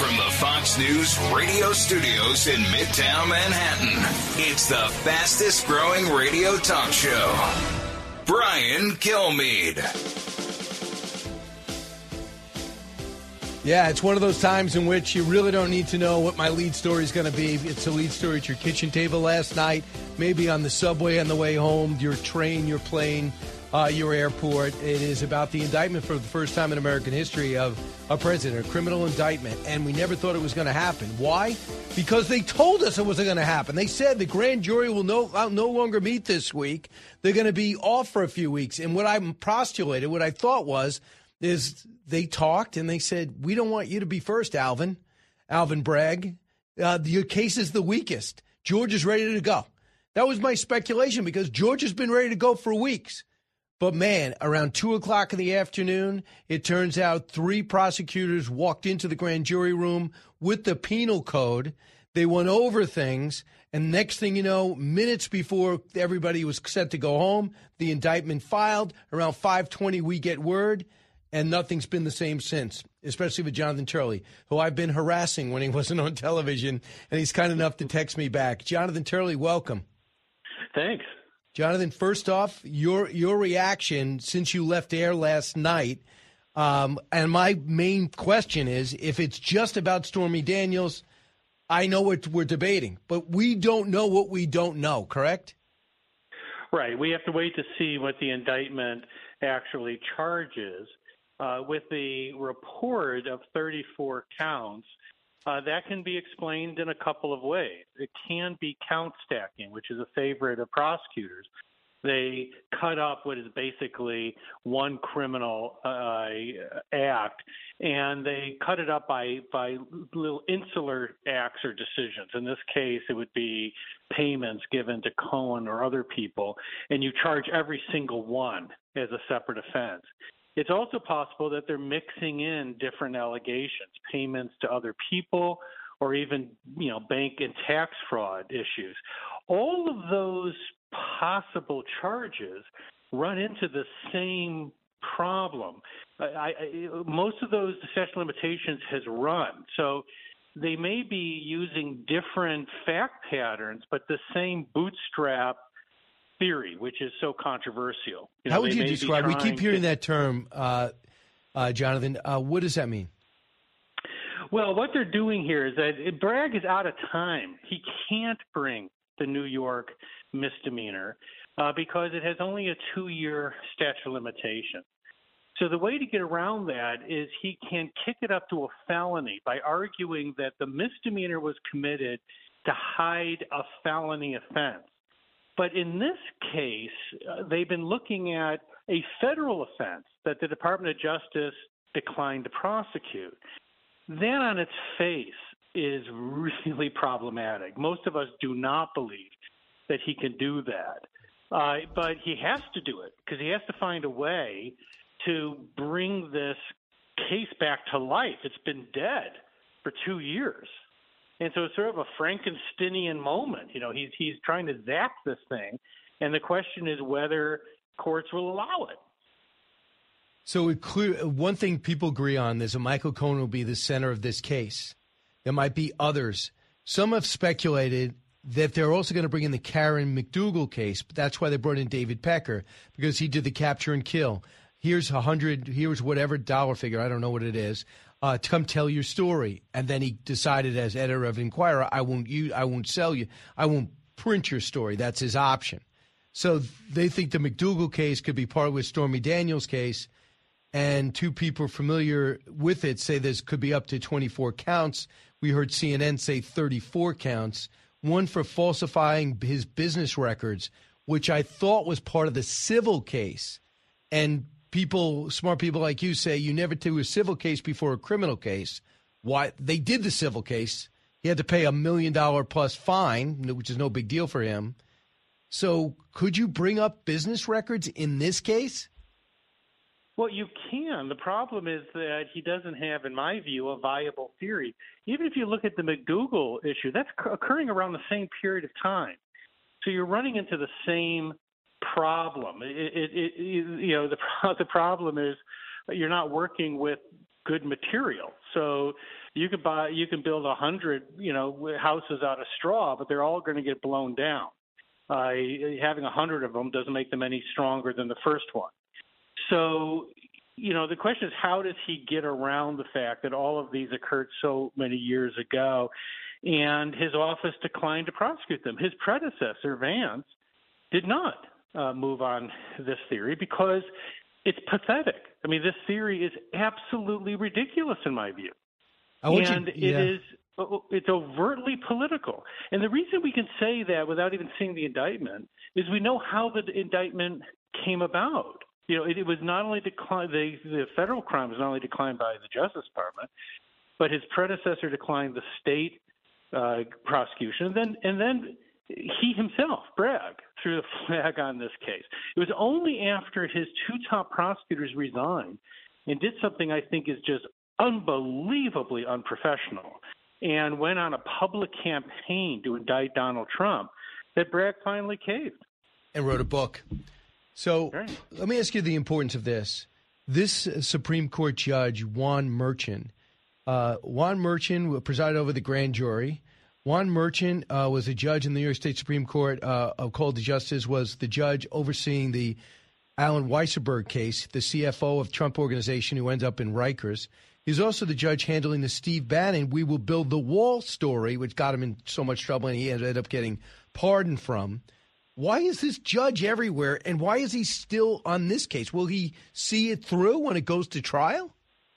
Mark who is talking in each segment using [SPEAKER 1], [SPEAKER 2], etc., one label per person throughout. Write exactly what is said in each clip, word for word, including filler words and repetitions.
[SPEAKER 1] From the Fox News radio studios in Midtown Manhattan, it's the fastest growing radio talk show. Brian Kilmeade.
[SPEAKER 2] Yeah, it's one of those times in which you really don't need to know what my lead story is going to be. It's a lead story at your kitchen table last night, maybe on the subway on the way home, your train, your plane, uh, your airport. It is about the indictment for the first time in American history of a president, a criminal indictment, and we never thought it was going to happen. Why? Because they told us it wasn't going to happen. They said the grand jury will no, uh, no longer meet this week. They're going to be off for a few weeks. And what I postulated, what I thought was, is they talked and they said, we don't want you to be first, Alvin, Alvin Bragg. Uh, your case is the weakest. George is ready to go. That was my speculation because George has been ready to go for weeks. But, man, around two o'clock in the afternoon, it turns out three prosecutors walked into the grand jury room with the penal code. They went over things. And next thing you know, minutes before everybody was set to go home, the indictment filed. Around five twenty, we get word. And nothing's been the same since, especially with Jonathan Turley, who I've been harassing when he wasn't on television, and he's kind enough to text me back. Jonathan Turley, welcome.
[SPEAKER 3] Thanks.
[SPEAKER 2] Jonathan, first off, your your reaction since you left air last night, um, and my main question is, if it's just about Stormy Daniels, I know what we're debating, but we don't know what we don't know, correct?
[SPEAKER 3] Right. We have to wait to see what the indictment actually charges. Uh, with the report of thirty-four counts, uh, that can be explained in a couple of ways. It can be count stacking, which is a favorite of prosecutors. They cut up what is basically one criminal uh, act, and they cut it up by, by little insular acts or decisions. In this case, it would be payments given to Cohen or other people, and you charge every single one as a separate offense. It's also possible that they're mixing in different allegations, payments to other people, or even, you know, bank and tax fraud issues. All of those possible charges run into the same problem. I, I, most of those the statute of limitations has run, so they may be using different fact patterns, but the same bootstrap theory, which is so controversial. You know,
[SPEAKER 2] How would you describe? We keep hearing
[SPEAKER 3] to,
[SPEAKER 2] that term, uh, uh, Jonathan. Uh, what does that mean?
[SPEAKER 3] Well, what they're doing here is that Bragg is out of time. He can't bring the New York misdemeanor uh, because it has only a two-year statute of limitation. So the way to get around that is he can kick it up to a felony by arguing that the misdemeanor was committed to hide a felony offense. But in this case, uh, they've been looking at a federal offense that the Department of Justice declined to prosecute. That on its face is really problematic. Most of us do not believe that he can do that. Uh, but he has to do it because he has to find a way to bring this case back to life. It's been dead for two years. And so it's sort of a Frankensteinian moment. You know, he's he's trying to zap this thing, and the question is whether courts will allow it.
[SPEAKER 2] So it clear, one thing people agree on is that Michael Cohen will be the center of this case. There might be others. Some have speculated that they're also going to bring in the Karen McDougal case, but that's why they brought in David Pecker, because he did the capture and kill. Here's a hundred, here's whatever dollar figure, I don't know what it is. Uh, to come tell your story, and then he decided as editor of Inquirer, I won't use, I won't sell you, I won't print your story. That's his option. So they think the McDougal case could be part of with Stormy Daniels' case, and two people familiar with it say this could be up to twenty-four counts. We heard C N N say thirty-four counts. One for falsifying his business records, which I thought was part of the civil case, and people, smart people like you say you never do a civil case before a criminal case. Why? They did the civil case. He had to pay a million dollar plus fine, which is no big deal for him. So could you bring up business records in this case?
[SPEAKER 3] Well, you can. The problem is that he doesn't have, in my view, a viable theory. Even if you look at the McDougal issue, that's occurring around the same period of time. So you're running into the same problem. It, it, it, you know, the the problem is you're not working with good material. So you could buy, you can build a hundred, you know, houses out of straw, but they're all going to get blown down. Uh, having a hundred of them doesn't make them any stronger than the first one. So, you know, the question is, how does he get around the fact that all of these occurred so many years ago, and his office declined to prosecute them? His predecessor, Vance, did not uh, move on this theory because it's pathetic. I mean, this theory is absolutely ridiculous in my view.
[SPEAKER 2] I want
[SPEAKER 3] and
[SPEAKER 2] you, yeah.
[SPEAKER 3] it is it's overtly political. And the reason we can say that without even seeing the indictment is we know how the indictment came about. You know, it, it was not only declined, the, the federal crime was not only declined by the Justice Department, but his predecessor declined the state uh, prosecution. And then, and then he himself, Bragg, threw the flag on this case. It was only after his two top prosecutors resigned and did something I think is just unbelievably unprofessional and went on a public campaign to indict Donald Trump that Bragg finally caved.
[SPEAKER 2] And wrote a book. So
[SPEAKER 3] right.
[SPEAKER 2] Let me ask you the importance of this. This Supreme Court judge, Juan Merchan, uh, Juan Merchan presided over the grand jury. Juan Merchan uh, was a judge in the New York State Supreme Court, uh, called the Justice, was the judge overseeing the Alan Weisselberg case, the C F O of Trump Organization who ended up in Rikers. He's also the judge handling the Steve Bannon "We Will Build the Wall" story, which got him in so much trouble and he ended up getting pardoned from. Why is this judge everywhere, and why is he still on this case? Will he see it through when it goes to trial?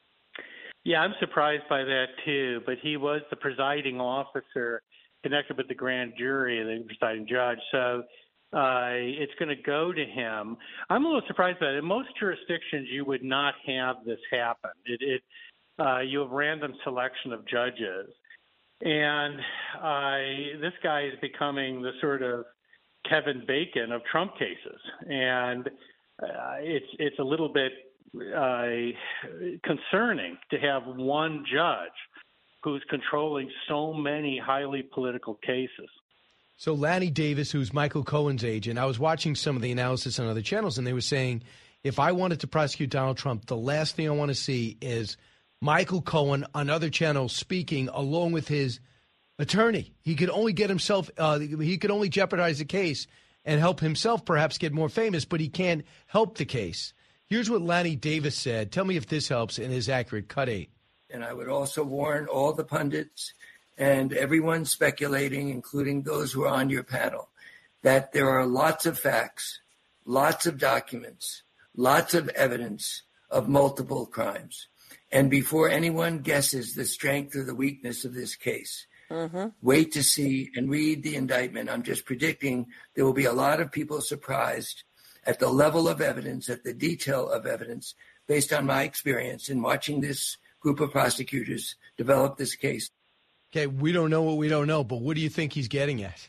[SPEAKER 3] Yeah, I'm surprised by that, too. But he was the presiding officer connected with the grand jury, the presiding judge. So uh, it's going to go to him. I'm a little surprised by that. In most jurisdictions, you would not have this happen. It, it uh, you have random selection of judges. And uh, this guy is becoming the sort of Kevin Bacon of Trump cases. And uh, it's it's a little bit uh, concerning to have one judge who's controlling so many highly political cases.
[SPEAKER 2] So Lanny Davis, who's Michael Cohen's agent, I was watching some of the analysis on other channels, and they were saying, if I wanted to prosecute Donald Trump, the last thing I want to see is Michael Cohen on other channels speaking along with his attorney. He could only get himself, uh, he could only jeopardize the case and help himself perhaps get more famous, but he can't help the case. Here's what Lanny Davis said. Tell me if this helps and is accurate. Cut eight.
[SPEAKER 4] And I would also warn all the pundits and everyone speculating, including those who are on your panel, that there are lots of facts, lots of documents, lots of evidence of multiple crimes. And before anyone guesses the strength or the weakness of this case, mm-hmm. wait to see and read the indictment. I'm just predicting there will be a lot of people surprised at the level of evidence, at the detail of evidence, based on my experience in watching this group of prosecutors develop this case.
[SPEAKER 2] Okay, we don't know what we don't know, but what do you think he's getting at?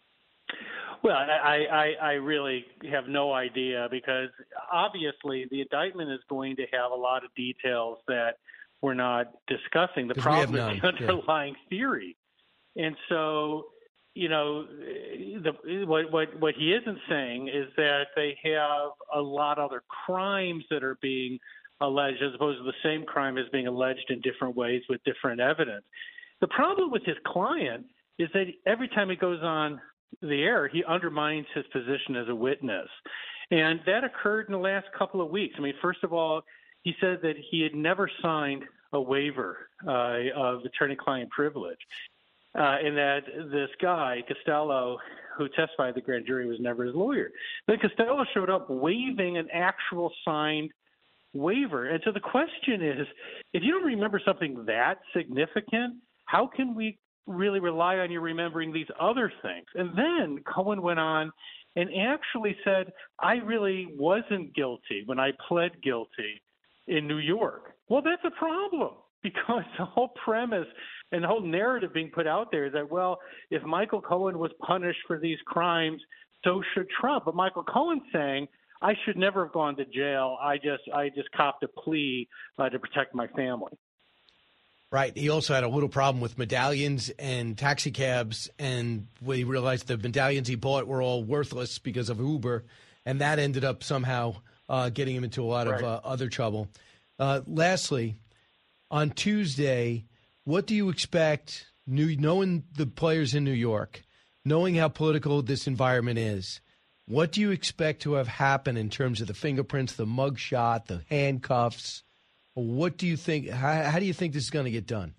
[SPEAKER 3] Well, I, I, I really have no idea, because obviously the indictment is going to have a lot of details that we're not discussing. The problem is the underlying yeah. theory. And so, you know, the, what, what, what he isn't saying is that they have a lot of other crimes that are being alleged, as opposed to the same crime is being alleged in different ways with different evidence. The problem with his client is that every time he goes on the air, he undermines his position as a witness. And that occurred in the last couple of weeks. I mean, first of all, he said that he had never signed a waiver uh, of attorney-client privilege, uh, and that this guy, Costello, who testified at the grand jury, was never his lawyer. Then Costello showed up waiving an actual signed waiver. And so the question is, if you don't remember something that significant, how can we really rely on you remembering these other things? And then Cohen went on and actually said, I really wasn't guilty when I pled guilty in New York. Well, that's a problem, because the whole premise and the whole narrative being put out there is that, well, if Michael Cohen was punished for these crimes, so should Trump. But Michael Cohen's saying, I should never have gone to jail. I just I just copped a plea uh, to protect my family.
[SPEAKER 2] Right. He also had a little problem with medallions and taxi cabs, and we realized the medallions he bought were all worthless because of Uber, and that ended up somehow uh, getting him into a lot right. of uh, other trouble. Uh, lastly, on Tuesday, what do you expect, new, knowing the players in New York, knowing how political this environment is, what do you expect to have happened in terms of the fingerprints, the mugshot, the handcuffs? What do you think, how, how do you think this is going to get done?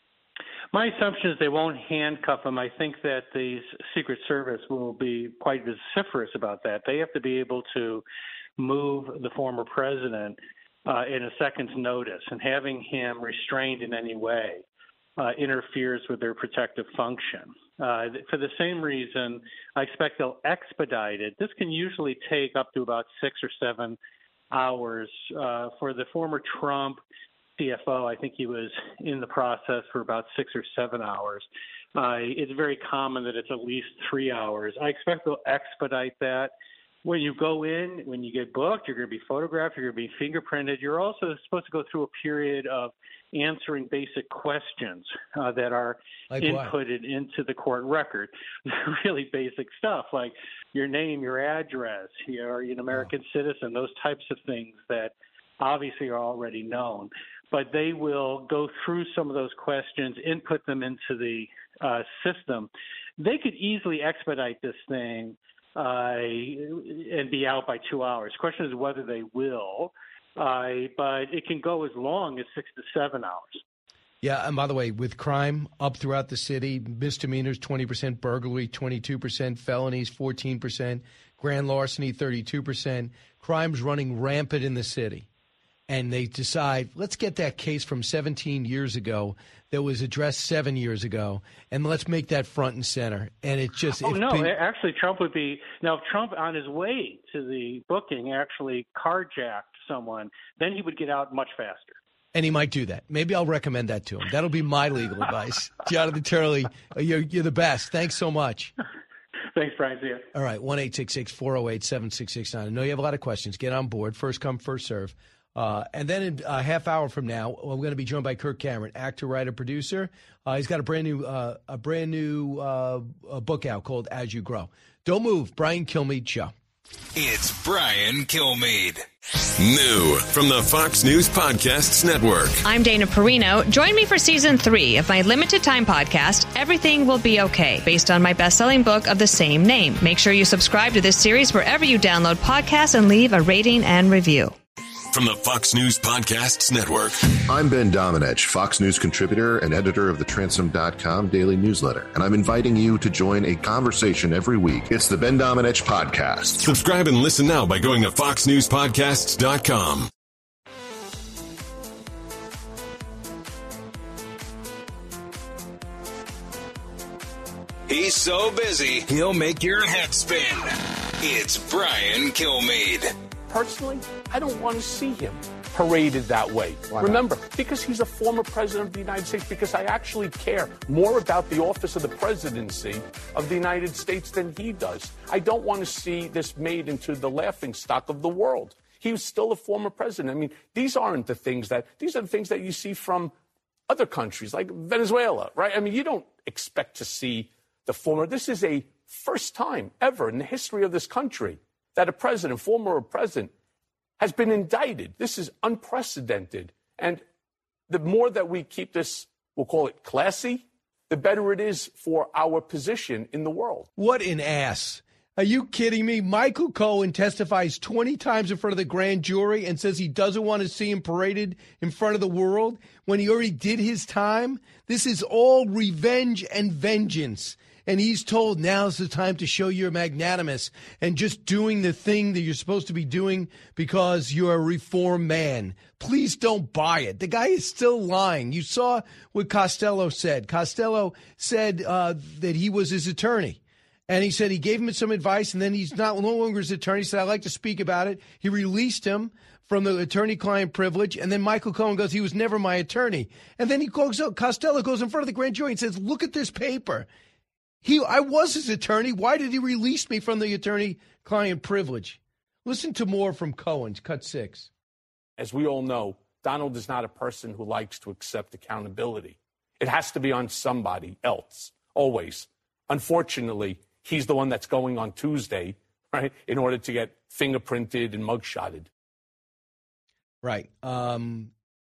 [SPEAKER 3] My assumption is they won't handcuff him. I think that the Secret Service will be quite vociferous about that. They have to be able to move the former president uh, in a second's notice, and having him restrained in any way uh, interferes with their protective function. Uh, for the same reason, I expect they'll expedite it. This can usually take up to about six or seven hours. Uh, for the former Trump C F O, I think he was in the process for about six or seven hours. Uh, it's very common that it's at least three hours. I expect they'll expedite that. When you go in, when you get booked, you're going to be photographed, you're going to be fingerprinted. You're also supposed to go through a period of answering basic questions uh, that are
[SPEAKER 2] like
[SPEAKER 3] inputted
[SPEAKER 2] what?
[SPEAKER 3] into the court record. Really basic stuff like your name, your address, are you an American oh. citizen, those types of things that obviously are already known. But they will go through some of those questions, input them into the uh, system. They could easily expedite this thing uh, and be out by two hours. The question is whether they will, uh, but it can go as long as six to seven hours.
[SPEAKER 2] Yeah, and by the way, with crime up throughout the city, misdemeanors twenty percent, burglary twenty-two percent, felonies fourteen percent, grand larceny thirty-two percent, crime's running rampant in the city. And they decide, let's get that case from seventeen years ago that was addressed seven years ago, and let's make that front and center. And it just
[SPEAKER 3] oh no,
[SPEAKER 2] been,
[SPEAKER 3] actually, Trump would be now. If Trump on his way to the booking actually carjacked someone, then he would get out much faster.
[SPEAKER 2] And he might do that. Maybe I'll recommend that to him. That'll be my legal advice. Jonathan Turley, you're you're the best. Thanks so much.
[SPEAKER 3] Thanks, Brian. See you.
[SPEAKER 2] All right, one eight six six four zero eight seven six six nine. I know you have a lot of questions. Get on board. First come, first serve. Uh, and then in a half hour from now, we're going to be joined by Kirk Cameron, actor, writer, producer. Uh, he's got a brand new uh, a brand new uh, a book out called As You Grow. Don't move. Brian Kilmeade Show.
[SPEAKER 1] It's Brian Kilmeade. New from the Fox News Podcasts Network.
[SPEAKER 5] I'm Dana Perino. Join me for season three of my limited time podcast, Everything Will Be Okay, based on my best-selling book of the same name. Make sure you subscribe to this series wherever you download podcasts and leave a rating and review.
[SPEAKER 1] From the Fox News Podcasts Network.
[SPEAKER 6] I'm Ben Domenech, Fox News contributor and editor of the Transom dot com daily newsletter, and I'm inviting you to join a conversation every week. It's the Ben Domenech Podcast.
[SPEAKER 1] Subscribe and listen now by going to fox news podcasts dot com. He's so busy, he'll make your head spin. It's Brian Kilmeade.
[SPEAKER 7] Personally, I don't want to see him paraded that way. Why Remember, not? Because he's a former president of the United States, because I actually care more about the office of the presidency of the United States than he does. I don't want to see this made into the laughingstock of the world. He was still a former president. I mean, these aren't the things that, these are the things that you see from other countries like Venezuela, right? I mean, you don't expect to see the former, this is a first time ever in the history of this country that a president, former president, has been indicted. This is unprecedented. And the more that we keep this, we'll call it classy, the better it is for our position in the world.
[SPEAKER 2] What an ass. Are you kidding me? Michael Cohen testifies twenty times in front of the grand jury and says he doesn't want to see him paraded in front of the world when he already did his time. This is all revenge and vengeance. And he's told now's the time to show you're magnanimous and just doing the thing that you're supposed to be doing because you're a reformed man. Please don't buy it. The guy is still lying. You saw what Costello said. Costello said uh, that he was his attorney. And he said he gave him some advice, and then he's not no longer his attorney. He said, I'd like to speak about it. He released him from the attorney-client privilege, and then Michael Cohen goes, he was never my attorney. And then he goes, Costello goes in front of the grand jury and says, look at this paper. He, I was his attorney. Why did he release me from the attorney-client privilege? Listen to more from Cohen, cut six.
[SPEAKER 7] As we all know, Donald is not a person who likes to accept accountability. It has to be on somebody else, always. Unfortunately, he's the one that's going on Tuesday, right, in order to get fingerprinted and mugshotted.
[SPEAKER 2] Right. Um,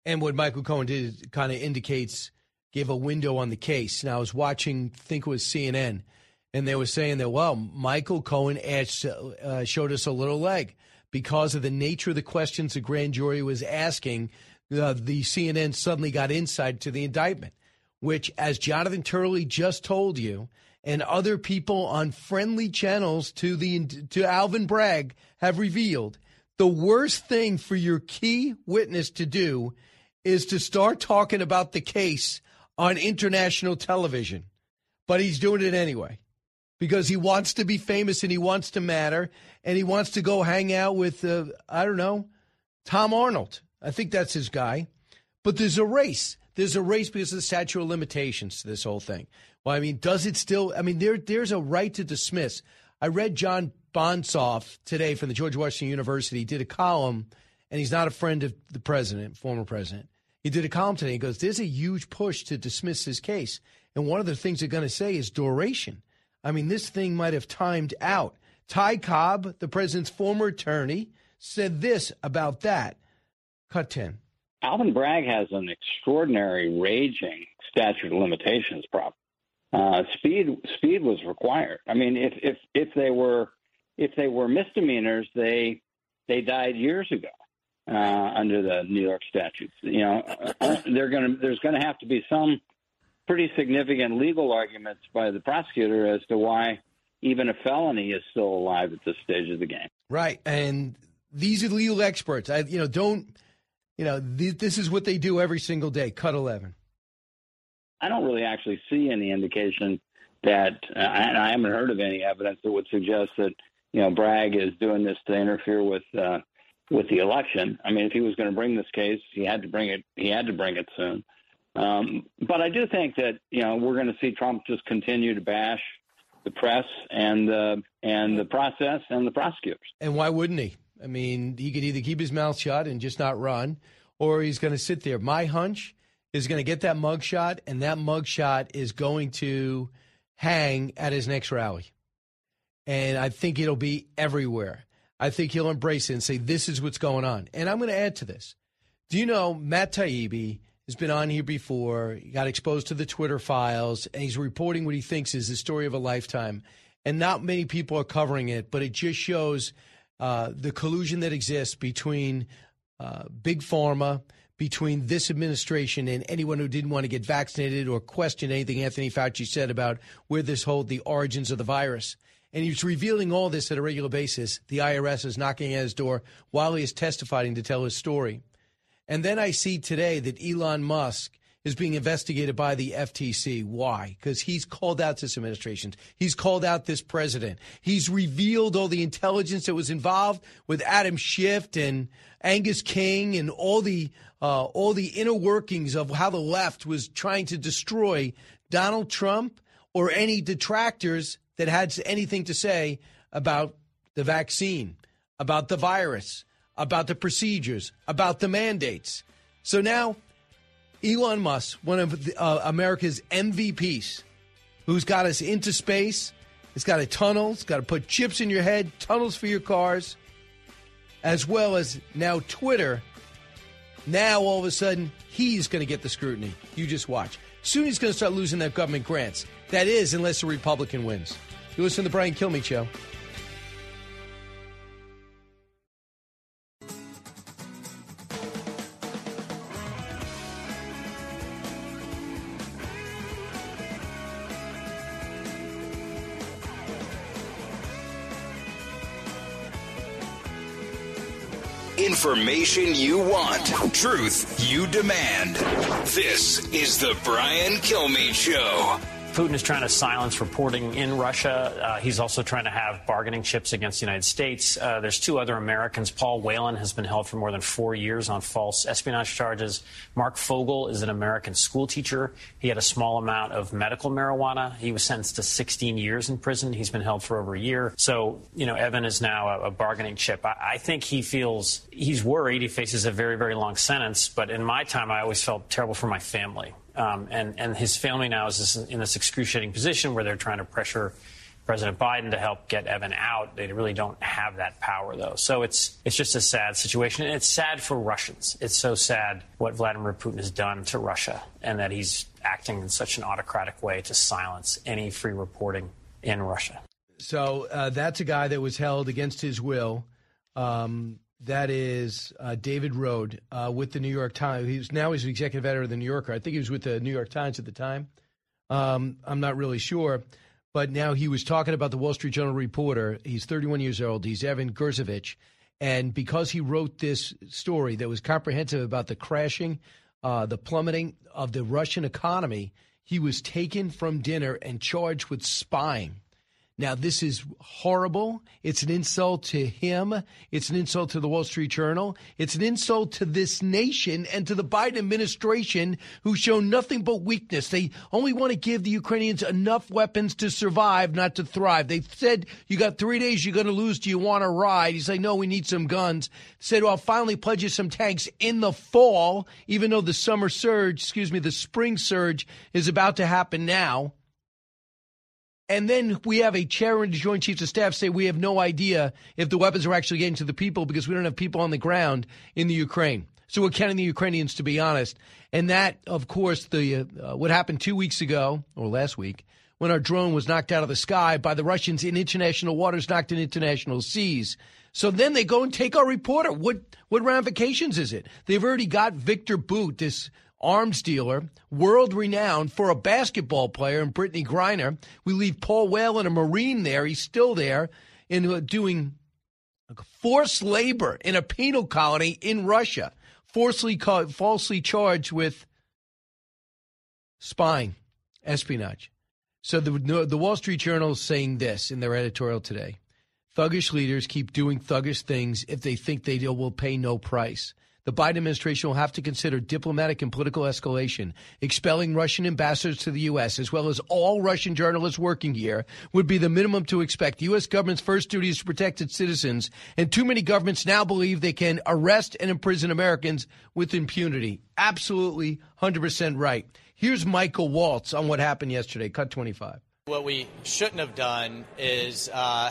[SPEAKER 2] And what Michael Cohen did kind of indicates, gave a window on the case. Now, I was watching, I think it was C N N, and they were saying that, well, Michael Cohen asked, uh, showed us a little leg because of the nature of the questions the grand jury was asking. Uh, the C N N suddenly got insight to the indictment, which, as Jonathan Turley just told you, and other people on friendly channels to the to Alvin Bragg have revealed, the worst thing for your key witness to do is to start talking about the case on international television. But he's doing it anyway because he wants to be famous and he wants to matter and he wants to go hang out with, uh, I don't know, Tom Arnold. I think that's his guy. But there's a race. There's a race because of the statute of limitations to this whole thing. Well, I mean, does it still – I mean, there there's a right to dismiss. I read John Bonsoff today from the George Washington University. He did a column, and he's not a friend of the president, former president. He did a column today. He goes, there's a huge push to dismiss his case. And one of the things they're going to say is duration. I mean, this thing might have timed out. Ty Cobb, the president's former attorney, said this about that. Cut ten.
[SPEAKER 8] Alvin Bragg has an extraordinary raging statute of limitations problem. Uh, speed speed was required. I mean, if if if they were if they were misdemeanors, they they died years ago uh, under the New York statutes. You know, they're going to there's going to have to be some pretty significant legal arguments by the prosecutor as to why even a felony is still alive at this stage of the game.
[SPEAKER 2] Right, and these are legal experts. I you know don't you know th- this is what they do every single day. Cut eleven.
[SPEAKER 8] I don't really actually see any indication that, uh, and I haven't heard of any evidence that would suggest that, you know, Bragg is doing this to interfere with uh, with the election. I mean, if he was going to bring this case, he had to bring it. He had to bring it soon. Um, but I do think that, you know, we're going to see Trump just continue to bash the press and uh, and the process and the prosecutors.
[SPEAKER 2] And why wouldn't he? I mean, he could either keep his mouth shut and just not run, or he's going to sit there. My hunch is going to get that mugshot, and that mugshot is going to hang at his next rally. And I think it'll be everywhere. I think he'll embrace it and say, this is what's going on. And I'm going to add to this. Do you know Matt Taibbi has been on here before. He got exposed to the Twitter files, and he's reporting what he thinks is the story of a lifetime. And not many people are covering it, but it just shows uh, the collusion that exists between uh, Big Pharma, between this administration and anyone who didn't want to get vaccinated or question anything Anthony Fauci said about where this whole, the origins of the virus. And he's revealing all this at a regular basis. The I R S is knocking at his door while he is testifying to tell his story. And then I see today that Elon Musk is being investigated by the F T C. Why? Because he's called out this administration. He's called out this president. He's revealed all the intelligence that was involved with Adam Schiff and Angus King and all the uh, all the inner workings of how the left was trying to destroy Donald Trump or any detractors that had anything to say about the vaccine, about the virus, about the procedures, about the mandates. So now Elon Musk, one of the, uh, America's M V Ps, who's got us into space, has got a tunnel, has got to put chips in your head, tunnels for your cars, as well as now Twitter. Now, all of a sudden, he's going to get the scrutiny. You just watch. Soon he's going to start losing that government grants. That is, unless a Republican wins. You listen to the Brian Kilmeade Show.
[SPEAKER 1] Information you want, truth you demand. This is the Brian Kilmeade Show.
[SPEAKER 9] Putin is trying to silence reporting in Russia. Uh, he's also trying to have bargaining chips against the United States. Uh, there's two other Americans. Paul Whelan has been held for more than four years on false espionage charges. Mark Fogel is an American school teacher. He had a small amount of medical marijuana. He was sentenced to sixteen years in prison. He's been held for over a year. So, you know, Evan is now a, a bargaining chip. I, I think he feels he's worried. He faces a very, very long sentence. But in my time, I always felt terrible for my family. Um, and, and his family now is in this excruciating position where they're trying to pressure President Biden to help get Evan out. They really don't have that power, though. So it's it's just a sad situation. And it's sad for Russians. It's so sad what Vladimir Putin has done to Russia and that he's acting in such an autocratic way to silence any free reporting in Russia.
[SPEAKER 2] So uh, that's a guy that was held against his will. Um, that is uh, David Rode uh, with the New York Times. He's now he's the executive editor of the New Yorker. I think he was with the New York Times at the time. Um, I'm not really sure. But now he was talking about the Wall Street Journal reporter. He's thirty-one years old. He's Evan Gershkovich. And because he wrote this story that was comprehensive about the crashing, uh, the plummeting of the Russian economy, he was taken from dinner and charged with spying. Now, this is horrible. It's an insult to him. It's an insult to the Wall Street Journal. It's an insult to this nation and to the Biden administration, who show nothing but weakness. They only want to give the Ukrainians enough weapons to survive, not to thrive. They said, you got three days, you're going to lose. Do you want to ride? He's like, no, we need some guns. Said, well, I'll finally pledge you some tanks in the fall, even though the summer surge, excuse me, the spring surge is about to happen now. And then we have a chair and Joint Chiefs of Staff say we have no idea if the weapons are actually getting to the people because we don't have people on the ground in the Ukraine. So we're counting the Ukrainians, to be honest. And that, of course, the uh, what happened two weeks ago, or last week, when our drone was knocked out of the sky by the Russians in international waters, knocked in international seas. So then they go and take our reporter. What what ramifications is it? They've already got Victor Bout, this arms dealer, world-renowned for a basketball player, and Brittany Griner. We leave Paul Whelan, a Marine, there. He's still there in uh, doing forced labor in a penal colony in Russia, falsely, ca- falsely charged with spying, espionage. So the, the Wall Street Journal is saying this in their editorial today. Thuggish leaders keep doing thuggish things if they think they will pay no price. The Biden administration will have to consider diplomatic and political escalation. Expelling Russian ambassadors to the U S, as well as all Russian journalists working here, would be the minimum to expect. The U S government's first duty is to protect its citizens, and too many governments now believe they can arrest and imprison Americans with impunity. Absolutely one hundred percent right. Here's Michael Waltz on what happened yesterday. Cut twenty-five.
[SPEAKER 10] What we shouldn't have done is uh,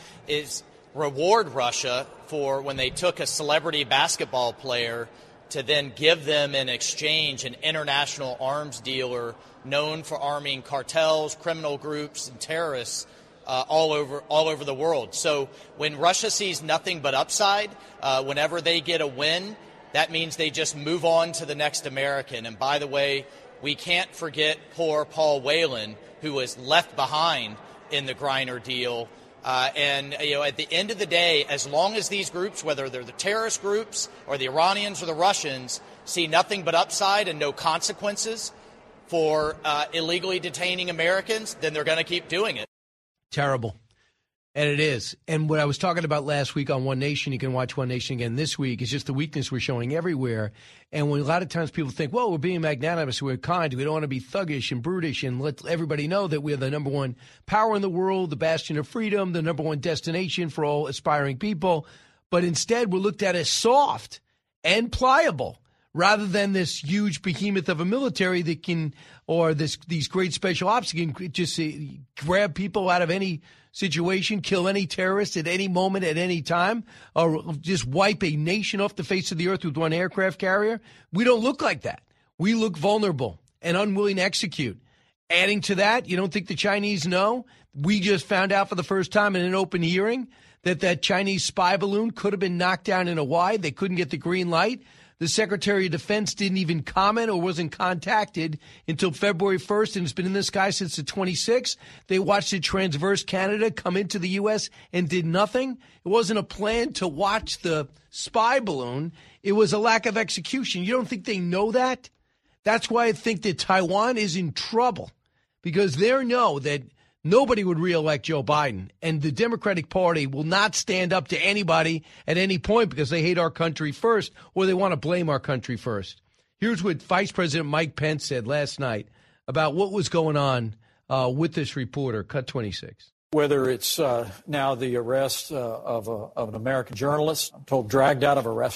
[SPEAKER 10] is reward Russia for when they took a celebrity basketball player to then give them in exchange an international arms dealer known for arming cartels, criminal groups, and terrorists uh, all over all over the world. So when Russia sees nothing but upside, uh, whenever they get a win, that means they just move on to the next American. And by the way, we can't forget poor Paul Whelan, who was left behind in the Griner deal. Uh, and, you know, at the end of the day, as long as these groups, whether they're the terrorist groups or the Iranians or the Russians, see nothing but upside and no consequences for uh, illegally detaining Americans, then they're going to keep doing it.
[SPEAKER 2] Terrible. And it is. And what I was talking about last week on One Nation, you can watch One Nation again this week, is just the weakness we're showing everywhere. And when a lot of times people think, well, we're being magnanimous, we're kind, we don't want to be thuggish and brutish and let everybody know that we're the number one power in the world, the bastion of freedom, the number one destination for all aspiring people. But instead, we're looked at as soft and pliable, rather than this huge behemoth of a military that can, or this these great special ops that can just uh, grab people out of any situation, kill any terrorist at any moment, at any time, or just wipe a nation off the face of the earth with one aircraft carrier. We don't look like that. We look vulnerable and unwilling to execute. Adding to that, you don't think the Chinese know? We just found out for the first time in an open hearing that that Chinese spy balloon could have been knocked down in Hawaii. They couldn't get the green light. The Secretary of Defense didn't even comment or wasn't contacted until February first, and it's been in the sky since the twenty-sixth. They watched it transverse Canada, come into the U S, and did nothing. It wasn't a plan to watch the spy balloon. It was a lack of execution. You don't think they know that? That's why I think that Taiwan is in trouble, because they know that nobody would reelect Joe Biden, and the Democratic Party will not stand up to anybody at any point because they hate our country first, or they want to blame our country first. Here's what Vice President Mike Pence said last night about what was going on uh, with this reporter. Cut twenty-six.
[SPEAKER 11] Whether it's uh, now the arrest uh, of, a, of an American journalist, I'm told dragged out of a restaurant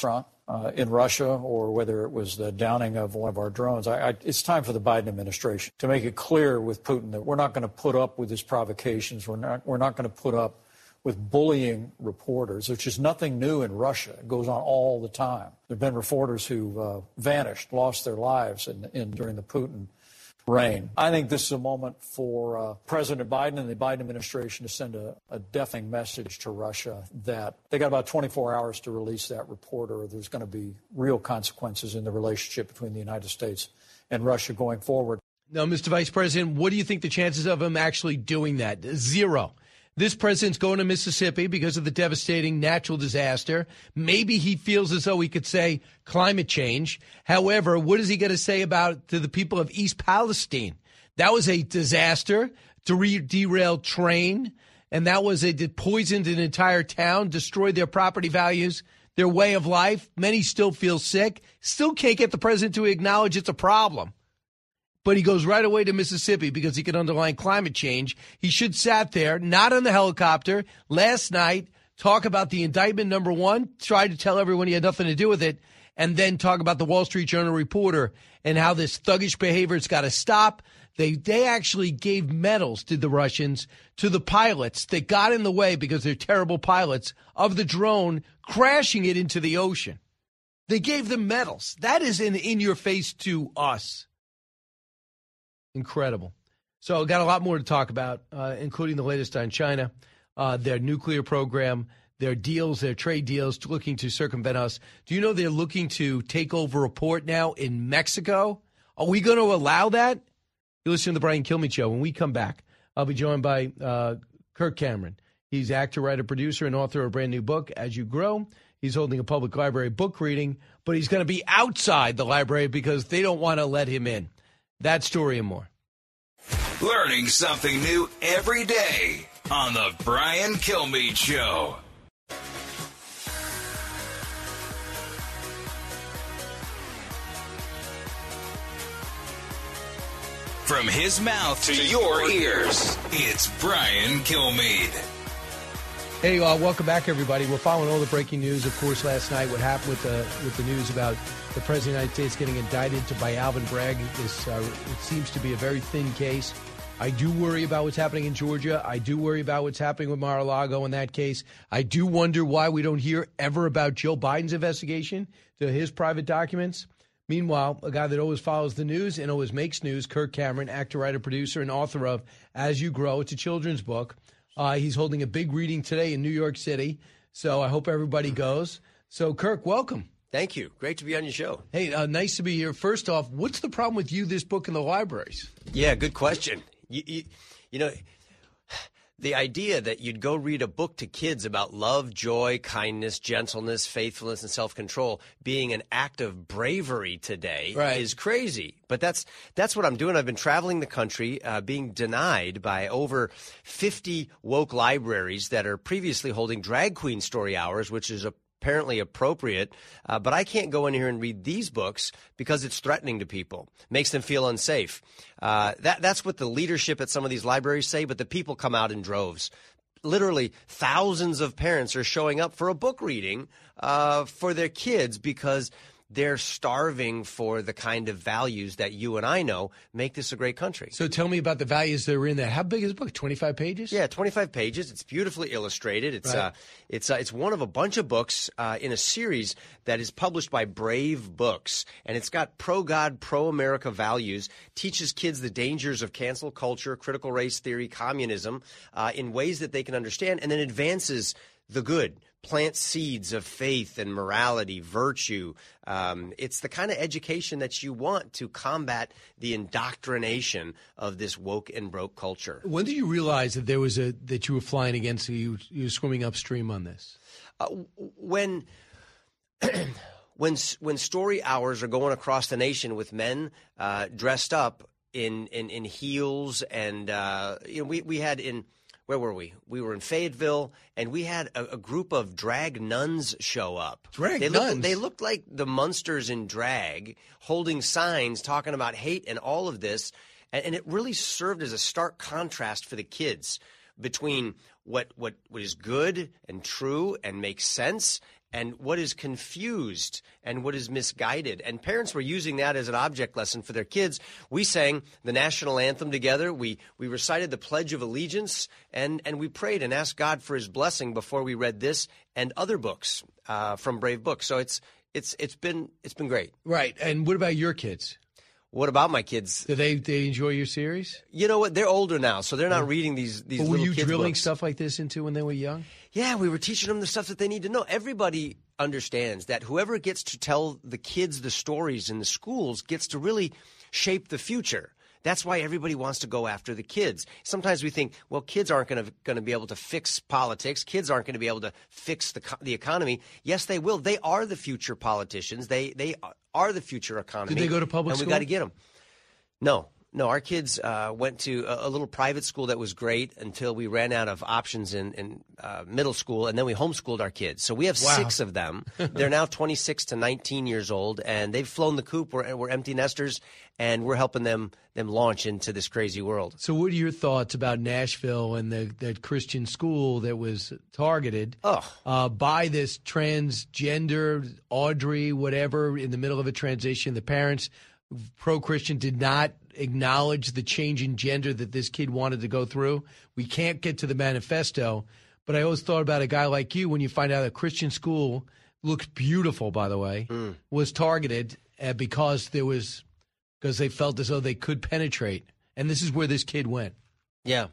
[SPEAKER 11] uh, in Russia or whether it was the downing of one of our drones. I, I, it's time for the Biden administration to make it clear with Putin that we're not going to put up with his provocations. We're not, we're not going to put up with bullying reporters, which is nothing new in Russia. It goes on all the time. There have been reporters who uh, vanished, lost their lives in, in, during the Putin reign. I think this is a moment for uh, President Biden and the Biden administration to send a, a deafening message to Russia that they got about twenty-four hours to release that reporter, or there's going to be real consequences in the relationship between the United States and Russia going forward.
[SPEAKER 2] Now, Mister Vice President, what do you think the chances of him actually doing that? Zero. This president's going to Mississippi because of the devastating natural disaster. Maybe he feels as though he could say climate change. However, what is he going to say about to the people of East Palestine? That was a disaster, to re- derailed train, and that was a it poisoned an entire town, destroyed their property values, their way of life. Many still feel sick, still can't get the president to acknowledge it's a problem. But he goes right away to Mississippi because he can underline climate change. He should sat there, not on the helicopter, last night, talk about the indictment, number one, try to tell everyone he had nothing to do with it, and then talk about the Wall Street Journal reporter and how this thuggish behavior has got to stop. They they actually gave medals, did the Russians, to the pilots that got in the way because they're terrible pilots of the drone crashing it into the ocean. They gave them medals. That is in, in your face to us. Incredible. So got a lot more to talk about, uh, including the latest on China, uh, their nuclear program, their deals, their trade deals looking to circumvent us. Do you know they're looking to take over a port now in Mexico? Are we going to allow that? You listen to the Brian Kilmeade Show. When we come back, I'll be joined by uh, Kirk Cameron. He's actor, writer, producer, and author of a brand new book, As You Grow. He's holding a public library book reading, but he's going to be outside the library because they don't want to let him in. That story and more.
[SPEAKER 1] Learning something new every day on the Brian Kilmeade Show. From his mouth to your ears, it's Brian Kilmeade.
[SPEAKER 2] Hey, uh, welcome back, everybody. We're following all the breaking news, of course, last night, what happened with the with the news about the President of the United States getting indicted to, by Alvin Bragg. This, uh, it seems to be a very thin case. I do worry about what's happening in Georgia. I do worry about what's happening with Mar-a-Lago in that case. I do wonder why we don't hear ever about Joe Biden's investigation to his private documents. Meanwhile, a guy that always follows the news and always makes news, Kirk Cameron, actor, writer, producer, and author of As You Grow. It's a children's book. Uh, he's holding a big reading today in New York City, so I hope everybody goes. So, Kirk, welcome.
[SPEAKER 12] Thank you. Great to be on your show.
[SPEAKER 2] Hey, uh, nice to be here. First off, what's the problem with you, this book in the libraries?
[SPEAKER 12] Yeah, good question. You, you, you know, the idea that you'd go read a book to kids about love, joy, kindness, gentleness, faithfulness, and self-control being an act of bravery today
[SPEAKER 2] right.
[SPEAKER 12] is crazy. But that's that's what I'm doing. I've been traveling the country, uh, being denied by over fifty woke libraries that are previously holding drag queen story hours, which is a apparently appropriate, uh, but I can't go in here and read these books because it's threatening to people, makes them feel unsafe. Uh, that, that's what the leadership at some of these libraries say, but the people come out in droves. Literally thousands of parents are showing up for a book reading uh, for their kids because they're starving for the kind of values that you and I know make this a great country.
[SPEAKER 2] So tell me about the values that are in there. How big is the book? twenty-five pages?
[SPEAKER 12] Yeah, twenty-five pages. It's beautifully illustrated. It's right. uh, it's uh, it's one of a bunch of books uh, in a series that is published by Brave Books, and it's got pro-God, pro-America values. Teaches kids the dangers of cancel culture, critical race theory, communism uh, in ways that they can understand, and then advances the good. Plant seeds of faith and morality, virtue. Um, it's the kind of education that you want to combat the indoctrination of this woke and broke culture.
[SPEAKER 2] When did you realize that there was a that you were flying against you? You were swimming upstream on this.
[SPEAKER 12] Uh, when. when when story hours are going across the nation with men uh, dressed up in in, in heels and uh, you know we we had in. Where were we? We were in Fayetteville, and we had a, a group of drag nuns show up.
[SPEAKER 2] Drag
[SPEAKER 12] they
[SPEAKER 2] nuns?
[SPEAKER 12] Looked, they looked like the Munsters in drag, holding signs talking about hate and all of this. And, and it really served as a stark contrast for the kids between what, what, what is good and true and makes sense and what is confused and what is misguided. And parents were using that as an object lesson for their kids. We sang the national anthem together. We we recited the Pledge of Allegiance, and, and we prayed and asked God for his blessing before we read this and other books uh, from Brave Books. So it's it's it's been it's been great.
[SPEAKER 2] Right. And what about your kids?
[SPEAKER 12] What about my kids?
[SPEAKER 2] Do they they enjoy your series?
[SPEAKER 12] You know what? They're older now, so they're not reading these these
[SPEAKER 2] But were
[SPEAKER 12] little
[SPEAKER 2] you
[SPEAKER 12] kids
[SPEAKER 2] drilling
[SPEAKER 12] books.
[SPEAKER 2] stuff like this into when they were young?
[SPEAKER 12] Yeah, we were teaching them the stuff that they need to know. Everybody understands that whoever gets to tell the kids the stories in the schools gets to really shape the future. That's why everybody wants to go after the kids. Sometimes we think, well, kids aren't going to going to be able to fix politics. Kids aren't going to be able to fix the the economy. Yes, they will. They are the future politicians. They they are the future economy.
[SPEAKER 2] Did they go to public
[SPEAKER 12] and
[SPEAKER 2] school?
[SPEAKER 12] And we got to get them. No. No, our kids uh, went to a, a little private school that was great until we ran out of options in, in uh, middle school, and then we homeschooled our kids. So we have
[SPEAKER 2] Wow.
[SPEAKER 12] six of them. They're now twenty-six to nineteen years old, and they've flown the coop. We're, we're empty nesters, and we're helping them them launch into this crazy world.
[SPEAKER 2] So what are your thoughts about Nashville and the that Christian school that was targeted
[SPEAKER 12] oh.
[SPEAKER 2] uh, by this transgender Audrey, whatever, in the middle of a transition? The parents, pro-Christian, did not acknowledge the change in gender that this kid wanted to go through. We can't get to the manifesto, but I always thought about a guy like you when you find out a Christian school looks beautiful, by the way,
[SPEAKER 12] Mm.
[SPEAKER 2] was targeted uh, because there was because they felt as though they could penetrate. And this is where this kid went.
[SPEAKER 12] Yeah.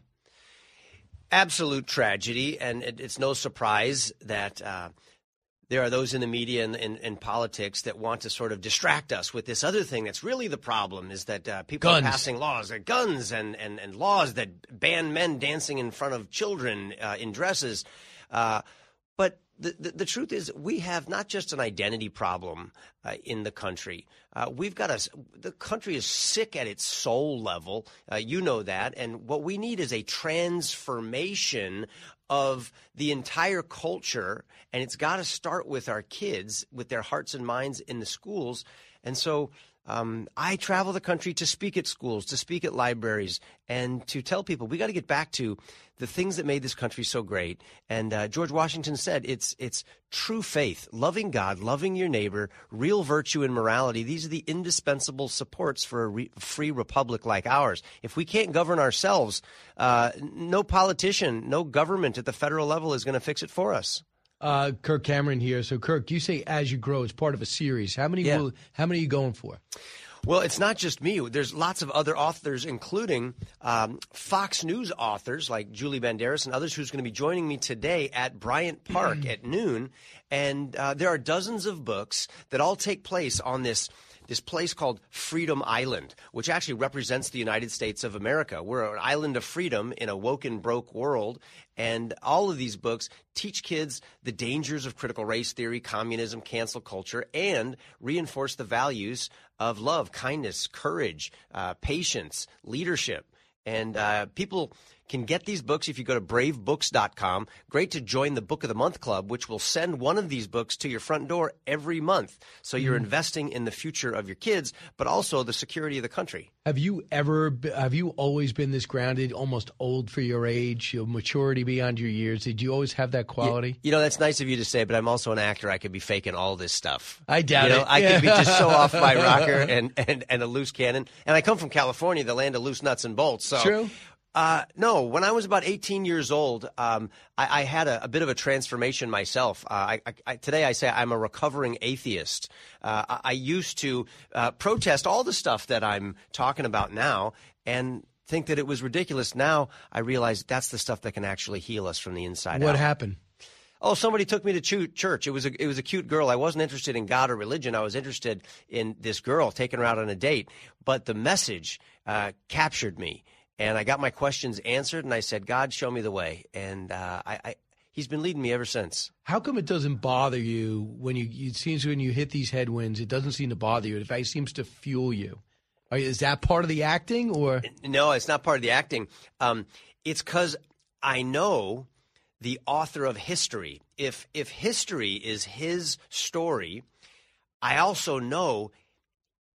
[SPEAKER 12] Absolute tragedy, and it, it's no surprise that uh, there are those in the media and in politics that want to sort of distract us with this other thing that's really the problem, is that uh, people
[SPEAKER 2] Guns.
[SPEAKER 12] are passing laws, uh, guns and, and, and laws that ban men dancing in front of children uh, in dresses. Uh, but the, the, the truth is we have not just an identity problem uh, in the country. Uh, we've got a – the country is sick at its soul level. Uh, you know that. And what we need is a transformation of the entire culture, and it's got to start with our kids, with their hearts and minds in the schools. And so um, I travel the country to speak at schools, to speak at libraries, and to tell people we got to get back to the things that made this country so great. And uh, George Washington said it's it's true faith, loving God, loving your neighbor, real virtue and morality. These are the indispensable supports for a re- free republic like ours. If we can't govern ourselves, uh, no politician, no government at the federal level is going to fix it for us.
[SPEAKER 2] Uh, Kirk Cameron here. So, Kirk, you say as you grow, it's part of a series. How many?
[SPEAKER 12] Yeah.
[SPEAKER 2] Will, how many are you going for?
[SPEAKER 12] Well, it's not just me. There's lots of other authors, including um, Fox News authors like Julie Banderas and others, who's going to be joining me today at Bryant Park at noon. And uh, there are dozens of books that all take place on this this place called Freedom Island, which actually represents the United States of America. We're an island of freedom in a woke and broke world. And all of these books teach kids the dangers of critical race theory, communism, cancel culture, and reinforce the values of love, kindness, courage, uh, patience, leadership. And uh, people can get these books if you go to brave books dot com. Great to join the Book of the Month Club, which will send one of these books to your front door every month. So you're
[SPEAKER 2] Mm.
[SPEAKER 12] investing in the future of your kids, but also the security of the country.
[SPEAKER 2] Have you ever? be- Have you always been this grounded, almost old for your age, your maturity beyond your years? Did you always have that quality?
[SPEAKER 12] You know, that's nice of you to say, but I'm also an actor. I could be faking all this stuff.
[SPEAKER 2] I doubt
[SPEAKER 12] you know,
[SPEAKER 2] it.
[SPEAKER 12] I
[SPEAKER 2] Yeah.
[SPEAKER 12] could be just so off my rocker and, and, and a loose cannon. And I come from California, the land of loose nuts and bolts. So,
[SPEAKER 2] True.
[SPEAKER 12] Uh, no, when I was about eighteen years old, um, I, I had a, a bit of a transformation myself. Uh, I, I, I, today I say I'm a recovering atheist. Uh, I, I used to uh, protest all the stuff that I'm talking about now and think that it was ridiculous. Now I realize that's the stuff that can actually heal us from the inside out.
[SPEAKER 2] What happened?
[SPEAKER 12] Oh, somebody took me to chu- church. It was a it was a cute girl. I wasn't interested in God or religion. I was interested in this girl, taking her out on a date. But the message uh, captured me, and I got my questions answered. And I said, "God, show me the way." And uh, I, I He's been leading me ever since.
[SPEAKER 2] How come it doesn't bother you when you? It seems when you hit these headwinds, it doesn't seem to bother you. It fact, seems to fuel you. Are- Is that part of the acting, or
[SPEAKER 12] No, it's not part of the acting. Um, it's because I know the author of history. If if history is his story, I also know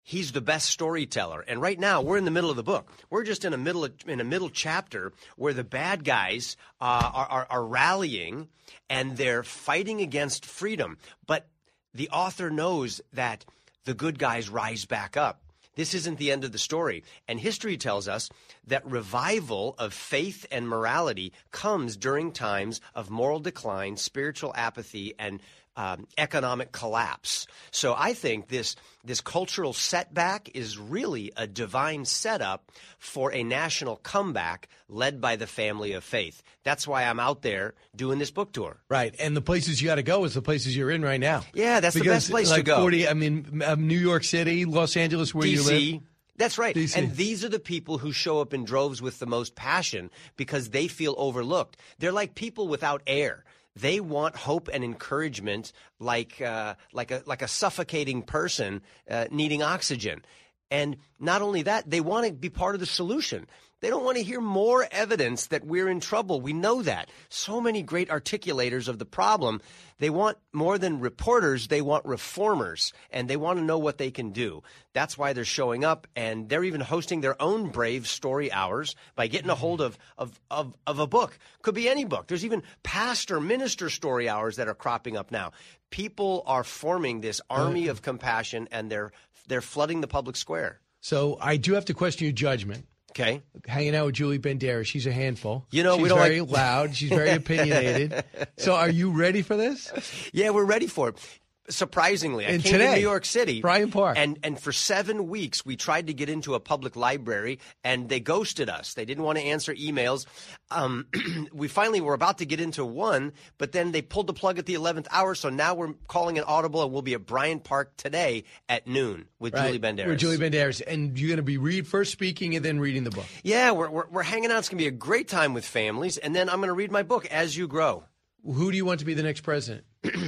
[SPEAKER 12] he's the best storyteller. And right now, we're in the middle of the book. We're just in a middle in a middle chapter where the bad guys uh, are, are, are rallying and they're fighting against freedom. But the author knows that the good guys rise back up. This isn't the end of the story. And history tells us that revival of faith and morality comes during times of moral decline, spiritual apathy, and um, economic collapse. So I think this this cultural setback is really a divine setup for a national comeback led by the family of faith. That's why I'm out there doing this book tour.
[SPEAKER 2] Right, and the places you got to go is the places you're in right now.
[SPEAKER 12] Yeah, that's
[SPEAKER 2] because,
[SPEAKER 12] the best place
[SPEAKER 2] like
[SPEAKER 12] to go.
[SPEAKER 2] forty, I mean, um, New York City, Los Angeles, where
[SPEAKER 12] D C,
[SPEAKER 2] you live.
[SPEAKER 12] That's right.
[SPEAKER 2] D C.
[SPEAKER 12] And these are the people who show up in droves with the most passion because they feel overlooked. They're like people without air. They want hope and encouragement like uh, like a like a suffocating person uh, needing oxygen. And not only that, they want to be part of the solution. They don't want to hear more evidence that we're in trouble. We know that. So many great articulators of the problem. They want more than reporters. They want reformers, and they want to know what they can do. That's why they're showing up, and they're even hosting their own brave story hours by getting a hold of, of, of, of a book. Could be any book. There's even pastor, minister story hours that are cropping up now. People are forming this army of compassion, and they're they're flooding the public square.
[SPEAKER 2] So I do have to question your judgment.
[SPEAKER 12] Okay.
[SPEAKER 2] Hanging out with Julie Bandera. She's a handful.
[SPEAKER 12] You know,
[SPEAKER 2] She's
[SPEAKER 12] we don't
[SPEAKER 2] very
[SPEAKER 12] like...
[SPEAKER 2] loud. She's very opinionated. So are you ready for this?
[SPEAKER 12] Yeah, we're ready for it. Surprisingly, I
[SPEAKER 2] and
[SPEAKER 12] came
[SPEAKER 2] today,
[SPEAKER 12] to New York City.
[SPEAKER 2] Bryant Park.
[SPEAKER 12] And, and for seven weeks, we tried to get into a public library, and they ghosted us. They didn't want to answer emails. Um, we finally were about to get into one, but then they pulled the plug at the eleventh hour, so now we're calling it audible, and we'll be at Bryant Park today at noon with
[SPEAKER 2] right.
[SPEAKER 12] Julie Banderas.
[SPEAKER 2] With Julie Banderas. And you're going to be read first speaking and then reading the book.
[SPEAKER 12] Yeah, we're, we're, we're hanging out. It's going to be a great time with families, and then I'm going to read my book, As You Grow.
[SPEAKER 2] Who do you want to be the next president?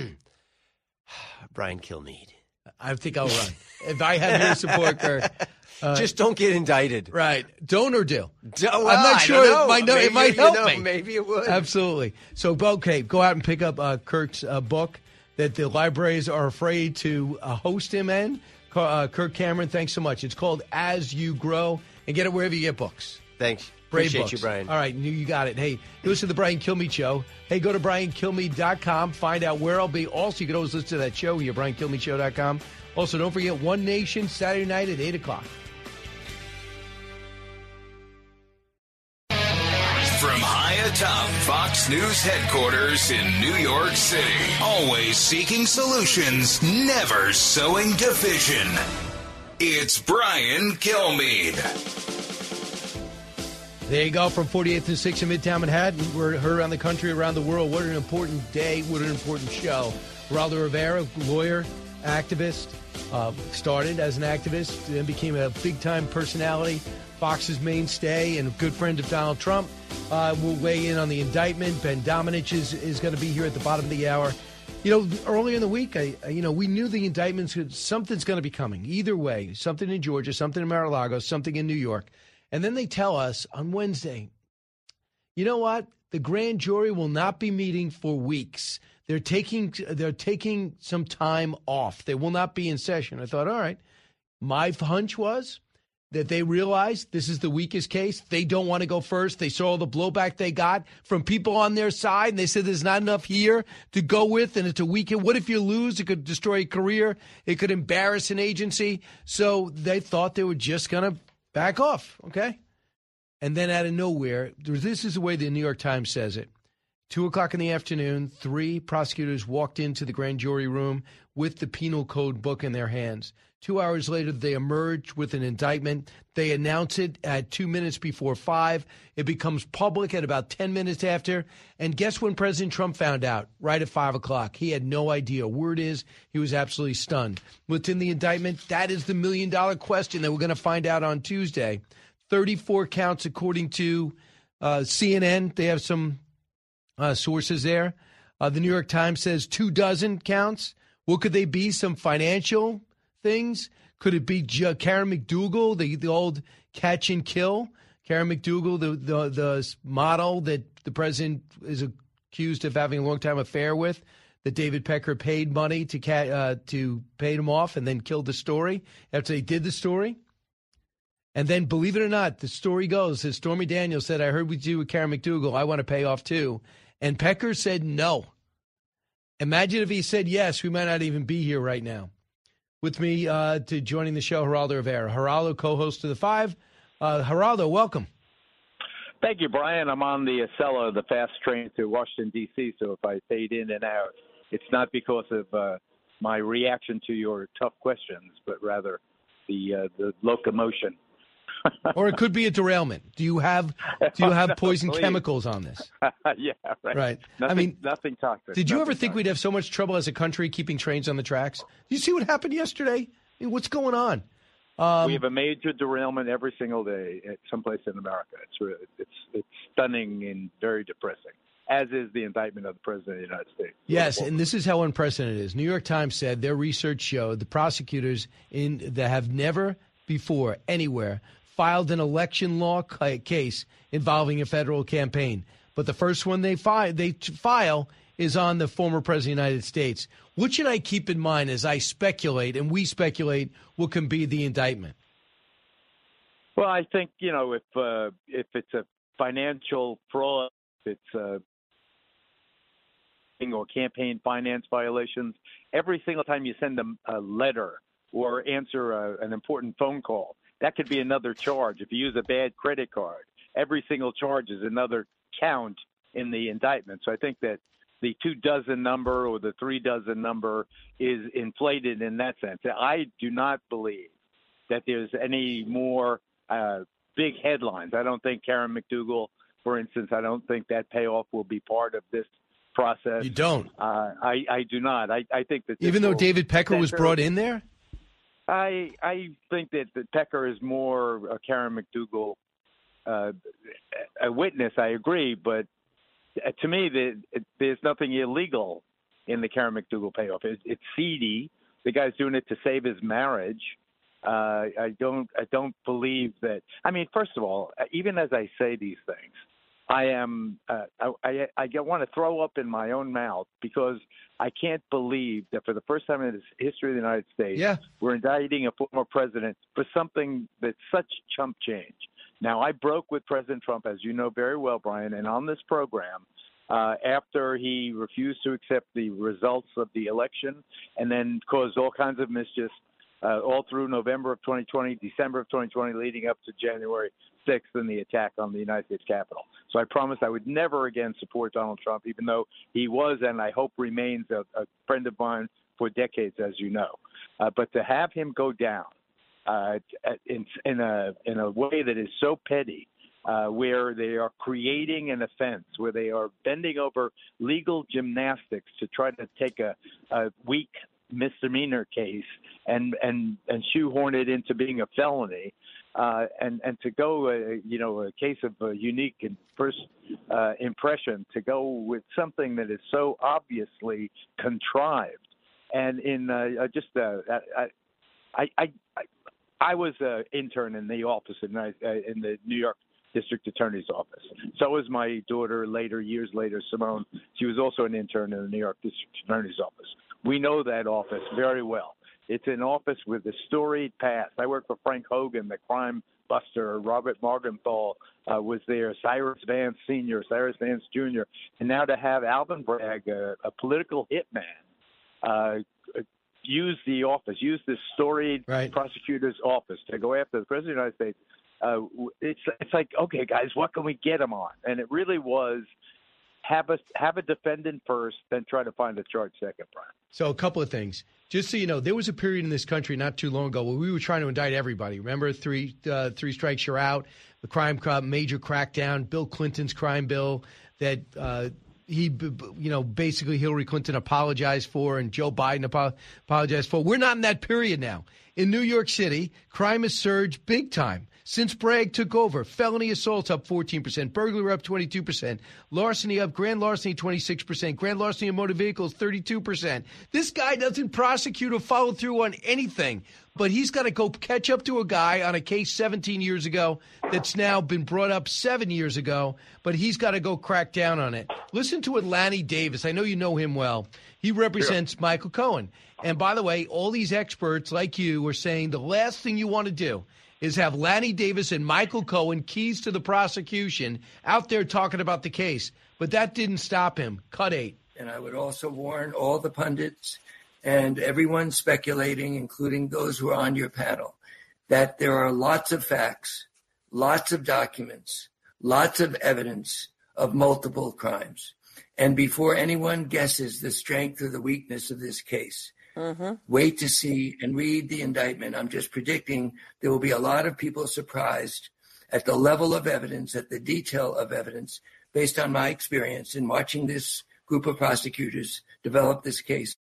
[SPEAKER 12] Brian Kilmeade.
[SPEAKER 2] I think I'll run. If I have your support, Kirk. Uh,
[SPEAKER 12] Just don't get indicted.
[SPEAKER 2] Right. Don't or do?
[SPEAKER 12] do well,
[SPEAKER 2] I'm not
[SPEAKER 12] I
[SPEAKER 2] sure.
[SPEAKER 12] It
[SPEAKER 2] might, know,
[SPEAKER 12] maybe,
[SPEAKER 2] it might help
[SPEAKER 12] you know,
[SPEAKER 2] me.
[SPEAKER 12] Maybe it would.
[SPEAKER 2] Absolutely. So, okay, go out and pick up uh, Kirk's uh, book that the libraries are afraid to uh, host him in. Uh, Kirk Cameron, thanks so much. It's called As You Grow, and get it wherever you get books.
[SPEAKER 12] Thanks.
[SPEAKER 2] Brave
[SPEAKER 12] Appreciate
[SPEAKER 2] books.
[SPEAKER 12] you, Brian.
[SPEAKER 2] All right, you got it. Hey, you listen to the Brian Kilmeade Show. Hey, go to brian kilmeade dot com. Find out where I'll be. Also, you can always listen to that show here, brian kilmeade show dot com. Also, don't forget One Nation, Saturday night at eight o'clock.
[SPEAKER 1] From high atop Fox News headquarters in New York City, always seeking solutions, never sowing division. It's Brian Kilmeade.
[SPEAKER 2] There you go, from forty-eighth and sixth in Midtown Manhattan. We're heard around the country, around the world. What an important day, what an important show. Geraldo Rivera, lawyer, activist, uh, started as an activist, then became a big-time personality, Fox's mainstay, and a good friend of Donald Trump. Uh, we'll weigh in on the indictment. Ben Domenech is, is going to be here at the bottom of the hour. You know, earlier in the week, I, you know, we knew the indictments, something's going to be coming. Either way, something in Georgia, something in Mar-a-Lago, something in New York. And then they tell us on Wednesday, you know what? The grand jury will not be meeting for weeks. They're taking they're taking some time off. They will not be in session. I thought, all right. My hunch was that they realized this is the weakest case. They don't want to go first. They saw all the blowback they got from people on their side, and they said there's not enough here to go with, and it's a weekend. What if you lose? It could destroy a career. It could embarrass an agency. So they thought they were just going to back off, okay? And then out of nowhere, this is the way the New York Times says it. Two o'clock in the afternoon, three prosecutors walked into the grand jury room with the penal code book in their hands. Two hours later, they emerged with an indictment. They announce it at two minutes before five. It becomes public at about ten minutes after. And guess when President Trump found out? Right at five o'clock. He had no idea. Word is he was absolutely stunned. What's in the indictment? That is the million-dollar question that we're going to find out on Tuesday. thirty-four counts according to uh, C N N. They have some uh, sources there. Uh, the New York Times says two dozen counts. What could they be? Some financial things? Could it be J- Karen McDougal, the, the old catch and kill? Karen McDougal, the, the the model that the president is accused of having a long-time affair with. that David Pecker paid money to ca- uh, to pay him off and then killed the story after they did the story. And then, believe it or not, the story goes that Stormy Daniels said, I heard we do with Karen McDougal. I want to pay off too. And Pecker said no. Imagine if he said yes, we might not even be here right now. With me uh, to joining the show, Geraldo Rivera. Geraldo, co-host of The Five. Uh, Geraldo, welcome.
[SPEAKER 13] Thank you, Brian. I'm on the Acela, the fast train to Washington, D C, so if I fade in and out, it's not because of uh, my reaction to your tough questions, but rather the uh, the locomotion.
[SPEAKER 2] Or it could be a derailment. Do you have do you have poison chemicals on this?
[SPEAKER 13] Yeah, right.
[SPEAKER 2] Right.
[SPEAKER 13] Nothing,
[SPEAKER 2] I mean,
[SPEAKER 13] nothing toxic.
[SPEAKER 2] Did you
[SPEAKER 13] nothing
[SPEAKER 2] ever think
[SPEAKER 13] toxic.
[SPEAKER 2] we'd have so much trouble as a country keeping trains on the tracks? Did you see what happened yesterday? I mean, what's going on? Um,
[SPEAKER 13] we have a major derailment every single day at someplace in America. It's really, it's it's stunning and very depressing, as is the indictment of the President of the United States.
[SPEAKER 2] Yes, and this is how unprecedented it is. New York Times said their research showed the prosecutors in that have never before anywhere filed an election law case involving a federal campaign. But the first one they, fi- they file is on the former president of the United States. What should I keep in mind as I speculate, and we speculate, what can be the indictment?
[SPEAKER 13] Well, I think, you know, if uh, if it's a financial fraud, if it's uh, or campaign finance violations, every single time you send them a letter or answer a, an important phone call, that could be another charge. If you use a bad credit card, every single charge is another count in the indictment. So I think that the two dozen number or the three dozen number is inflated in that sense. I do not believe that there's any more uh, big headlines. I don't think Karen McDougal, for instance, I don't think that payoff will be part of this process.
[SPEAKER 2] You don't?
[SPEAKER 13] Uh, I, I do not. I, I think that
[SPEAKER 2] even though David Pecker was brought in there?
[SPEAKER 13] I I think that, that Pecker is more a Karen McDougal uh, a witness. I agree, but to me, the, it, there's nothing illegal in the Karen McDougal payoff. It, it's seedy. The guy's doing it to save his marriage. Uh, I don't I don't believe that. I mean, first of all, even as I say these things, I am uh, I, I, I want to throw up in my own mouth because I can't believe that for the first time in the history of the United States,
[SPEAKER 2] yeah.
[SPEAKER 13] we're indicting a former president for something that's such chump change. Now, I broke with President Trump, as you know very well, Brian, and on this program, uh, after he refused to accept the results of the election and then caused all kinds of mischief uh, all through November of twenty twenty, December of twenty twenty, leading up to January sixth and the attack on the United States Capitol. So I promised I would never again support Donald Trump, even though he was and I hope remains a, a friend of mine for decades, as you know. Uh, but to have him go down uh, in, in, a, in a way that is so petty, uh, where they are creating an offense, where they are bending over legal gymnastics to try to take a, a weak misdemeanor case and, and, and shoehorn it into being a felony, uh, and, and to go, uh, you know, a case of a unique and first uh, impression, to go with something that is so obviously contrived. And in uh, just, uh, I, I, I, I was an intern in the office in, uh, in the New York District Attorney's office. So was my daughter later, years later, Simone. She was also an intern in the New York District Attorney's office. We know that office very well. It's an office with a storied past. I worked for Frank Hogan, the crime buster. Robert Morgenthau uh, was there. Cyrus Vance Senior, Cyrus Vance Junior And now to have Alvin Bragg, a, a political hitman, uh, use the office, use this storied
[SPEAKER 2] right.
[SPEAKER 13] prosecutor's office to go after the President of the United States. Uh, it's it's like, okay, guys, what can we get him on? And it really was have a have a defendant first, then try to find a charge second, Brian.
[SPEAKER 2] So a couple of things. Just so you know, there was a period in this country not too long ago where we were trying to indict everybody. Remember, three uh, three strikes, you're out. The crime crowd, major crackdown. Bill Clinton's crime bill that uh, he, you know, basically Hillary Clinton apologized for and Joe Biden apologized for. We're not in that period now. In New York City, crime has surged big time. Since Bragg took over, felony assaults up fourteen percent, burglary up twenty-two percent, larceny up, grand larceny twenty-six percent, grand larceny of motor vehicles thirty-two percent. This guy doesn't prosecute or follow through on anything, but he's got to go catch up to a guy on a case seventeen years ago that's now been brought up seven years ago, but he's got to go crack down on it. Listen to what Lanny Davis, I know you know him well. He represents sure. Michael Cohen. And by the way, all these experts like you are saying the last thing you want to do is have Lanny Davis and Michael Cohen, keys to the prosecution, out there talking about the case. But that didn't stop him. Cut eight.
[SPEAKER 4] And I would also warn all the pundits and everyone speculating, including those who are on your panel, that there are lots of facts, lots of documents, lots of evidence of multiple crimes. And before anyone guesses the strength or the weakness of this case, mm-hmm. wait to see and read the indictment. I'm just predicting there will be a lot of people surprised at the level of evidence, at the detail of evidence, based on my experience in watching this group of prosecutors develop this case.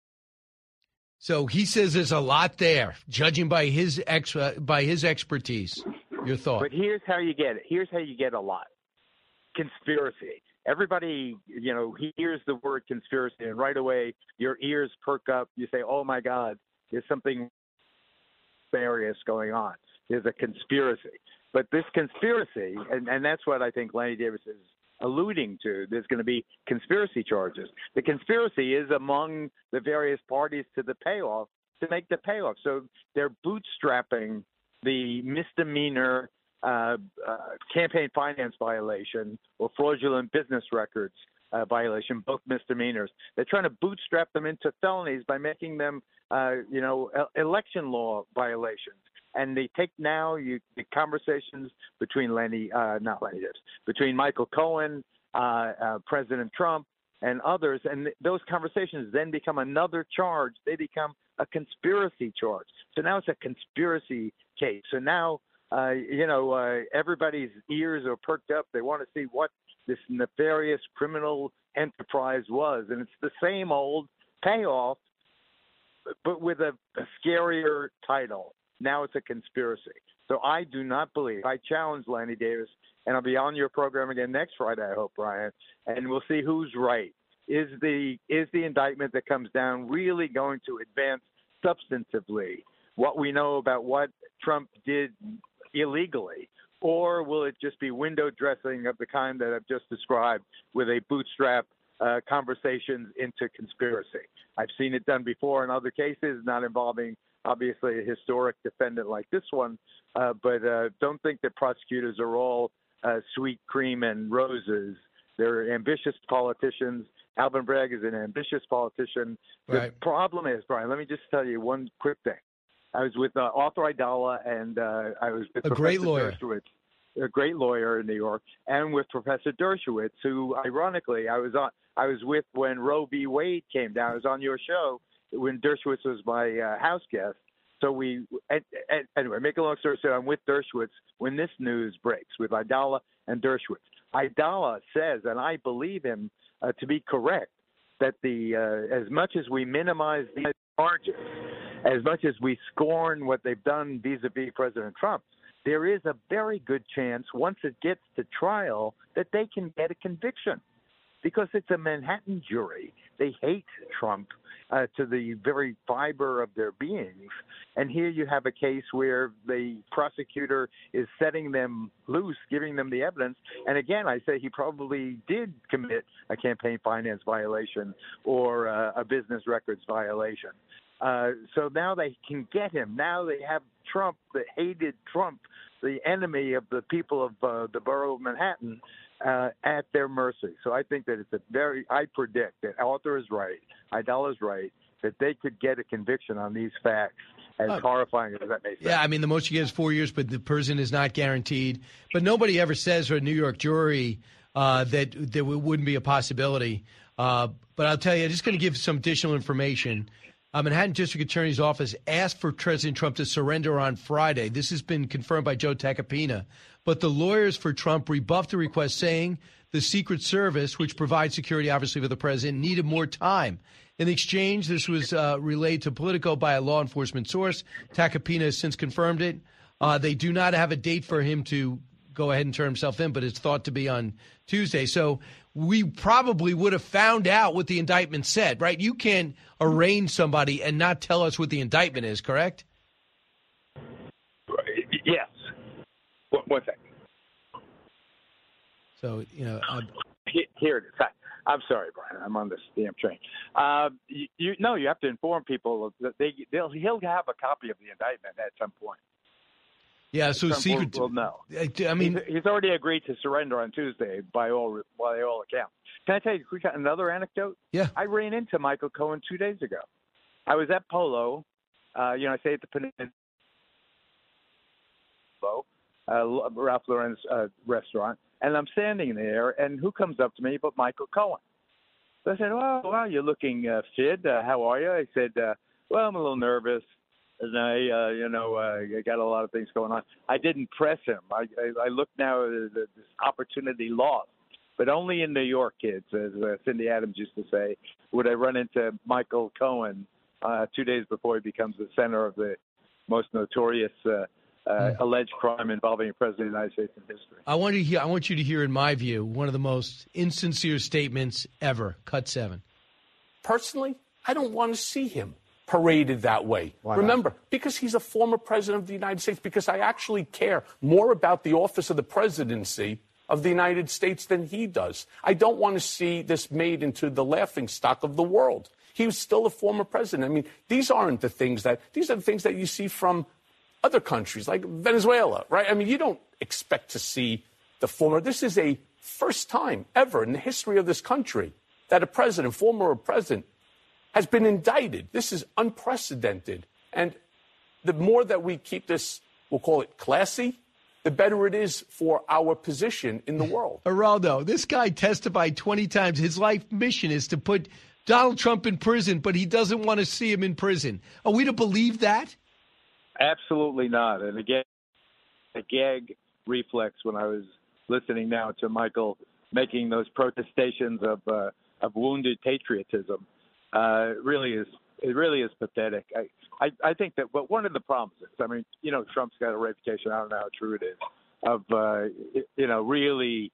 [SPEAKER 2] So he says there's a lot there, judging by his ex uh, by his expertise. Your thought?
[SPEAKER 13] But here's how you get it. Here's how you get a lot. Conspiracy. Everybody, you know, hears the word conspiracy, and right away your ears perk up. You say, "Oh my God, there's something nefarious going on. There's a conspiracy." But this conspiracy, and, and that's what I think Lanny Davis is alluding to, there's going to be conspiracy charges. The conspiracy is among the various parties to the payoff to make the payoff. So they're bootstrapping the misdemeanor uh, uh, campaign finance violation or fraudulent business records uh, violation, both misdemeanors. They're trying to bootstrap them into felonies by making them, uh, you know, election law violations. And they take now you the conversations between Lenny, uh, not Lenny Davis, between Michael Cohen, uh, uh, President Trump, and others, and th- those conversations then become another charge. They become a conspiracy charge. So now it's a conspiracy case. So now, uh, you know, uh, everybody's ears are perked up. They want to see what this nefarious criminal enterprise was, and it's the same old payoff, but with a, a scarier title. Now it's a conspiracy. So I do not believe. I challenge Lanny Davis, and I'll be on your program again next Friday, I hope, Brian, and we'll see who's right. Is the is the indictment that comes down really going to advance substantively what we know about what Trump did illegally, or will it just be window dressing of the kind that I've just described with a bootstrap uh, conversations into conspiracy? I've seen it done before in other cases, not involving obviously a historic defendant like this one, uh, but uh, don't think that prosecutors are all uh, sweet cream and roses. They're ambitious politicians. Alvin Bragg is an ambitious politician.
[SPEAKER 2] Right.
[SPEAKER 13] The problem is, Brian, let me just tell you one quick thing. I was with uh, Arthur Aidala, and uh, I was with
[SPEAKER 2] a
[SPEAKER 13] Professor
[SPEAKER 2] great lawyer.
[SPEAKER 13] Dershowitz, a great lawyer in New York, and with Professor Dershowitz, who, ironically, I was on. I was with when Roe v. Wade came down. I was on your show when Dershowitz was my uh, house guest. So we, and, and, anyway, make a long story short, I'm with Dershowitz when this news breaks with Aidala and Dershowitz. Aidala says, and I believe him uh, to be correct, that the uh, as much as we minimize these charges, as much as we scorn what they've done vis-a-vis President Trump, there is a very good chance once it gets to trial that they can get a conviction because it's a Manhattan jury. They hate Trump uh, to the very fiber of their beings. And here you have a case where the prosecutor is setting them loose, giving them the evidence. And again, I say he probably did commit a campaign finance violation or uh, a business records violation. Uh, so now they can get him. Now they have Trump, the hated Trump, the enemy of the people of uh, the borough of Manhattan, uh, at their mercy. So I think that it's a very, I predict that Arthur is right, Aidala is right, that they could get a conviction on these facts, as uh, horrifying as that may sound.
[SPEAKER 2] Yeah, I mean, the most you get is four years, but the person is not guaranteed. But nobody ever says for a New York jury uh, that there wouldn't be a possibility. Uh, but I'll tell you, I'm just going to give some additional information. Uh, Manhattan District Attorney's Office asked for President Trump to surrender on Friday. This has been confirmed by Joe Tacopina. But the lawyers for Trump rebuffed the request, saying the Secret Service, which provides security, obviously, for the president, needed more time. In exchange, this was uh, relayed to Politico by a law enforcement source. Tacopina has since confirmed it. Uh, they do not have a date for him to go ahead and turn himself in, but it's thought to be on Tuesday. So we probably would have found out what the indictment said, right? You can't arraign somebody and not tell us what the indictment is, correct?
[SPEAKER 13] Yes. One, one second.
[SPEAKER 2] So, you know. Uh,
[SPEAKER 13] Here it is. I'm sorry, Brian. I'm on this damn train. Uh, you, you no, you have to inform people that they they'll he'll have a copy of the indictment at some point.
[SPEAKER 2] Yeah, so
[SPEAKER 13] Some
[SPEAKER 2] secret.
[SPEAKER 13] Will know.
[SPEAKER 2] I mean,
[SPEAKER 13] he's, he's already agreed to surrender on Tuesday by all by all accounts. Can I tell you another anecdote?
[SPEAKER 2] Yeah.
[SPEAKER 13] I ran into Michael Cohen two days ago. I was at Polo. Uh, you know, I stayed at the Peninsula, uh, Ralph Lauren's uh, restaurant. And I'm standing there, and who comes up to me but Michael Cohen? So I said, well, well you're looking uh, fit. Uh, how are you? I said, uh, well, I'm a little nervous. And I, uh, you know, uh, I got a lot of things going on. I didn't press him. I, I, I look now at this opportunity lost. But only in New York, kids, as uh, Cindy Adams used to say, would I run into Michael Cohen uh, two days before he becomes the center of the most notorious uh Uh, alleged crime involving a president of the United States in history.
[SPEAKER 2] I want, to hear, I want you to hear, in my view, one of the most insincere statements ever. Cut seven.
[SPEAKER 7] Personally, I don't want to see him paraded that way.
[SPEAKER 14] Why
[SPEAKER 7] Remember,
[SPEAKER 14] not?
[SPEAKER 7] because he's a former president of the United States, because I actually care more about the office of the presidency of the United States than he does. I don't want to see this made into the laughingstock of the world. He was still a former president. I mean, these aren't the things that, these are the things that you see from other countries like Venezuela, right? I mean, you don't expect to see the former. This is a first time ever in the history of this country that a president, former president, has been indicted. This is unprecedented. And the more that we keep this, we'll call it classy, the better it is for our position in the world.
[SPEAKER 2] Geraldo, this guy testified twenty times. His life mission is to put Donald Trump in prison, but he doesn't want to see him in prison. Are we to believe that?
[SPEAKER 13] Absolutely not. And again, a gag reflex when I was listening now to Michael making those protestations of uh, of wounded patriotism uh, really is it really is pathetic. I, I I think that, but one of the problems is, I mean, you know, Trump's got a reputation, I don't know how true it is, of uh, you know really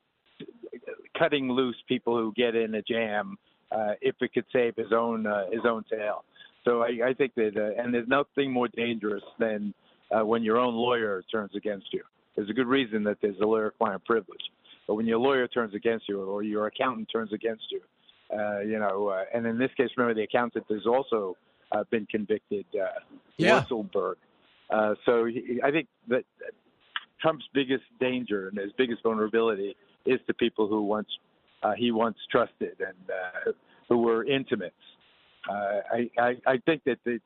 [SPEAKER 13] cutting loose people who get in a jam uh, if it could save his own uh, his own tail. So I, I think that, uh, and there's nothing more dangerous than uh, when your own lawyer turns against you. There's a good reason that there's a lawyer-client privilege. But when your lawyer turns against you or your accountant turns against you, uh, you know, uh, and in this case, remember, the accountant has also uh, been convicted, uh,
[SPEAKER 2] yeah.
[SPEAKER 13] Wurzelberg. Uh, so he, I think that Trump's biggest danger and his biggest vulnerability is to people who once uh, he once trusted and uh, who were intimates. Uh, I, I, I think that the,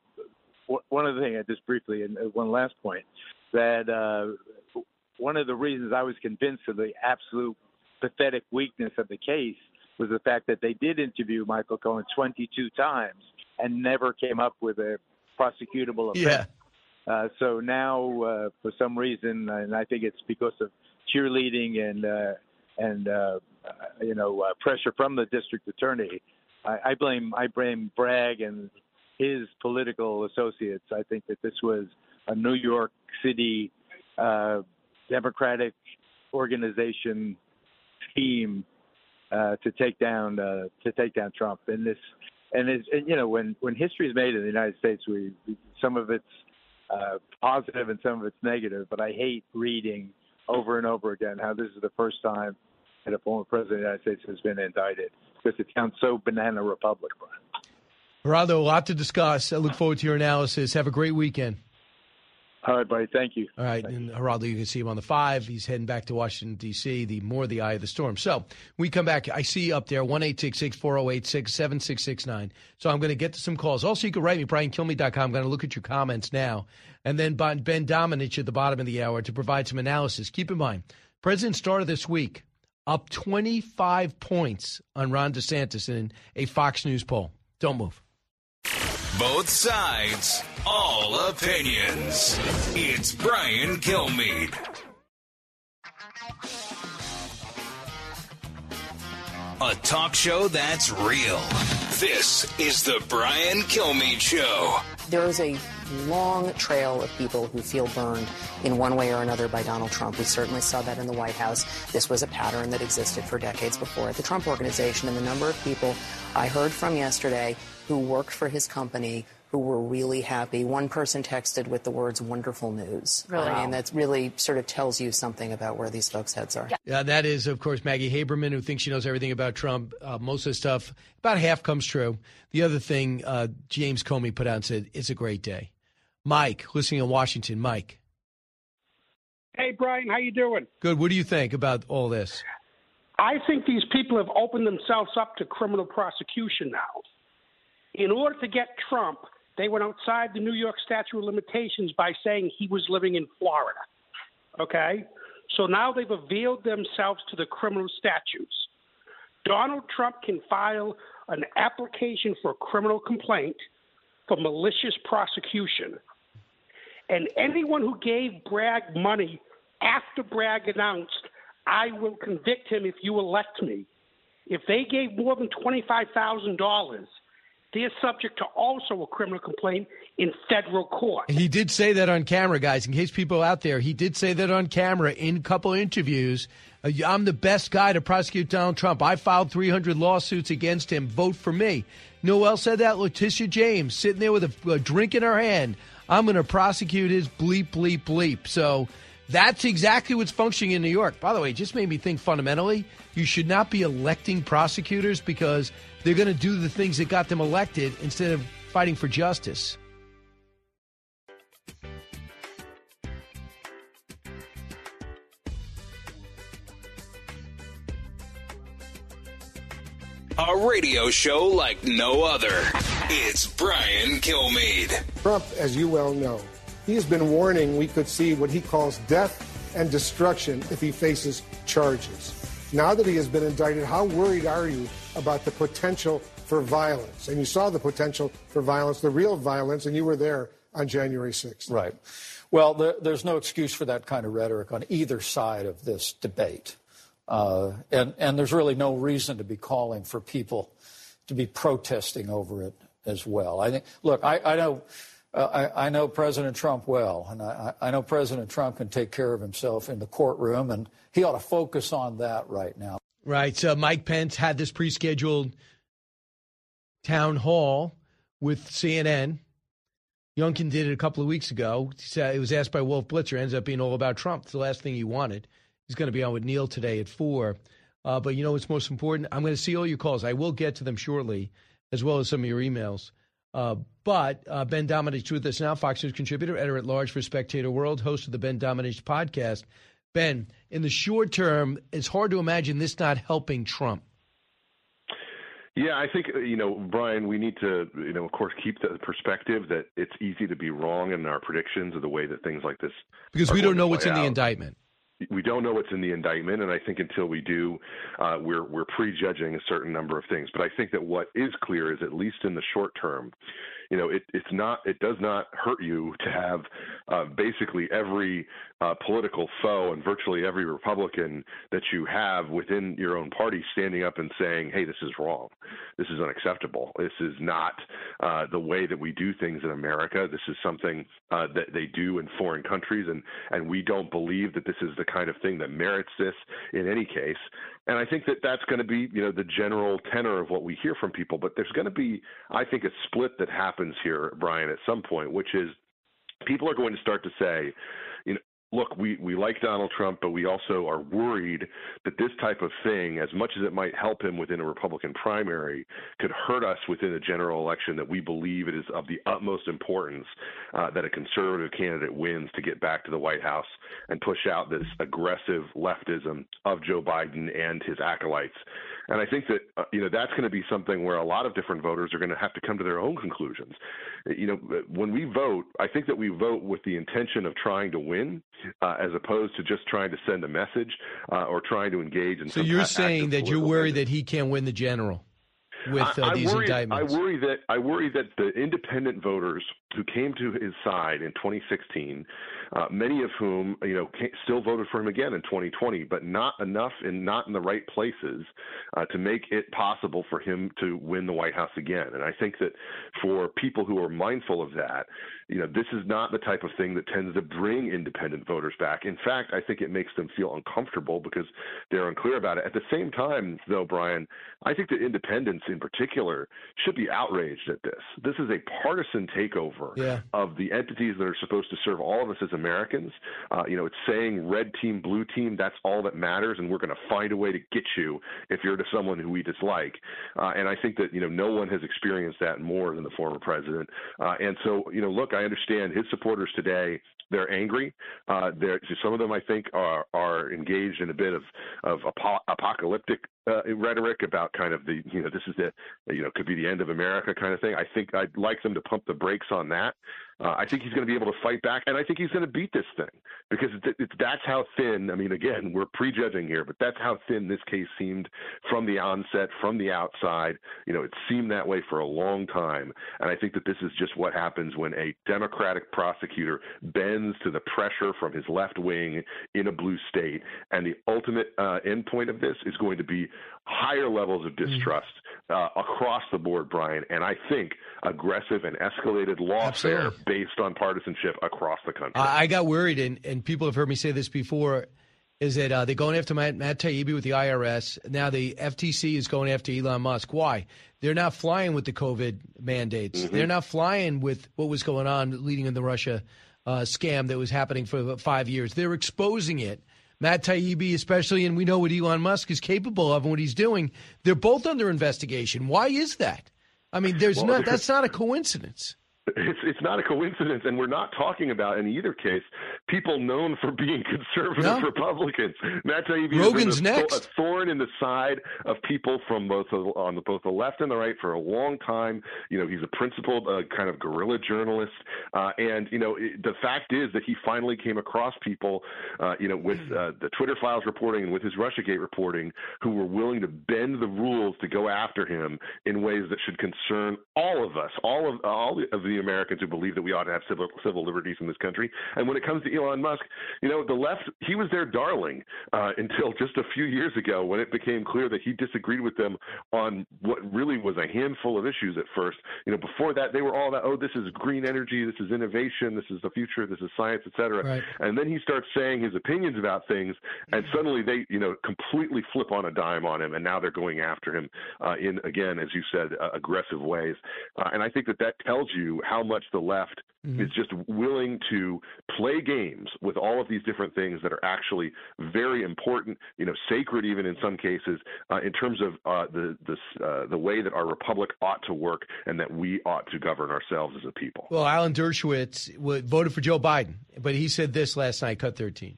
[SPEAKER 13] one of the things, just briefly, and one last point, that uh, one of the reasons I was convinced of the absolute pathetic weakness of the case was the fact that they did interview Michael Cohen twenty-two times and never came up with a prosecutable offense.
[SPEAKER 2] Yeah.
[SPEAKER 13] Uh, so now, uh, for some reason, and I think it's because of cheerleading and uh, and uh, uh, you know uh, pressure from the district attorney, I, I blame I blame Bragg and his political associates. I think that this was a New York City uh, Democratic organization scheme uh, to take down uh, to take down Trump. And this and, it's, and you know when when history is made in the United States, we some of it's uh, positive and some of it's negative. But I hate reading over and over again how this is the first time that a former president of the United States has been indicted, because it sounds so banana republic, Brian.
[SPEAKER 2] Geraldo, a lot to discuss. I look forward to your analysis. Have a great weekend.
[SPEAKER 13] All right, buddy. Thank you.
[SPEAKER 2] All right.
[SPEAKER 13] Thank
[SPEAKER 2] and Geraldo, you can see him on the five. He's heading back to Washington, D C, the more the eye of the storm. So we come back. I see up there, one eight six six, four oh eight, six seven six six nine. So I'm going to get to some calls. Also, you can write me, brian kilmeade dot com. I'm going to look at your comments now. And then Ben Domenech at the bottom of the hour to provide some analysis. Keep in mind, President started this week up twenty-five points on Ron DeSantis in a Fox News poll. Don't move.
[SPEAKER 1] Both sides, all opinions. It's Brian Kilmeade. A talk show that's real. This is the Brian Kilmeade Show.
[SPEAKER 15] There is a
[SPEAKER 14] long trail of people who feel burned in one way or another by Donald Trump. We certainly saw that in the White House. This was a pattern that existed for decades before at the Trump Organization. And the number of people I heard from yesterday who worked for his company who were really happy. One person texted with the words "wonderful news."
[SPEAKER 5] Really?
[SPEAKER 14] I mean, that really sort of tells you something about where these folks' heads are.
[SPEAKER 2] Yeah, that is, of course, Maggie Haberman, who thinks she knows everything about Trump. Uh, most of the stuff, about half comes true. The other thing, uh, James Comey put out and said, it's a great day. Mike, listening in Washington. Mike.
[SPEAKER 15] Hey, Brian, how you doing?
[SPEAKER 2] Good. What do you think about all this?
[SPEAKER 15] I think these people have opened themselves up to criminal prosecution now. In order to get Trump, they went outside the New York statute of limitations by saying he was living in Florida. Okay? So now they've availed themselves to the criminal statutes. Donald Trump can file an application for a criminal complaint for malicious prosecution. And anyone who gave Bragg money after Bragg announced, I will convict him if you elect me, if they gave more than twenty-five thousand dollars, they're subject to also a criminal complaint in federal court.
[SPEAKER 2] He did say that on camera, guys, in case people out there. He did say that on camera in a couple of interviews. Uh, I'm the best guy to prosecute Donald Trump. I filed three hundred lawsuits against him. Vote for me. You know who else said that? Letitia James, sitting there with a, a drink in her hand. I'm going to prosecute his bleep, bleep, bleep. So that's exactly what's functioning in New York. By the way, it just made me think fundamentally, you should not be electing prosecutors because they're going to do the things that got them elected instead of fighting for justice.
[SPEAKER 1] A radio show like no other. It's Brian Kilmeade.
[SPEAKER 16] Trump, as you well know, he has been warning we could see what he calls death and destruction if he faces charges. Now that he has been indicted, how worried are you about the potential for violence? And you saw the potential for violence, the real violence, and you were there on January sixth.
[SPEAKER 11] Right. Well, there, there's no excuse for that kind of rhetoric on either side of this debate. Uh, and, and there's really no reason to be calling for people to be protesting over it as well. I think, look, I, I know uh, I, I know President Trump well, and I, I know President Trump can take care of himself in the courtroom, and he ought to focus on that right now.
[SPEAKER 2] Right. So Mike Pence had this pre-scheduled town hall with C N N. Youngkin did it a couple of weeks ago. It was asked by Wolf Blitzer. It ends up being all about Trump. It's the last thing he wanted. He's going to be on with Neil today at four. Uh, but you know what's most important? I'm going to see all your calls. I will get to them shortly, as well as some of your emails. Uh, but uh, Ben Domenech with us now, Fox News contributor, editor-at-large for Spectator World, host of the Ben Domenech podcast. Ben, in the short term, it's hard to imagine this not helping Trump.
[SPEAKER 17] Yeah, I think, you know, Brian, we need to, you know, of course, keep the perspective that it's easy to be wrong in our predictions of the way that things like this
[SPEAKER 2] Because we don't know what's in the indictment.
[SPEAKER 17] We don't know what's in the indictment, and I think until we do, uh, we're we're prejudging a certain number of things. But I think that what is clear is, at least in the short term, you know, it it's not it does not hurt you to have uh, basically every uh, political foe and virtually every Republican that you have within your own party standing up and saying, "Hey, this is wrong. This is unacceptable. This is not uh, the way that we do things in America. This is something uh, that they do in foreign countries, and and we don't believe that this is the kind of thing that merits this in any case." And I think that that's going to be, you know, the general tenor of what we hear from people. But there's going to be, I think, a split that happens here, Brian, at some point, which is people are going to start to say, you know, look, we, we like Donald Trump, but we also are worried that this type of thing, as much as it might help him within a Republican primary, could hurt us within a general election, that we believe it is of the utmost importance uh, that a conservative candidate wins to get back to the White House and push out this aggressive leftism of Joe Biden and his acolytes. And I think that, uh, you know, that's going to be something where a lot of different voters are going to have to come to their own conclusions. You know, when we vote, I think that we vote with the intention of trying to win, uh, as opposed to just trying to send a message uh, or trying to engage in.
[SPEAKER 2] So
[SPEAKER 17] some
[SPEAKER 2] you're
[SPEAKER 17] a-
[SPEAKER 2] saying that you're worried that he can't win the general with uh,
[SPEAKER 17] I, I
[SPEAKER 2] these
[SPEAKER 17] worry,
[SPEAKER 2] indictments?
[SPEAKER 17] I worry that I worry that the independent voters who came to his side in twenty sixteen, uh, many of whom, you know, came, still voted for him again in twenty twenty, but not enough and not in the right places uh, to make it possible for him to win the White House again. And I think that for people who are mindful of that, you know, this is not the type of thing that tends to bring independent voters back. In fact, I think it makes them feel uncomfortable because they're unclear about it. At the same time, though, Brian, I think that independents in particular should be outraged at this. This is a partisan takeover
[SPEAKER 2] yeah.
[SPEAKER 17] of the entities that are supposed to serve all of us as Americans. Uh, you know, it's saying red team, blue team, that's all that matters, and we're going to find a way to get you if you're to someone who we dislike. Uh, and I think that, you know, no one has experienced that more than the former president. Uh, and so, you know, look, I understand his supporters today, they're angry. Uh, they're, some of them, I think, are, are engaged in a bit of, of apo- apocalyptic uh, rhetoric about kind of the, you know, this is the, you know, could be the end of America kind of thing. I think I'd like them to pump the brakes on that. Uh, I think he's going to be able to fight back, and I think he's going to beat this thing because it's, it's, that's how thin, I mean, again, we're prejudging here, but that's how thin this case seemed from the onset, from the outside. You know, it seemed that way for a long time, and I think that this is just what happens when a Democratic prosecutor bends to the pressure from his left wing in a blue state, and the ultimate uh, end point of this is going to be higher levels of distrust uh, across the board, Brian, and I think aggressive and escalated lawfare based on partisanship across the country.
[SPEAKER 2] I got worried, and, and people have heard me say this before, is that uh, they're going after Matt, Matt Taibbi with the I R S. Now the F T C is going after Elon Musk. Why? They're not flying with the COVID mandates. Mm-hmm. They're not flying with what was going on leading in the Russia uh, scam that was happening for about five years. They're exposing it. Matt Taibbi especially, and we know what Elon Musk is capable of and what he's doing. They're both under investigation. Why is that? I mean, there's well, not. That's not a coincidence.
[SPEAKER 17] It's it's not a coincidence, and we're not talking about, in either case, people known for being conservative no. Republicans. Matt Taibbi
[SPEAKER 2] Rogan's
[SPEAKER 17] has been a, a thorn in the side of people from both the, on the, both the left and the right for a long time. You know, he's a principled uh, kind of guerrilla journalist, uh, and you know, it, the fact is that he finally came across people, uh, you know, with uh, the Twitter Files reporting and with his RussiaGate reporting, who were willing to bend the rules to go after him in ways that should concern all of us, all of all of the Americans who believe that we ought to have civil, civil liberties in this country. And when it comes to Elon Musk, you know, the left, he was their darling uh, until just a few years ago when it became clear that he disagreed with them on what really was a handful of issues at first. You know, before that, they were all that, oh, this is green energy, this is innovation, this is the future, this is science, et cetera. Right. And then he starts saying his opinions about things, and suddenly they, you know, completely flip on a dime on him, and now they're going after him uh, in, again, as you said, uh, aggressive ways. Uh, and I think that that tells you how much the left mm-hmm. is just willing to play games with all of these different things that are actually very important, you know, sacred even in some cases, uh, in terms of uh, the the, uh, the way that our republic ought to work and that we ought to govern ourselves as a people.
[SPEAKER 2] Well, Alan Dershowitz voted for Joe Biden, but he said this last night, cut thirteen.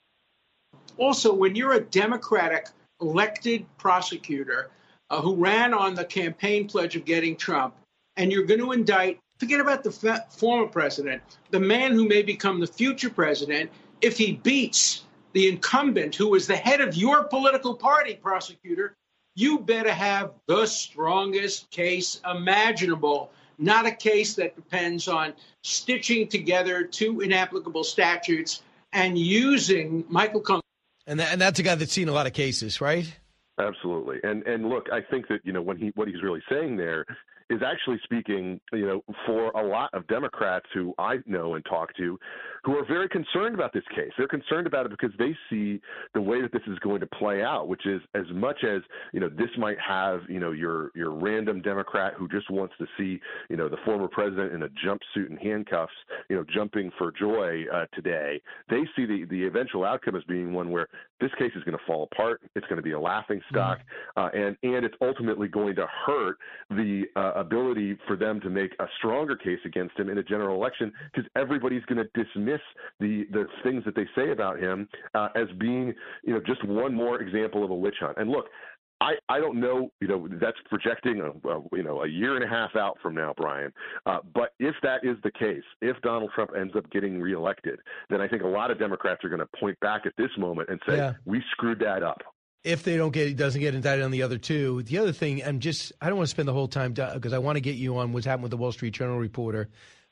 [SPEAKER 15] Also, when you're a Democratic elected prosecutor uh, who ran on the campaign pledge of getting Trump, and you're going to indict, forget about the fa- former president, the man who may become the future president, if he beats the incumbent who is the head of your political party, prosecutor, you better have the strongest case imaginable, not a case that depends on stitching together two inapplicable statutes and using Michael Cohen.
[SPEAKER 2] And, that, and that's a guy that's seen a lot of cases, right?
[SPEAKER 17] Absolutely. And and look, I think that, you know, when he what he's really saying there is actually speaking, you know, for a lot of Democrats who I know and talk to who are very concerned about this case. They're concerned about it because they see the way that this is going to play out, which is as much as, you know, this might have, you know, your your random Democrat who just wants to see, you know, the former president in a jumpsuit and handcuffs, you know, jumping for joy uh, today. They see the, the eventual outcome as being one where this case is going to fall apart. It's going to be a laughing stock, mm-hmm. uh, and, and it's ultimately going to hurt the uh, ability for them to make a stronger case against him in a general election because everybody's going to dismiss the the things that they say about him uh, as being, you know, just one more example of a witch hunt. And look, I, I don't know, you know, that's projecting, a, a, you know, a year and a half out from now, Brian. Uh, but if that is the case, if Donald Trump ends up getting reelected, then I think a lot of Democrats are going to point back at this moment and say, yeah. we screwed that up.
[SPEAKER 2] If they don't get, he doesn't get indicted on the other two. The other thing, I'm just, I don't want to spend the whole time because I want to get you on what's happened with the Wall Street Journal reporter.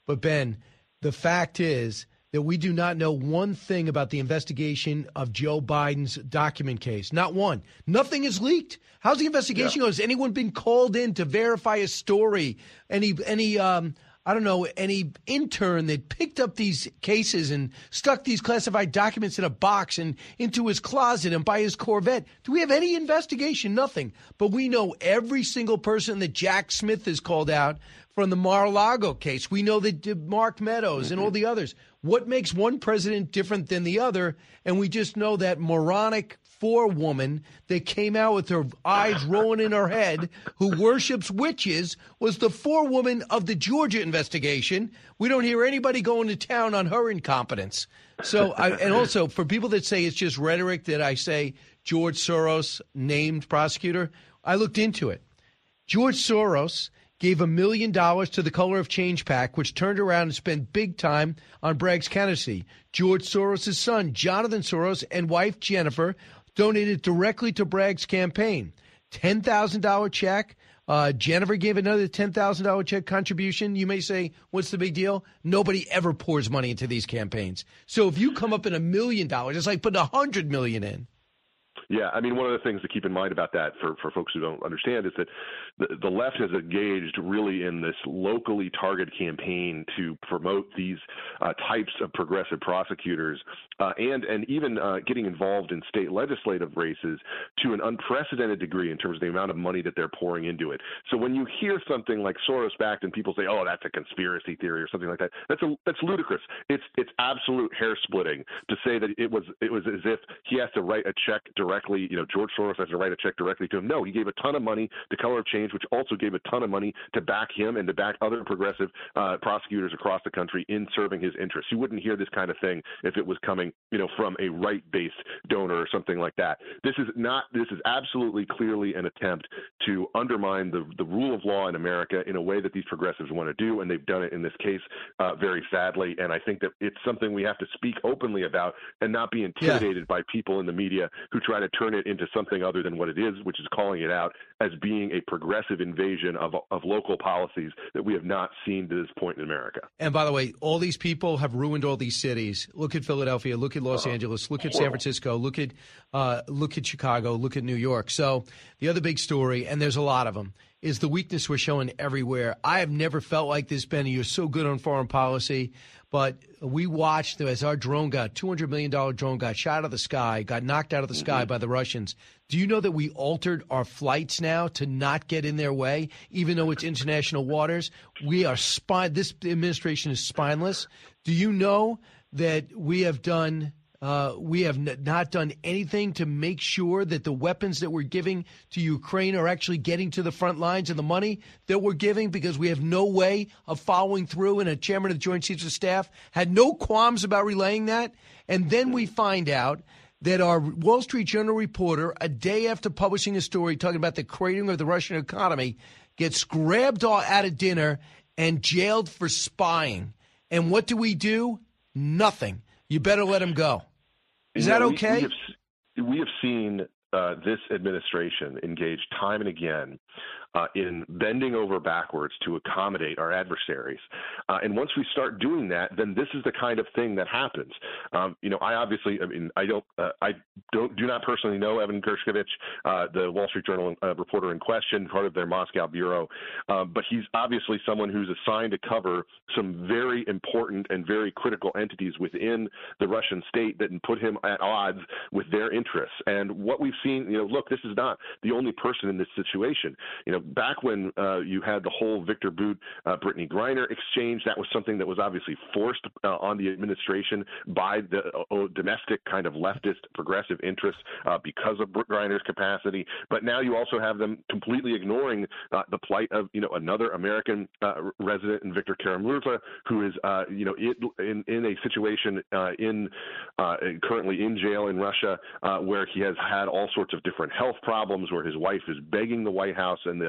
[SPEAKER 2] But, Ben, the fact is that we do not know one thing about the investigation of Joe Biden's document case. Not one. Nothing is leaked. How's the investigation yeah. go? Has anyone been called in to verify a story? Any, any, um, I don't know, any intern that picked up these cases and stuck these classified documents in a box and into his closet and by his Corvette? Do we have any investigation? Nothing. But we know every single person that Jack Smith has called out from the Mar-a-Lago case. We know that Mark Meadows and all the others. What makes one president different than the other? And we just know that moronic forewoman that came out with her eyes rolling in her head, who worships witches, was the forewoman of the Georgia investigation. We don't hear anybody going to town on her incompetence. So, I, and also for people that say it's just rhetoric that I say George Soros named prosecutor, I looked into it. George Soros gave a million dollars to the Color of Change PAC, which turned around and spent big time on Bragg's candidacy. George Soros' son, Jonathan Soros, and wife, Jennifer, donated directly to Bragg's campaign. ten thousand dollars check. Uh, Jennifer gave another ten thousand dollars check contribution. You may say, what's the big deal? Nobody ever pours money into these campaigns. So if you come up in a million dollars, it's like putting a hundred million in.
[SPEAKER 17] Yeah, I mean, one of the things to keep in mind about that for, for folks who don't understand is that the, the left has engaged really in this locally targeted campaign to promote these uh, types of progressive prosecutors uh, and, and even uh, getting involved in state legislative races to an unprecedented degree in terms of the amount of money that they're pouring into it. So when you hear something like Soros-backed and people say, oh, that's a conspiracy theory or something like that, that's a, that's ludicrous. It's it's absolute hair-splitting to say that it was it was as if he has to write a check directly Directly, you know, George Soros has to write a check directly to him. No, he gave a ton of money to Color of Change, which also gave a ton of money to back him and to back other progressive uh, prosecutors across the country in serving his interests. You wouldn't hear this kind of thing if it was coming, you know, from a right-based donor or something like that. This is not. This is absolutely clearly an attempt to undermine the the rule of law in America in a way that these progressives want to do, and they've done it in this case uh, very sadly. And I think that it's something we have to speak openly about and not be intimidated yeah. by people in the media who try to turn it into something other than what it is, which is calling it out as being a progressive invasion of, of local policies that we have not seen to this point in America.
[SPEAKER 2] And by the way, all these people have ruined all these cities. Look at Philadelphia, look at Los uh, Angeles, look at horrible. San Francisco, look at uh, look at Chicago, look at New York. So the other big story, and there's a lot of them, is the weakness we're showing everywhere. I have never felt like this, Benny. You're so good on foreign policy. But we watched as our drone got, two hundred million dollars drone got shot out of the sky, got knocked out of the sky mm-hmm. by the Russians. Do you know that we altered our flights now to not get in their way, even though it's international waters? We are spine. This administration is spineless. Do you know that we have done Uh, we have n- not done anything to make sure that the weapons that we're giving to Ukraine are actually getting to the front lines, and the money that we're giving, because we have no way of following through, and a chairman of the Joint Chiefs of Staff had no qualms about relaying that. And then we find out that our Wall Street Journal reporter, a day after publishing a story talking about the cratering of the Russian economy, gets grabbed out of dinner and jailed for spying. And what do we do? Nothing. You better let him go. Is
[SPEAKER 17] you
[SPEAKER 2] that
[SPEAKER 17] know,
[SPEAKER 2] okay?
[SPEAKER 17] We, we, have, we have seen uh, this administration engage time and again uh, in bending over backwards to accommodate our adversaries. Uh, and once we start doing that, then this is the kind of thing that happens. Um, you know, I obviously, I mean, I don't, uh, I don't, do not personally know Evan Gershkovich, uh, the Wall Street Journal uh, reporter in question, part of their Moscow bureau. Uh, but he's obviously someone who's assigned to cover some very important and very critical entities within the Russian state that put him at odds with their interests. And what we've seen, you know, look, this is not the only person in this situation. You know, back when uh, you had the whole Victor Bout, uh, Brittany Griner exchange, that was something that was obviously forced uh, on the administration by the uh, domestic kind of leftist progressive interests uh, because of Griner's capacity. But now you also have them completely ignoring uh, the plight of, you know, another American uh, resident in Victor Kara-Murza, who is, uh, you know, in, in a situation uh, in uh, currently in jail in Russia uh, where he has had all sorts of different health problems, where his wife is begging the White House and the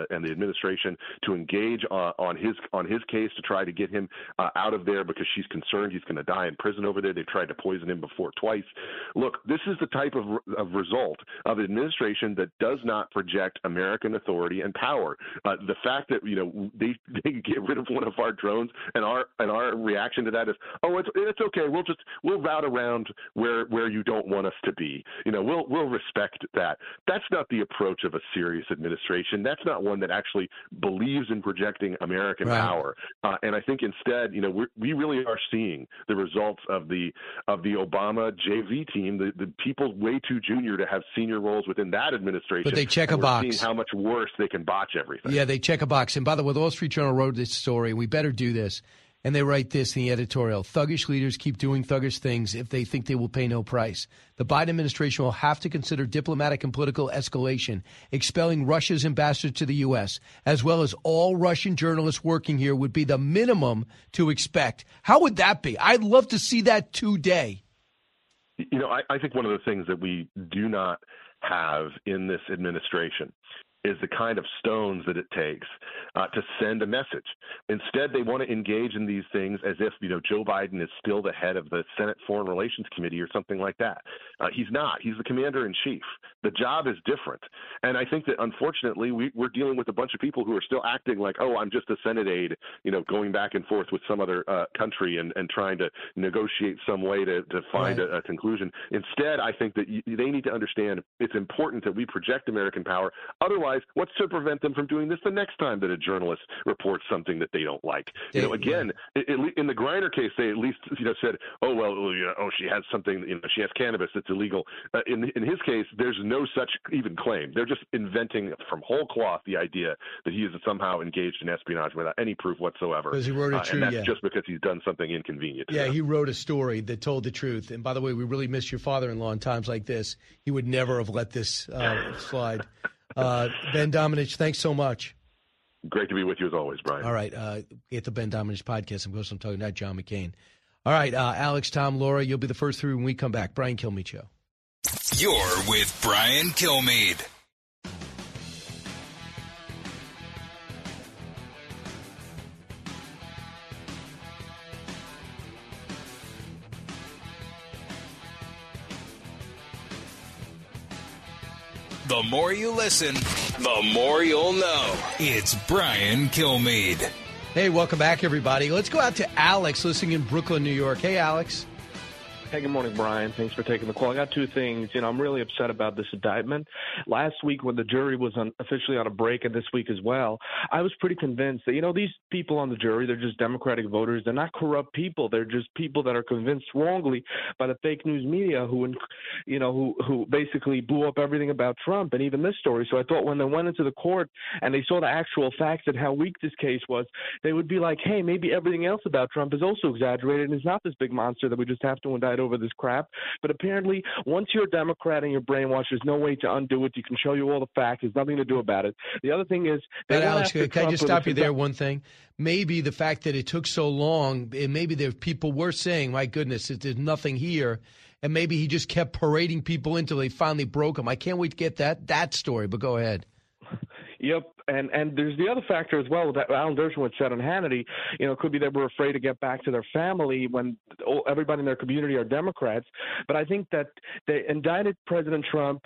[SPEAKER 17] the and the administration to engage on, on his on his case to try to get him uh, out of there because she's concerned he's going to die in prison over there. They've tried to poison him before twice. Look, this is the type of, of result of an administration that does not project American authority and power. Uh, the fact that you know they they get rid of one of our drones and our and our reaction to that is, oh, it's it's okay. We'll just we'll route around where where you don't want us to be. You know, we'll we'll respect that. That's not the approach of a serious administration. That's not one that actually believes in projecting American
[SPEAKER 2] right.
[SPEAKER 17] power. Uh, and I think instead, you know, we're, we really are seeing the results of the of the Obama J V team, the, the people way too junior to have senior roles within that administration.
[SPEAKER 2] But they check a
[SPEAKER 17] we're
[SPEAKER 2] box.
[SPEAKER 17] Seeing how much worse they can botch everything.
[SPEAKER 2] Yeah, they check a box. And by the way, the Wall Street Journal wrote this story. We better do this. And they write this in the editorial. Thuggish leaders keep doing thuggish things if they think they will pay no price. The Biden administration will have to consider diplomatic and political escalation, expelling Russia's ambassador to the U S, as well as all Russian journalists working here would be the minimum to expect. How would that be? I'd love to see that today.
[SPEAKER 17] You know, I, I think one of the things that we do not have in this administration is the kind of stones that it takes uh, to send a message. Instead, they want to engage in these things as if, you know, Joe Biden is still the head of the Senate Foreign Relations Committee or something like that. Uh, he's not. He's the commander-in-chief. The job is different. And I think that, unfortunately, we, we're dealing with a bunch of people who are still acting like, oh, I'm just a Senate aide, you know, going back and forth with some other uh, country and, and trying to negotiate some way to, to find right. a, a conclusion. Instead, I think that y- they need to understand it's important that we project American power. Otherwise, what's to prevent them from doing this the next time that a journalist reports something that they don't like? You know, again, it, it, in the Griner case, they at least you know said, oh well, you know, oh she has something, you know, she has cannabis that's illegal. Uh, in in his case, there's no such even claim. They're just inventing from whole cloth the idea that he is somehow engaged in espionage without any proof whatsoever.
[SPEAKER 2] Because he wrote a
[SPEAKER 17] uh,
[SPEAKER 2] true,
[SPEAKER 17] and that's
[SPEAKER 2] yeah.
[SPEAKER 17] just because he's done something inconvenient.
[SPEAKER 2] Yeah,
[SPEAKER 17] them.
[SPEAKER 2] he wrote a story that told the truth. And by the way, we really miss your father-in-law in times like this. He would never have let this uh, slide. Uh, Ben Domenech, thanks so much.
[SPEAKER 17] Great to be with you as always, Brian.
[SPEAKER 2] All right. Uh, get the Ben Domenech podcast. I'm going to talking about John McCain. All right. Uh, Alex, Tom, Laura, you'll be the first three when we come back. Brian Kilmeade Show.
[SPEAKER 1] You're with Brian Kilmeade. The more you listen, the more you'll know. It's Brian Kilmeade.
[SPEAKER 2] Hey, welcome back, everybody. Let's go out to Alex, listening in Brooklyn, New York. Hey, Alex.
[SPEAKER 18] Hey, good morning, Brian. Thanks for taking the call. I got two things. You know, I'm really upset about this indictment. Last week when the jury was on, officially on a break, and this week as well, I was pretty convinced that, you know, these people on the jury, they're just Democratic voters. They're not corrupt people. They're just people that are convinced wrongly by the fake news media who, you know, who, who basically blew up everything about Trump and even this story. So I thought when they went into the court and they saw the actual facts and how weak this case was, they would be like, hey, maybe everything else about Trump is also exaggerated and is not this big monster that we just have to indict over this crap. But apparently, once you're a Democrat and you're brainwashed, there's no way to undo it. You can show you all the facts. There's nothing to do about it. The other thing is,
[SPEAKER 2] but Alex, can Trump I just stop you there? One thing, maybe the fact that it took so long, and maybe there people were saying, "My goodness, there's nothing here," and maybe he just kept parading people until they finally broke him. I can't wait to get that that story. But go ahead.
[SPEAKER 18] Yep. And and there's the other factor as well that Alan Dershowitz said on Hannity. You know, it could be that we're afraid to get back to their family when everybody in their community are Democrats. But I think that they indicted President Trump.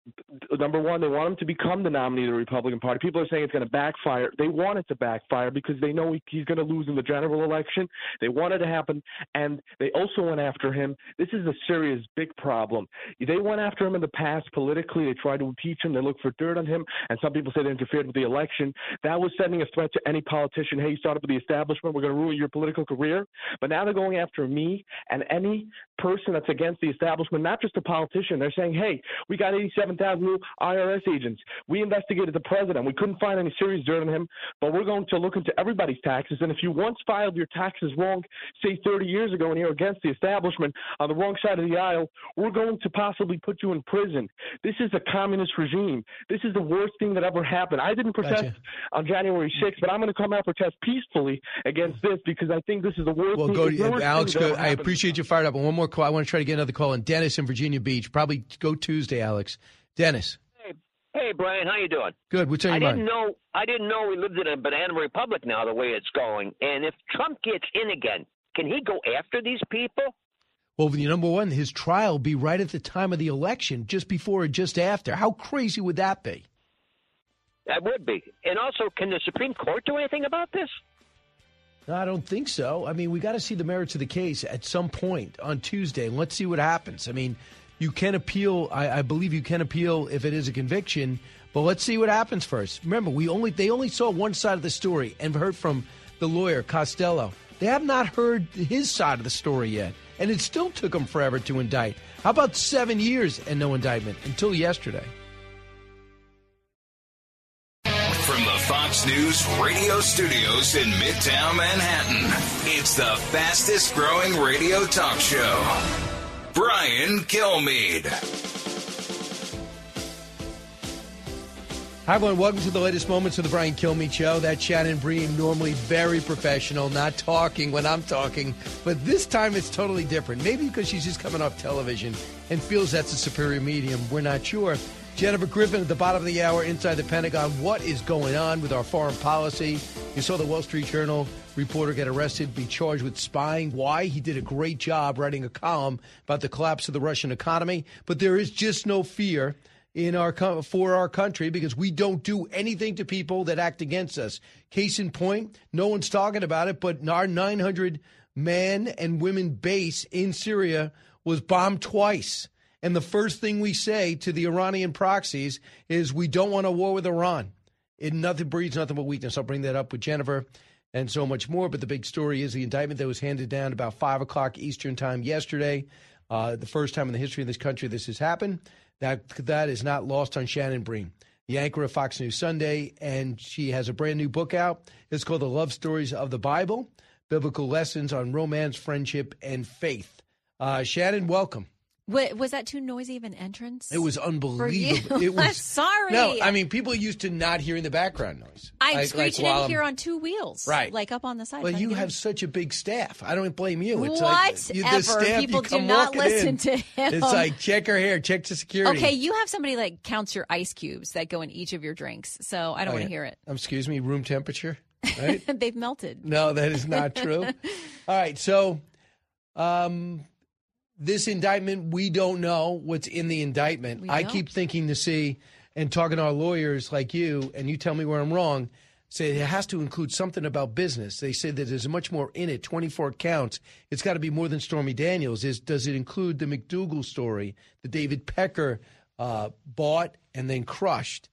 [SPEAKER 18] Number one, they want him to become the nominee of the Republican Party. People are saying it's going to backfire. They want it to backfire because they know he's going to lose in the general election. They want it to happen, and they also went after him. This is a serious, big problem. They went after him in the past politically. They tried to impeach him. They looked for dirt on him, and some people say they interfered with the election. That was sending a threat to any politician. Hey, you started with the establishment. We're going to ruin your political career. But now they're going after me and any person that's against the establishment, not just a politician. They're saying, hey, we got eighty-seven thousand new I R S agents. We investigated the president. We couldn't find any serious dirt on him, but we're going to look into everybody's taxes. And if you once filed your taxes wrong, say thirty years ago, and you're against the establishment on the wrong side of the aisle, we're going to possibly put you in prison. This is a communist regime. This is the worst thing that ever happened. I didn't protest gotcha. on January sixth, but I'm going to come out and protest peacefully against this because I think this is the worst
[SPEAKER 2] well,
[SPEAKER 18] thing.
[SPEAKER 2] Go
[SPEAKER 18] to,
[SPEAKER 2] worst Alex, go, I appreciate you fired up. And one more call. I want to try to get another call. And Dennis in Virginia Beach. Probably go Tuesday, Alex. Dennis.
[SPEAKER 19] Hey, hey Hey, Brian, how you doing?
[SPEAKER 2] Good. What's on
[SPEAKER 19] I
[SPEAKER 2] your
[SPEAKER 19] didn't
[SPEAKER 2] mind?
[SPEAKER 19] know. I didn't know we lived in a banana republic now. The way it's going, and if Trump gets in again, can he go after these people?
[SPEAKER 2] Well, number one, his trial will be right at the time of the election, just before or just after. How crazy would that be?
[SPEAKER 19] That would be. And also, can the Supreme Court do anything about this?
[SPEAKER 2] No, I don't think so. I mean, we got to see the merits of the case at some point on Tuesday, and let's see what happens. I mean, you can appeal. I, I believe you can appeal if it is a conviction, but let's see what happens first. Remember, we only they only saw one side of the story and heard from the lawyer, Costello. They have not heard his side of the story yet, and it still took them forever to indict. How about seven years and no indictment until yesterday?
[SPEAKER 1] From the Fox News radio studios in Midtown Manhattan, it's the fastest growing radio talk show. Brian Kilmeade.
[SPEAKER 2] Hi, everyone. Welcome to the latest moments of the Brian Kilmeade Show. That's Shannon Bream, normally very professional, not talking when I'm talking. But this time it's totally different. Maybe because she's just coming off television and feels that's a superior medium. We're not sure. Jennifer Griffin at the bottom of the hour inside the Pentagon. What is going on with our foreign policy? You saw the Wall Street Journal reporter get arrested, be charged with spying. Why? He did a great job writing a column about the collapse of the Russian economy. But there is just no fear in our for our country because we don't do anything to people that act against us. Case in point, no one's talking about it, but our nine hundred man and women base in Syria was bombed twice. And the first thing we say to the Iranian proxies is we don't want a war with Iran. It nothing breeds nothing but weakness. I'll bring that up with Jennifer and so much more. But the big story is the indictment that was handed down about five o'clock Eastern time yesterday. Uh, the first time in the history of this country this has happened. That that is not lost on Shannon Bream, the anchor of Fox News Sunday. And she has a brand new book out. It's called The Love Stories of the Bible, Biblical Lessons on Romance, Friendship, and Faith. Uh, Shannon, welcome.
[SPEAKER 20] What, was that too noisy of an entrance?
[SPEAKER 2] It was unbelievable.
[SPEAKER 20] For you?
[SPEAKER 2] It was,
[SPEAKER 20] I'm sorry.
[SPEAKER 2] No, I mean, people used to not hearing the background noise.
[SPEAKER 20] I'm
[SPEAKER 2] like,
[SPEAKER 20] screeching
[SPEAKER 2] like
[SPEAKER 20] in
[SPEAKER 2] I'm,
[SPEAKER 20] here on two wheels.
[SPEAKER 2] Right.
[SPEAKER 20] Like up on the side.
[SPEAKER 2] Well, you have
[SPEAKER 20] in.
[SPEAKER 2] such a big staff. I don't blame you. It's
[SPEAKER 20] Whatever.
[SPEAKER 2] Like, you, the staff,
[SPEAKER 20] People
[SPEAKER 2] you come
[SPEAKER 20] do not
[SPEAKER 2] walking
[SPEAKER 20] listen
[SPEAKER 2] in.
[SPEAKER 20] to him.
[SPEAKER 2] It's like, check her hair, check the security.
[SPEAKER 20] Okay, you have somebody like counts your ice cubes that go in each of your drinks. So I don't
[SPEAKER 2] oh,
[SPEAKER 20] want to
[SPEAKER 2] yeah.
[SPEAKER 20] hear it.
[SPEAKER 2] Um, excuse me, room temperature? Right?
[SPEAKER 20] They've melted.
[SPEAKER 2] No, that is not true. All right, so um, this indictment, we don't know what's in the indictment.
[SPEAKER 20] We
[SPEAKER 2] I
[SPEAKER 20] don't.
[SPEAKER 2] keep thinking to see and talking to our lawyers like you, and you tell me where I'm wrong, say it has to include something about business. They say that there's much more in it, twenty-four counts. It's got to be more than Stormy Daniels. Is Does it include the McDougal story that David Pecker uh, bought and then crushed?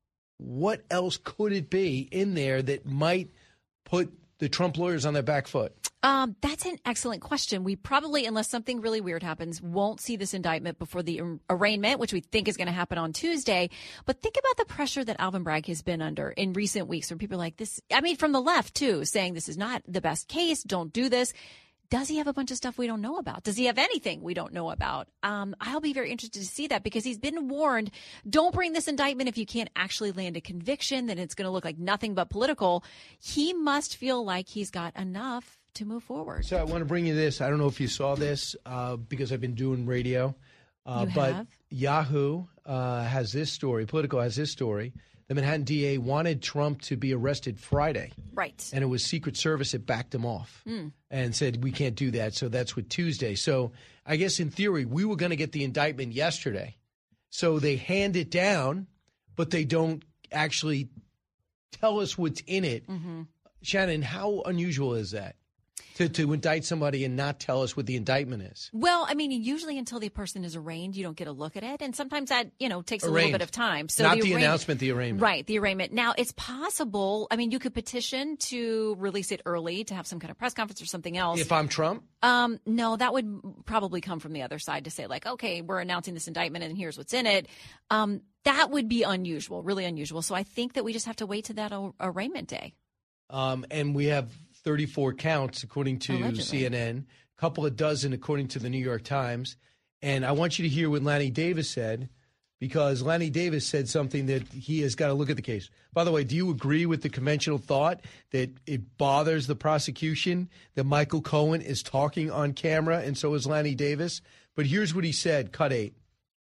[SPEAKER 2] What else could it be in there that might put the Trump lawyers on their back foot?
[SPEAKER 20] Um, that's an excellent question. We probably, unless something really weird happens, won't see this indictment before the ar- arraignment, which we think is going to happen on Tuesday. But think about the pressure that Alvin Bragg has been under in recent weeks where people are like this. I mean, from the left, too, saying this is not the best case. Don't do this. Does he have a bunch of stuff we don't know about? Does he have anything we don't know about? Um, I'll be very interested to see that because he's been warned, don't bring this indictment if you can't actually land a conviction, then it's going to look like nothing but political. He must feel like he's got enough to move forward.
[SPEAKER 2] So I want to bring you this. I don't know if you saw this uh, because I've been doing radio. Uh,
[SPEAKER 20] you
[SPEAKER 2] but
[SPEAKER 20] have?
[SPEAKER 2] Yahoo uh, has this story. Politico has this story. The Manhattan D A wanted Trump to be arrested Friday.
[SPEAKER 20] Right.
[SPEAKER 2] And it was Secret Service that backed him off
[SPEAKER 20] Mm.
[SPEAKER 2] and said, we can't do that. So that's with Tuesday. So I guess in theory, we were going to get the indictment yesterday. So they hand it down, but they don't actually tell us what's in it.
[SPEAKER 20] Mm-hmm.
[SPEAKER 2] Shannon, how unusual is that? To, to indict somebody and not tell us what the indictment is.
[SPEAKER 20] Well, I mean, usually until the person is arraigned, you don't get a look at it. And sometimes that, you know, takes a
[SPEAKER 2] Arraigned.
[SPEAKER 20] little bit of time. So
[SPEAKER 2] Not
[SPEAKER 20] the,
[SPEAKER 2] the
[SPEAKER 20] arraignment-
[SPEAKER 2] announcement, the arraignment.
[SPEAKER 20] Right, the arraignment. Now, it's possible. I mean, you could petition to release it early, to have some kind of press conference or something else.
[SPEAKER 2] If I'm Trump?
[SPEAKER 20] Um, no, that would probably come from the other side to say, like, okay, we're announcing this indictment and here's what's in it. Um, that would be unusual, really unusual. So I think that we just have to wait to that ar- arraignment day.
[SPEAKER 2] Um, and we have thirty-four counts, according to
[SPEAKER 20] Allegedly.
[SPEAKER 2] C N N, a couple of dozen, according to the New York Times. And I want you to hear what Lanny Davis said, because Lanny Davis said something that he has got to look at the case. By the way, do you agree with the conventional thought that it bothers the prosecution that Michael Cohen is talking on camera, and so is Lanny Davis? But here's what he said, cut eight.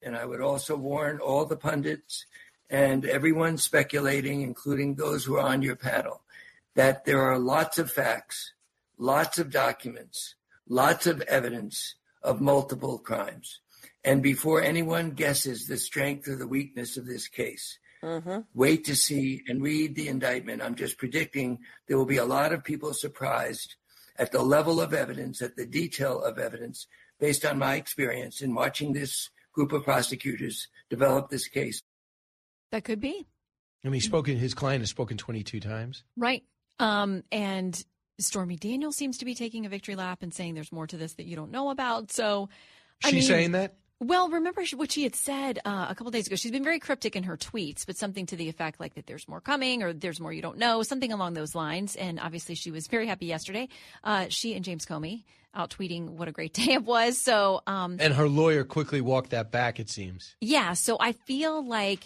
[SPEAKER 4] And I would also warn all the pundits and everyone speculating, including those who are on your panel, that there are lots of facts, lots of documents, lots of evidence of multiple crimes. And before anyone guesses the strength or the weakness of this case, mm-hmm. wait to see and read the indictment. I'm just predicting there will be a lot of people surprised at the level of evidence, at the detail of evidence, based on my experience in watching this group of prosecutors develop this case.
[SPEAKER 20] That could be.
[SPEAKER 2] I mean, he's spoken, his client has spoken twenty-two times.
[SPEAKER 20] Right. Um, and Stormy Daniels seems to be taking a victory lap and saying there's more to this that you don't know about. So, I
[SPEAKER 2] She's
[SPEAKER 20] mean,
[SPEAKER 2] saying that?
[SPEAKER 20] Well, remember what she had said uh, a couple days ago. She's been very cryptic in her tweets, but something to the effect like that there's more coming or there's more you don't know, something along those lines. And obviously she was very happy yesterday. Uh, she and James Comey out tweeting what a great day it was. So, um,
[SPEAKER 2] and her lawyer quickly walked that back, it seems.
[SPEAKER 20] Yeah. So I feel like,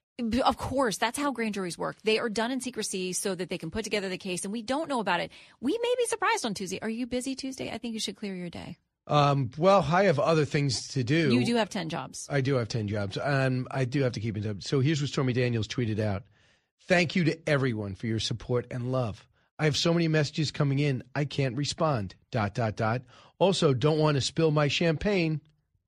[SPEAKER 20] of course, that's how grand juries work. They are done in secrecy so that they can put together the case, and we don't know about it. We may be surprised on Tuesday. Are you busy Tuesday? I think you should clear your day.
[SPEAKER 2] Um, well, I have other things to do.
[SPEAKER 20] You do have ten jobs.
[SPEAKER 2] I do have ten jobs, and I do have to keep in touch. So here's what Stormy Daniels tweeted out. Thank you to everyone for your support and love. I have so many messages coming in, I can't respond, dot, dot, dot. Also, don't want to spill my champagne.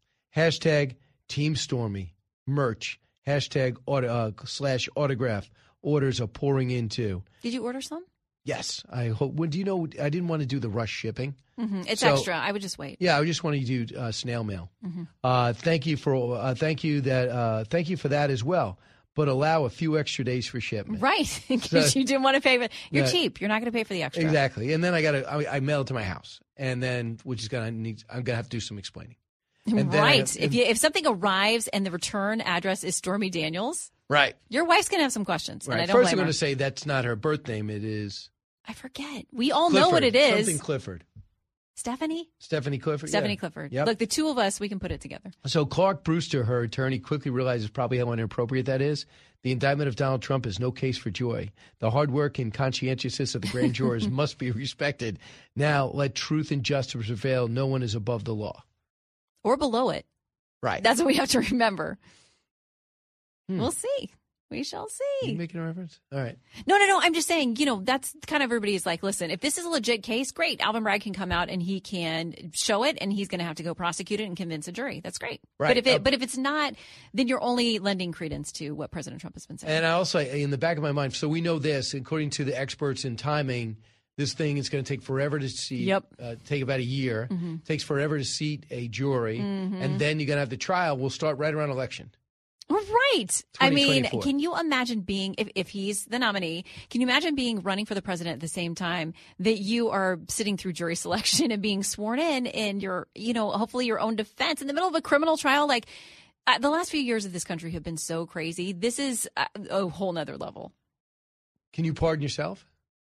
[SPEAKER 2] Hashtag Team Stormy. Merch. Hashtag auto, uh, slash autograph. Orders are pouring in, too.
[SPEAKER 20] Did you order some?
[SPEAKER 2] Yes. I hope. Well, do you know, I didn't want to do the rush shipping.
[SPEAKER 20] Mm-hmm. It's
[SPEAKER 2] so,
[SPEAKER 20] extra. I would just wait.
[SPEAKER 2] Yeah, I just want to do uh, snail mail.
[SPEAKER 20] Mm-hmm.
[SPEAKER 2] Uh, thank you for uh, thank you that uh, thank you for that as well. But allow a few extra days for shipment.
[SPEAKER 20] Right, because so, you didn't want to pay for. You're
[SPEAKER 2] yeah,
[SPEAKER 20] cheap. You're not going to pay for the extra.
[SPEAKER 2] Exactly. And then I got to. I, I mail it to my house, and then which is going to need. I'm going to have to do some explaining. And
[SPEAKER 20] right.
[SPEAKER 2] Have,
[SPEAKER 20] if you if something arrives and the return address is Stormy Daniels,
[SPEAKER 2] right,
[SPEAKER 20] your wife's going to have some questions.
[SPEAKER 2] Right.
[SPEAKER 20] And I don't
[SPEAKER 2] First,
[SPEAKER 20] blame
[SPEAKER 2] I'm going
[SPEAKER 20] her.
[SPEAKER 2] to say that's not her birth name. It is.
[SPEAKER 20] I forget. We all
[SPEAKER 2] Clifford.
[SPEAKER 20] know what it is.
[SPEAKER 2] Something Clifford.
[SPEAKER 20] Stephanie?
[SPEAKER 2] Stephanie Clifford.
[SPEAKER 20] Stephanie
[SPEAKER 2] yeah.
[SPEAKER 20] Clifford.
[SPEAKER 2] Yep.
[SPEAKER 20] Look, the two of us, we can put it together.
[SPEAKER 2] So Clark Brewster, her attorney, quickly realizes probably how inappropriate that is. The indictment of Donald Trump is no case for joy. The hard work and conscientiousness of the grand jurors must be respected. Now, let truth and justice prevail. No one is above the law.
[SPEAKER 20] Or below it.
[SPEAKER 2] Right.
[SPEAKER 20] That's what we have to remember.
[SPEAKER 2] Hmm.
[SPEAKER 20] We'll see. We shall see.
[SPEAKER 2] Are you making a reference? All right.
[SPEAKER 20] No, no, no. I'm just saying, you know, that's kind of everybody's like, listen, if this is a legit case, great. Alvin Bragg can come out and he can show it, and he's going to have to go prosecute it and convince a jury. That's great.
[SPEAKER 2] Right.
[SPEAKER 20] But if it,
[SPEAKER 2] uh,
[SPEAKER 20] but if it's not, then you're only lending credence to what President Trump has been saying.
[SPEAKER 2] And I also, in the back of my mind, so we know this, according to the experts in timing, this thing is going to take forever to seat.
[SPEAKER 20] Yep.
[SPEAKER 2] Uh, take about a year.
[SPEAKER 20] Mm-hmm.
[SPEAKER 2] It takes forever to seat a jury.
[SPEAKER 20] Mm-hmm.
[SPEAKER 2] And then you're going to have the trial. We'll start right around election.
[SPEAKER 20] Right. I mean, can you imagine being, if, if he's the nominee, can you imagine being running for the president at the same time that you are sitting through jury selection and being sworn in in your, you know, hopefully your own defense in the middle of a criminal trial? Like, uh, the last few years of this country have been so crazy. This is a, a whole nother level.
[SPEAKER 2] Can you pardon yourself?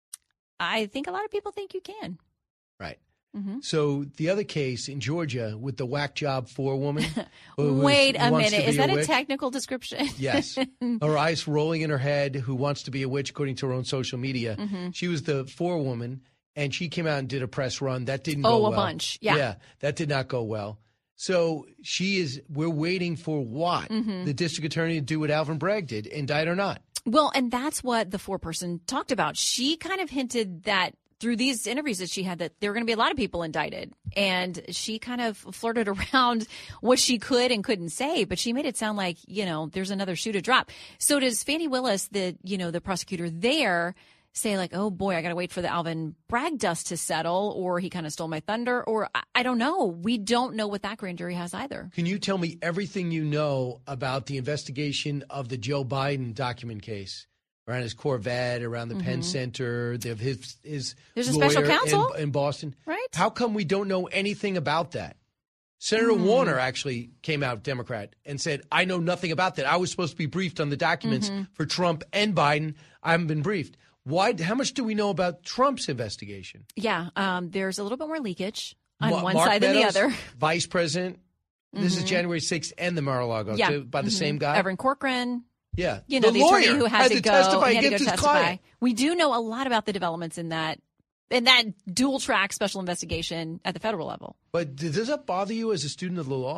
[SPEAKER 20] I think a lot of people think you can.
[SPEAKER 2] Right.
[SPEAKER 20] Mm-hmm.
[SPEAKER 2] So the other case in Georgia with the whack job four woman. who
[SPEAKER 20] Wait
[SPEAKER 2] who
[SPEAKER 20] a
[SPEAKER 2] wants
[SPEAKER 20] minute.
[SPEAKER 2] to
[SPEAKER 20] Is
[SPEAKER 2] be
[SPEAKER 20] that a,
[SPEAKER 2] witch.
[SPEAKER 20] technical description?
[SPEAKER 2] Yes. Her eyes rolling in her head, who wants to be a witch according to her own social media.
[SPEAKER 20] Mm-hmm.
[SPEAKER 2] She was the four woman, and she came out and did a press run. That didn't
[SPEAKER 20] oh,
[SPEAKER 2] go well.
[SPEAKER 20] a bunch. Yeah.
[SPEAKER 2] Yeah, that did not go well. So she is, we're waiting for what?
[SPEAKER 20] Mm-hmm.
[SPEAKER 2] The district attorney to do what Alvin Bragg did, indict or not.
[SPEAKER 20] Well, and that's what the four-person talked about. She kind of hinted that through these interviews that she had that there were going to be a lot of people indicted. And she kind of flirted around what she could and couldn't say, but she made it sound like, you know, there's another shoe to drop. So does Fani Willis, the, you know, the prosecutor there, say like, oh boy, I got to wait for the Alvin Bragg dust to settle, or he kind of stole my thunder, or I, I don't know. We don't know what that grand jury has either.
[SPEAKER 2] Can you tell me everything you know about the investigation of the Joe Biden document case? Around his Corvette, around the mm-hmm. Penn Center, the, his his
[SPEAKER 20] There's a
[SPEAKER 2] lawyer
[SPEAKER 20] special counsel
[SPEAKER 2] in, in Boston.
[SPEAKER 20] Right.
[SPEAKER 2] How come we don't know anything about that? Senator mm. Warner actually came out, Democrat, and said, I know nothing about that. I was supposed to be briefed on the documents
[SPEAKER 20] mm-hmm.
[SPEAKER 2] for Trump and Biden. I haven't been briefed. Why? How much do we know about Trump's investigation?
[SPEAKER 20] Yeah, um, there's a little bit more leakage on
[SPEAKER 2] Ma-
[SPEAKER 20] one
[SPEAKER 2] Mark
[SPEAKER 20] side
[SPEAKER 2] Meadows,
[SPEAKER 20] than the other.
[SPEAKER 2] Vice President. This
[SPEAKER 20] mm-hmm.
[SPEAKER 2] is January sixth and the Mar-a-Lago,
[SPEAKER 20] yeah.
[SPEAKER 2] too, by the
[SPEAKER 20] mm-hmm.
[SPEAKER 2] same guy.
[SPEAKER 20] Evan Corcoran.
[SPEAKER 2] Yeah.
[SPEAKER 20] You know,
[SPEAKER 2] the,
[SPEAKER 20] the
[SPEAKER 2] lawyer
[SPEAKER 20] attorney who had,
[SPEAKER 2] had
[SPEAKER 20] to,
[SPEAKER 2] to
[SPEAKER 20] go,
[SPEAKER 2] testify
[SPEAKER 20] he had to
[SPEAKER 2] against
[SPEAKER 20] go
[SPEAKER 2] his
[SPEAKER 20] testify.
[SPEAKER 2] client.
[SPEAKER 20] We do know a lot about the developments in that in that dual track special investigation at the federal level.
[SPEAKER 2] But does that bother you as a student of the law?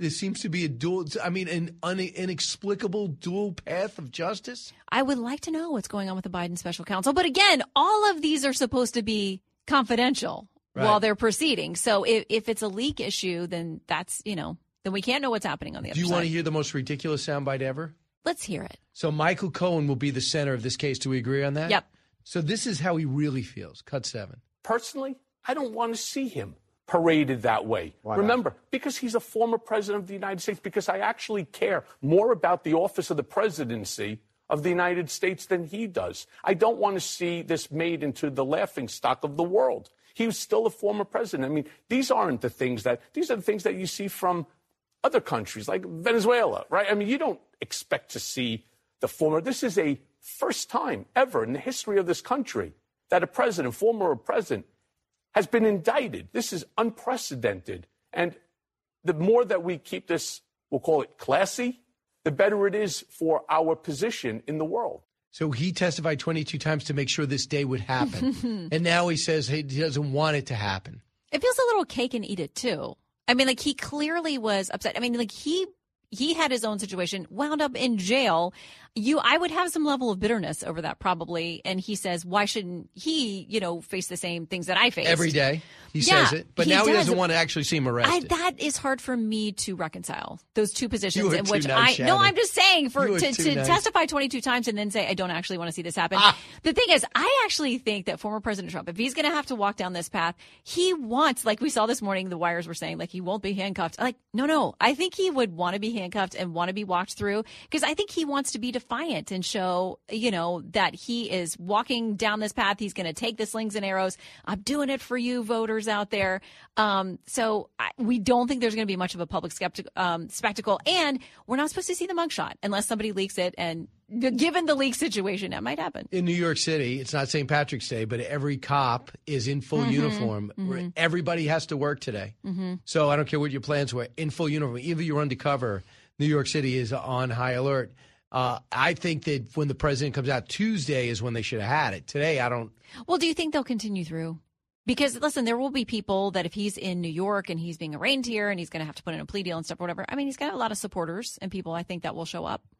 [SPEAKER 2] there seems to be a dual, I mean, an un, inexplicable dual path of justice?
[SPEAKER 20] I would like to know what's going on with the Biden special counsel. But again, all of these are supposed to be confidential right. while they're proceeding. So if, if it's a leak issue, then that's, you know, then we can't know what's happening on the other side.
[SPEAKER 2] Do you want to hear the most ridiculous soundbite ever?
[SPEAKER 20] Let's hear it.
[SPEAKER 2] So Michael Cohen will be the center of this case. Do we agree on that?
[SPEAKER 20] Yep.
[SPEAKER 2] So this is how he really feels. Cut seven.
[SPEAKER 7] Personally, I don't want to see him paraded that way.
[SPEAKER 18] Why
[SPEAKER 7] Remember,
[SPEAKER 18] not?
[SPEAKER 7] because he's a former president of the United States, because I actually care more about the office of the presidency of the United States than he does. I don't want to see this made into the laughingstock of the world. He was still a former president. I mean, these aren't the things that, these are the things that you see from other countries like Venezuela, right? I mean, you don't expect to see the former. This is a first time ever in the history of this country that a president, former president, has been indicted. This is unprecedented. And the more that we keep this, we'll call it classy, the better it is for our position in the world.
[SPEAKER 2] So he testified twenty-two times to make sure this day would happen. And now he says hey, he doesn't want it to happen.
[SPEAKER 20] It feels a little cake and eat it, too. I mean, like, he clearly was upset. I mean, like, he he had his own situation, wound up in jail. You, I would have some level of bitterness over that probably. And he says, why shouldn't he, you know, face the same things that I faced?
[SPEAKER 2] Every day. He
[SPEAKER 20] yeah,
[SPEAKER 2] says it. But
[SPEAKER 20] he
[SPEAKER 2] now
[SPEAKER 20] does.
[SPEAKER 2] he doesn't want to actually see him
[SPEAKER 20] I,
[SPEAKER 2] arrested.
[SPEAKER 20] that is hard for me to reconcile, those two positions
[SPEAKER 2] You are
[SPEAKER 20] in
[SPEAKER 2] too
[SPEAKER 20] which
[SPEAKER 2] nice,
[SPEAKER 20] I, no,
[SPEAKER 2] Shannon.
[SPEAKER 20] I'm just saying for
[SPEAKER 2] You are
[SPEAKER 20] to,
[SPEAKER 2] too
[SPEAKER 20] to
[SPEAKER 2] nice.
[SPEAKER 20] testify twenty-two times and then say, I don't actually want to see this happen.
[SPEAKER 2] Ah.
[SPEAKER 20] The thing is, I actually think that former President Trump, if he's going to have to walk down this path, he wants, like we saw this morning, the wires were saying, like, he won't be handcuffed. Like, no, no, I think he would want to be handcuffed and want to be walked through because I think he wants to be defiant and show, you know, that he is walking down this path. He's going to take the slings and arrows. I'm doing it for you voters out there. Um, so I, we don't think there's going to be much of a public skeptic, um, spectacle. And we're not supposed to see the mugshot unless somebody leaks it. And given the leak situation, that might happen.
[SPEAKER 2] In New York City, it's not Saint Patrick's Day, but every cop is in full
[SPEAKER 20] Mhm,
[SPEAKER 2] uniform.
[SPEAKER 20] mhm.
[SPEAKER 2] Everybody has to work today.
[SPEAKER 20] Mm-hmm.
[SPEAKER 2] So I don't care what your plans were. In full uniform, even if you're undercover, New York City is on high alert. Uh, I think that when the president comes out Tuesday is when they should have had it. Today, I don't.
[SPEAKER 20] Well, do you think they'll continue through? Because, listen, there will be people that if he's in New York and he's being arraigned here and he's going to have to put in a plea deal and stuff or whatever, I mean, he's got a lot of supporters and people I think that will show up.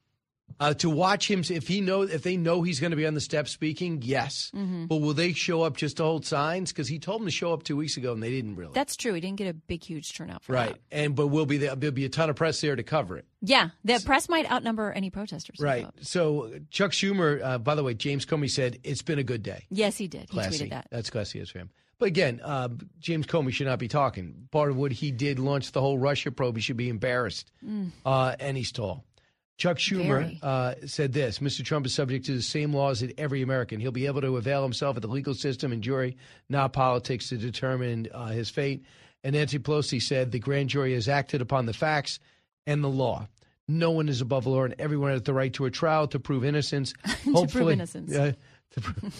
[SPEAKER 2] Uh, to watch him, if he know, if they know he's going to be on the steps speaking, yes.
[SPEAKER 20] Mhm.
[SPEAKER 2] But will they show up just to hold signs? Because he told them to show up two weeks ago, and they didn't really.
[SPEAKER 20] That's true. He didn't get a big, huge turnout for
[SPEAKER 2] right.
[SPEAKER 20] that.
[SPEAKER 2] And but will be there, there'll be a ton of press there to cover it.
[SPEAKER 20] Yeah, the press might outnumber any protesters. who
[SPEAKER 2] Right.
[SPEAKER 20] show up.
[SPEAKER 2] So Chuck Schumer, uh, by the way, James Comey said it's been a good day.
[SPEAKER 20] Yes, he did. He
[SPEAKER 2] Classy.
[SPEAKER 20] tweeted that.
[SPEAKER 2] That's classy as for him. But again, uh, James Comey should not be talking. Part of what he did launch the whole Russia probe. He should be embarrassed.
[SPEAKER 20] Mm.
[SPEAKER 2] Uh, and he's tall. Chuck Schumer
[SPEAKER 20] Very.
[SPEAKER 2] uh, said this: Mister Trump is subject to the same laws as every American. He'll be able to avail himself of the legal system and jury, not politics, to determine uh, his fate. And Nancy Pelosi said the grand jury has acted upon the facts and the law. No one is above the law, and everyone has the right to a trial to prove innocence.
[SPEAKER 20] To prove innocence.
[SPEAKER 2] Uh, to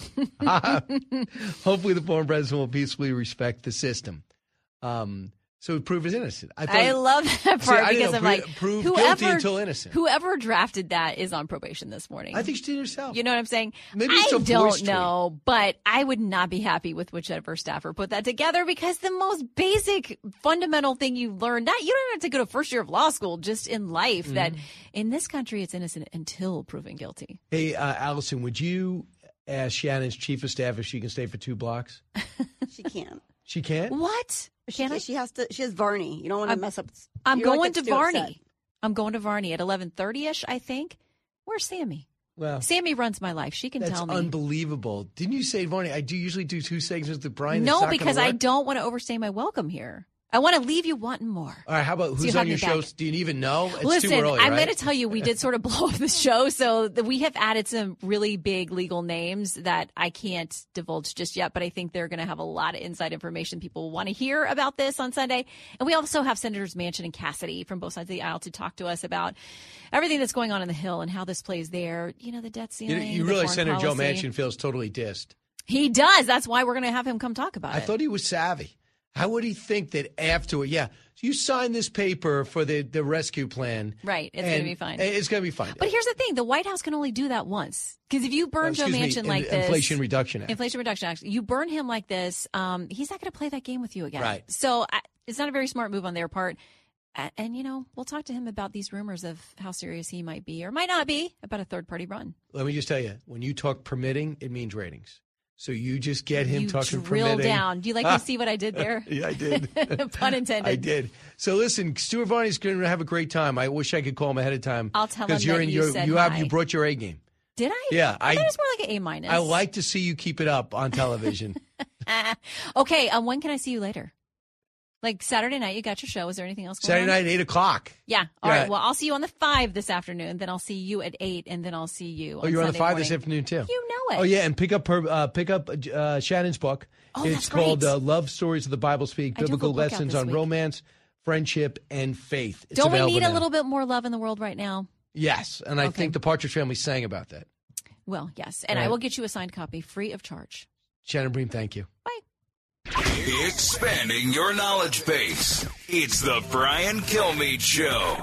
[SPEAKER 2] prove, hopefully, the former president will peacefully respect the system. Um, so prove his innocent. I, thought,
[SPEAKER 20] I love that
[SPEAKER 2] See,
[SPEAKER 20] part
[SPEAKER 2] I didn't
[SPEAKER 20] because
[SPEAKER 2] know,
[SPEAKER 20] I'm
[SPEAKER 2] pro-
[SPEAKER 20] like,
[SPEAKER 2] prove
[SPEAKER 20] whoever,
[SPEAKER 2] guilty until innocent.
[SPEAKER 20] whoever drafted that is on probation this morning.
[SPEAKER 2] I think she did herself.
[SPEAKER 20] You know what I'm saying?
[SPEAKER 2] Maybe it's
[SPEAKER 20] I
[SPEAKER 2] a voice
[SPEAKER 20] don't
[SPEAKER 2] tweet.
[SPEAKER 20] know, but I would not be happy with whichever staffer put that together because the most basic, fundamental thing you learn, not you don't have to go to first year of law school, just in life, that
[SPEAKER 2] Mhm.
[SPEAKER 20] in this country it's innocent until proven guilty.
[SPEAKER 2] Hey, uh, Allison, would you ask Shannon's chief of staff if she can stay for two blocks?
[SPEAKER 21] She can't.
[SPEAKER 2] She can't?
[SPEAKER 20] What?
[SPEAKER 21] She, she has to. She has Varney. You don't want to
[SPEAKER 20] I'm-
[SPEAKER 21] mess up.
[SPEAKER 20] I'm
[SPEAKER 21] you don't
[SPEAKER 20] going
[SPEAKER 21] get
[SPEAKER 20] to
[SPEAKER 21] too
[SPEAKER 20] Varney.
[SPEAKER 21] upset.
[SPEAKER 20] I'm going to Varney at eleven thirty-ish, I think. Where's Sammy?
[SPEAKER 2] Well,
[SPEAKER 20] Sammy runs my life. She can
[SPEAKER 2] that's
[SPEAKER 20] tell me.
[SPEAKER 2] unbelievable. Didn't you say, Varney, I do usually do two segments with Brian? It's
[SPEAKER 20] No,
[SPEAKER 2] not gonna
[SPEAKER 20] because I
[SPEAKER 2] work?
[SPEAKER 20] don't want to overstay my welcome here. I want to leave you wanting more.
[SPEAKER 2] All right, how about
[SPEAKER 20] So
[SPEAKER 2] who's
[SPEAKER 20] you have
[SPEAKER 2] on your
[SPEAKER 20] me
[SPEAKER 2] show?
[SPEAKER 20] back.
[SPEAKER 2] Do you even know? It's
[SPEAKER 20] Listen,
[SPEAKER 2] too early,
[SPEAKER 20] I'm
[SPEAKER 2] right?
[SPEAKER 20] going to tell you, we did sort of blow up the show, so that we have added some really big legal names that I can't divulge just yet, but I think they're going to have a lot of inside information. People will want to hear about this on Sunday. And we also have Senators Manchin and Cassidy from both sides of the aisle to talk to us about everything that's going on in the Hill and how this plays there. You know, the debt
[SPEAKER 2] You,
[SPEAKER 20] ceiling.
[SPEAKER 2] you
[SPEAKER 20] the
[SPEAKER 2] realize
[SPEAKER 20] foreign
[SPEAKER 2] Senator Joe
[SPEAKER 20] policy.
[SPEAKER 2] Manchin feels totally dissed.
[SPEAKER 20] He does. That's why we're going to have him come talk about
[SPEAKER 2] I
[SPEAKER 20] it.
[SPEAKER 2] thought he was savvy. How would he think that afterward? Yeah, you signed this paper for the, the rescue plan.
[SPEAKER 20] Right. It's
[SPEAKER 2] and
[SPEAKER 20] going to be fine.
[SPEAKER 2] It's going to be fine.
[SPEAKER 20] But here's the thing. The White House can only do that once. Because if you burn
[SPEAKER 2] Oh,
[SPEAKER 20] Joe
[SPEAKER 2] excuse me,
[SPEAKER 20] Manchin
[SPEAKER 2] in-
[SPEAKER 20] like this.
[SPEAKER 2] Inflation Reduction Act.
[SPEAKER 20] Inflation Reduction Act. You burn him like this, um, he's not going to play that game with you again.
[SPEAKER 2] Right.
[SPEAKER 20] So I, it's not a very smart move on their part. And, and, you know, we'll talk to him about these rumors of how serious he might be or might not be about a third-party run.
[SPEAKER 2] Let me just tell you, when you talk permitting, it means ratings. So you just get him
[SPEAKER 20] you
[SPEAKER 2] talking
[SPEAKER 20] drill
[SPEAKER 2] permitting.
[SPEAKER 20] down. Do you like to see what I did there?
[SPEAKER 2] Yeah, I did.
[SPEAKER 20] Pun intended.
[SPEAKER 2] I did. So listen, Stuart Varney's going to have a great time. I wish I could call him ahead of time.
[SPEAKER 20] I'll tell him
[SPEAKER 2] you're
[SPEAKER 20] that
[SPEAKER 2] in,
[SPEAKER 20] you
[SPEAKER 2] you're,
[SPEAKER 20] said
[SPEAKER 2] you have
[SPEAKER 20] hi.
[SPEAKER 2] you brought your A game.
[SPEAKER 20] Did I?
[SPEAKER 2] Yeah,
[SPEAKER 20] I,
[SPEAKER 2] I
[SPEAKER 20] thought it was more like an A minus.
[SPEAKER 2] I like to see you keep it up on television.
[SPEAKER 20] Okay, um, when can I see you later? Like Saturday night, you got your show. Is there anything else going
[SPEAKER 2] Saturday
[SPEAKER 20] on?
[SPEAKER 2] night, eight o'clock.
[SPEAKER 20] Yeah. All
[SPEAKER 2] Yeah.
[SPEAKER 20] right. Well, I'll see you on the five this afternoon. Then I'll see you at eight, and then I'll see you.
[SPEAKER 2] Oh,
[SPEAKER 20] on
[SPEAKER 2] you're on the
[SPEAKER 20] Sunday
[SPEAKER 2] five
[SPEAKER 20] morning.
[SPEAKER 2] this afternoon too.
[SPEAKER 20] You know it.
[SPEAKER 2] Oh yeah, and pick up her uh, pick up uh, Shannon's book.
[SPEAKER 20] Oh,
[SPEAKER 2] it's
[SPEAKER 20] that's
[SPEAKER 2] called
[SPEAKER 20] right.
[SPEAKER 2] uh, Love Stories of the Bible Speak:
[SPEAKER 20] I do have a
[SPEAKER 2] Biblical
[SPEAKER 20] book out
[SPEAKER 2] Lessons
[SPEAKER 20] this
[SPEAKER 2] on
[SPEAKER 20] week.
[SPEAKER 2] Romance, Friendship, and Faith. It's
[SPEAKER 20] Don't we
[SPEAKER 2] available
[SPEAKER 20] need
[SPEAKER 2] now.
[SPEAKER 20] a little bit more love in the world right now?
[SPEAKER 2] Yes, and I
[SPEAKER 20] Okay.
[SPEAKER 2] think the Partridge Family sang about that.
[SPEAKER 20] Well, yes. And
[SPEAKER 2] All
[SPEAKER 20] I
[SPEAKER 2] right.
[SPEAKER 20] will get you a signed copy free of charge.
[SPEAKER 2] Shannon Bream, thank you.
[SPEAKER 1] Expanding your knowledge base. It's the Brian Kilmeade Show.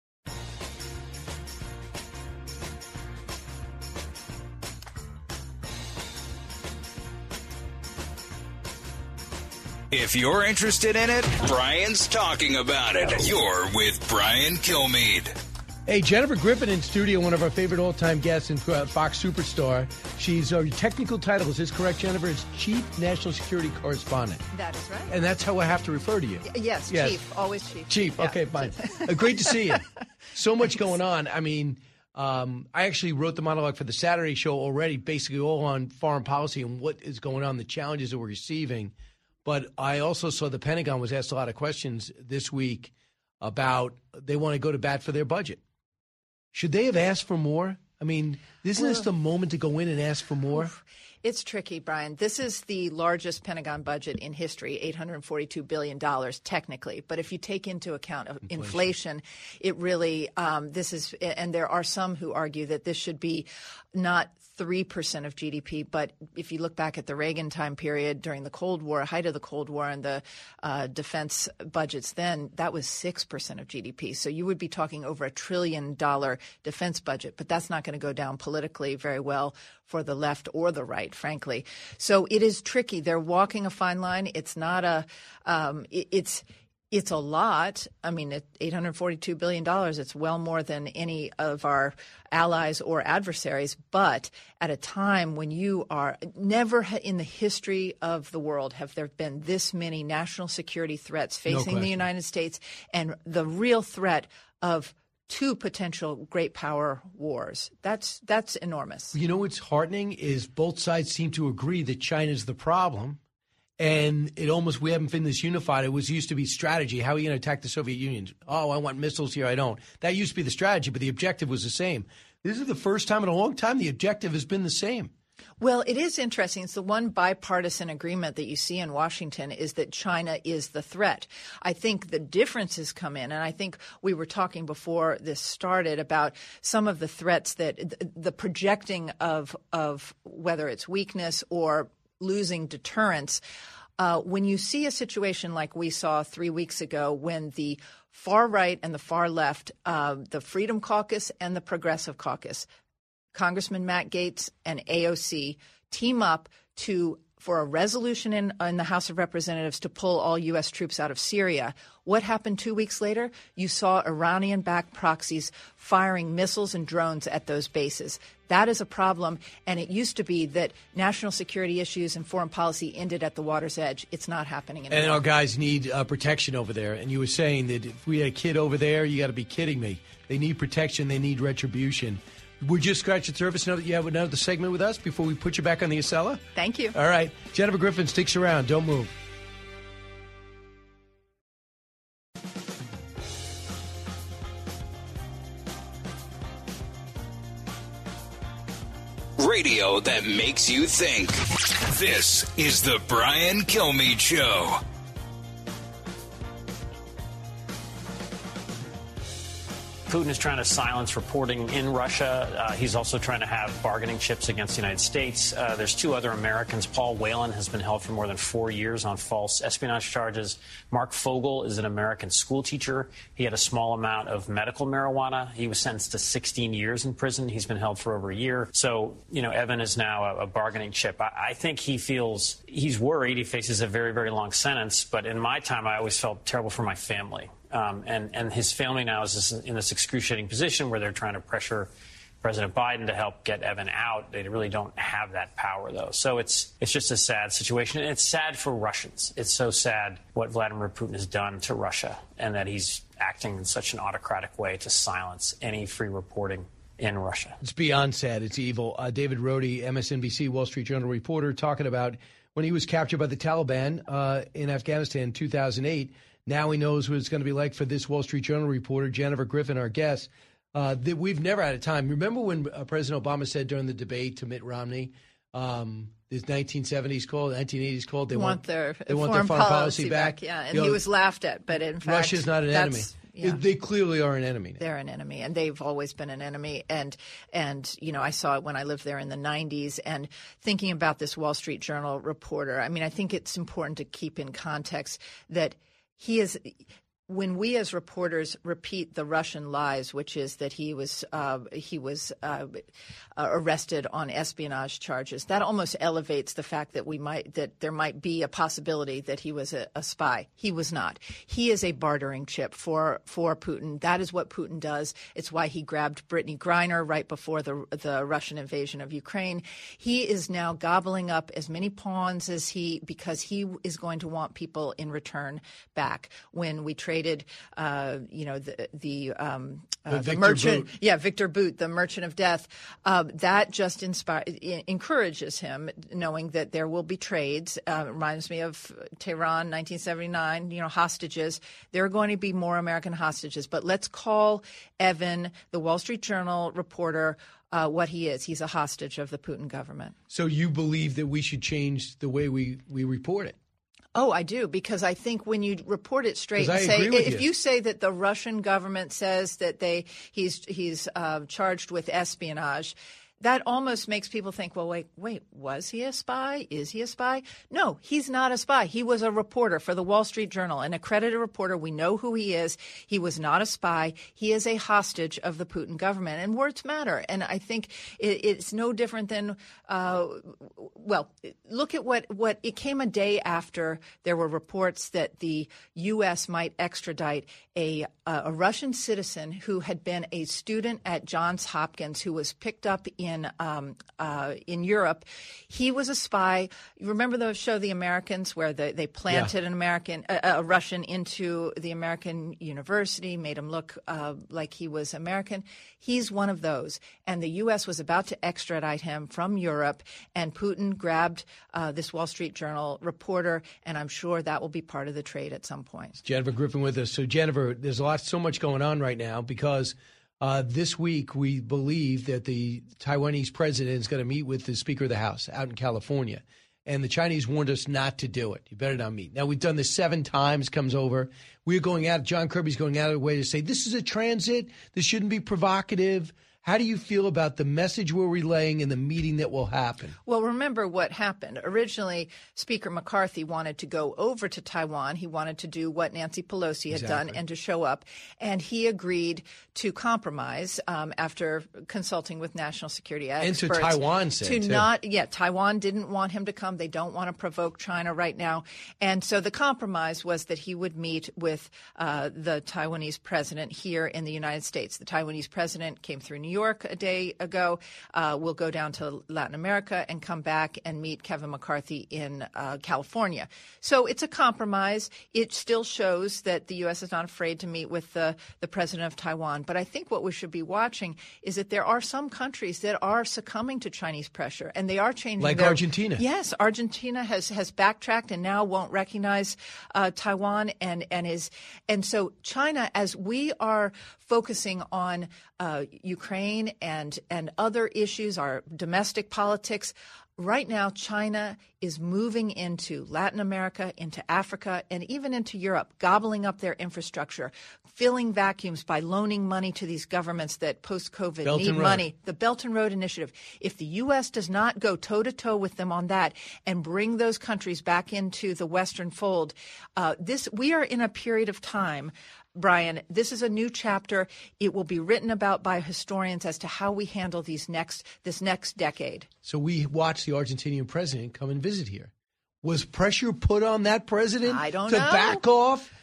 [SPEAKER 1] If you're interested in it, Brian's talking about it. You're with Brian Kilmeade.
[SPEAKER 2] Hey, Jennifer Griffin in studio, one of our favorite all-time guests and uh, Fox Superstar. She's our technical title, is this correct, Jennifer? Is Chief National Security Correspondent.
[SPEAKER 3] That is right.
[SPEAKER 2] And that's how I have to refer to you.
[SPEAKER 3] Yes,
[SPEAKER 2] Yes.
[SPEAKER 3] Chief. Always Chief.
[SPEAKER 2] Chief,
[SPEAKER 3] Yeah.
[SPEAKER 2] okay, fine. Uh, great to see you. So much going on. I mean, um, I actually wrote the monologue for the Saturday show already, basically all on foreign policy and what is going on, the challenges that we're receiving. But I also saw the Pentagon was asked a lot of questions this week about they want to go to bat for their budget. Should they have asked for more? I mean, isn't this the moment to go in and ask for more?
[SPEAKER 3] It's tricky, Brian. This is the largest Pentagon budget in history, eight hundred forty-two billion dollars technically. But if you take into account of inflation, inflation it really, um, this is, and there are some who argue that this should be not three percent of G D P, but if you look back at the Reagan time period during the Cold War, height of the Cold War, and the uh, defense budgets then, that was six percent of G D P. So you would be talking over a trillion dollar defense budget, but that's not going to go down politically very well for the left or the right, frankly. So it is tricky. They're walking a fine line. It's not a, um, it, it's, It's a lot. I mean, at eight hundred forty-two billion dollars, it's well more than any of our allies or adversaries. But at a time when you are never in the history of the world have there been this many national security threats facing
[SPEAKER 2] No
[SPEAKER 3] the
[SPEAKER 2] question.
[SPEAKER 3] United States, and the real threat of two potential great power wars. That's that's enormous.
[SPEAKER 2] You know what's heartening is both sides seem to agree that China's the problem. And it almost, we haven't been this unified. It was used to be strategy. How are you going to attack the Soviet Union? Oh, I want missiles here. I don't. That used to be the strategy, but the objective was the same. This is the first time in a long time the objective has been the same.
[SPEAKER 3] Well, it is interesting. It's the one bipartisan agreement that you see in Washington is that China is the threat. I think the differences come in, and I think we were talking before this started about some of the threats that the projecting of of whether it's weakness or losing deterrence. Uh, when you see a situation like we saw three weeks ago when the far right and the far left, uh, the Freedom Caucus and the Progressive Caucus, Congressman Matt Gaetz and A O C team up to for a resolution in, in the House of Representatives to pull all U S troops out of Syria. What happened two weeks later? You saw Iranian-backed proxies firing missiles and drones at those bases. That is a problem, and it used to be that national security issues and foreign policy ended at the water's edge. It's not happening anymore.
[SPEAKER 2] And our guys need uh, protection over there. And you were saying that if we had a kid over there, you got to be kidding me. They need protection. They need retribution. We're just scratching the surface. Know that you have another segment with us before we put you back on the Acela?
[SPEAKER 3] Thank you.
[SPEAKER 2] All right. Jennifer Griffin sticks around. Don't move.
[SPEAKER 1] Radio that makes you think. This is the Brian Kilmeade Show.
[SPEAKER 9] Putin is trying to silence reporting in Russia. Uh, he's also trying to have bargaining chips against the United States. Uh, there's two other Americans. Paul Whelan has been held for more than four years on false espionage charges. Mark Fogel is an American school teacher. He had a small amount of medical marijuana. He was sentenced to sixteen years in prison. He's been held for over a year. So, you know, Evan is now a, a bargaining chip. I, I think he feels he's worried. He faces a very, very long sentence. But in my time, I always felt terrible for my family. Um, and, and his family now is in this excruciating position where they're trying to pressure President Biden to help get Evan out. They really don't have that power, though. So it's it's just a sad situation. And it's sad for Russians. It's so sad what Vladimir Putin has done to Russia and that he's acting in such an autocratic way to silence any free reporting in Russia.
[SPEAKER 2] It's beyond sad. It's evil. Uh, David Rhodey, M S N B C, Wall Street Journal reporter, talking about when he was captured by the Taliban uh, in Afghanistan in two thousand eight. Now he knows what it's going to be like for this Wall Street Journal reporter, Jennifer Griffin, our guest. Uh, that we've never had a time. Remember when uh, President Obama said during the debate to Mitt Romney, um, this nineteen seventies call, nineteen eighties call, they,
[SPEAKER 3] they want,
[SPEAKER 2] want
[SPEAKER 3] their
[SPEAKER 2] they
[SPEAKER 3] foreign,
[SPEAKER 2] want their foreign policy,
[SPEAKER 3] policy
[SPEAKER 2] back.
[SPEAKER 3] back. Yeah, and
[SPEAKER 2] you
[SPEAKER 3] he
[SPEAKER 2] know,
[SPEAKER 3] was laughed at, but in fact,
[SPEAKER 2] Russia's not an enemy.
[SPEAKER 3] Yeah.
[SPEAKER 2] They clearly are an enemy now.
[SPEAKER 3] They're an enemy, and they've always been an enemy. And, and you know, I saw it when I lived there in the nineties. And thinking about this Wall Street Journal reporter, I mean, I think it's important to keep in context that he is – when we as reporters repeat the Russian lies, which is that he was uh, he was uh, uh, arrested on espionage charges, that almost elevates the fact that we might that there might be a possibility that he was a, a spy. He was not. He is a bartering chip for for Putin. That is what Putin does. It's why he grabbed Brittany Griner right before the the Russian invasion of Ukraine. He is now gobbling up as many pawns as he because he is going to want people in return back. When we trade Uh, you know, the the, um, uh, the merchant, Boot. yeah, Victor Boot, the merchant of death. Uh, that just inspire, encourages him, knowing that there will be trades. Uh, reminds me of Tehran, nineteen seventy-nine. You know, hostages. There are going to be more American hostages. But let's call Evan, the Wall Street Journal reporter, uh, what he is. He's a hostage of the Putin government.
[SPEAKER 2] So you believe that we should change the way we, we report it?
[SPEAKER 3] Oh, I do, because I think when you report it straight and
[SPEAKER 2] I
[SPEAKER 3] say,
[SPEAKER 2] agree with
[SPEAKER 3] if
[SPEAKER 2] you.
[SPEAKER 3] you say that the Russian government says that they he's he's uh, charged with espionage, that almost makes people think, well, wait, wait, was he a spy? Is he a spy? No, he's not a spy. He was a reporter for the Wall Street Journal, an accredited reporter. We know who he is. He was not a spy. He is a hostage of the Putin government, and words matter. And I think it, it's no different than, uh, well, look at what, what it came a day after there were reports that the U S might extradite a, a Russian citizen who had been a student at Johns Hopkins who was picked up in In um, uh, in Europe. He was a spy. You remember the show The Americans, where they, they planted yeah. an American, a, a Russian into the American university, made him look uh, like he was American. He's one of those. And the U S was about to extradite him from Europe, and Putin grabbed uh, this Wall Street Journal reporter, and I'm sure that will be part of the trade at some point.
[SPEAKER 2] Jennifer Griffin with us. So, Jennifer, there's a lot, so much going on right now because Uh, this week, we believe that the Taiwanese president is going to meet with the Speaker of the House out in California. And the Chinese warned us not to do it. You better not meet. Now, we've done this seven times, comes over. We're going out, John Kirby's going out of the way to say, this is a transit. This shouldn't be provocative. How do you feel about the message we're relaying and the meeting that will happen?
[SPEAKER 3] Well, remember what happened. Originally, Speaker McCarthy wanted to go over to Taiwan. He wanted to do what Nancy Pelosi had
[SPEAKER 2] Exactly.
[SPEAKER 3] done and to show up. And he agreed to compromise um, after consulting with national security experts.
[SPEAKER 2] And to Taiwan said,
[SPEAKER 3] to
[SPEAKER 2] too.
[SPEAKER 3] not, yeah, Taiwan didn't want him to come. They don't want to provoke China right now. And so the compromise was that he would meet with uh, the Taiwanese president here in the United States. The Taiwanese president came through New York. York a day ago. Uh, we'll go down to Latin America and come back and meet Kevin McCarthy in uh, California. So it's a compromise. It still shows that the U S is not afraid to meet with the, the president of Taiwan. But I think what we should be watching is that there are some countries that are succumbing to Chinese pressure, and they are changing.
[SPEAKER 2] Like
[SPEAKER 3] their,
[SPEAKER 2] Argentina.
[SPEAKER 3] Yes, Argentina has, has backtracked and now won't recognize uh, Taiwan, and, and is and so China, as we are focusing on uh, Ukraine and and other issues, our domestic politics. Right now, China is moving into Latin America, into Africa, and even into Europe, gobbling up their infrastructure, filling vacuums by loaning money to these governments that post-COVID
[SPEAKER 2] Belt
[SPEAKER 3] need
[SPEAKER 2] and Road.
[SPEAKER 3] money. The Belt and Road Initiative. If the U S does not go toe-to-toe with them on that and bring those countries back into the Western fold, uh, this we are in a period of time, Brian, this is a new chapter. It will be written about by historians as to how we handle these next this next decade.
[SPEAKER 2] So we watched the Argentinian president come and visit here. Was pressure put on that president
[SPEAKER 3] I don't
[SPEAKER 2] to
[SPEAKER 3] know.
[SPEAKER 2] back off?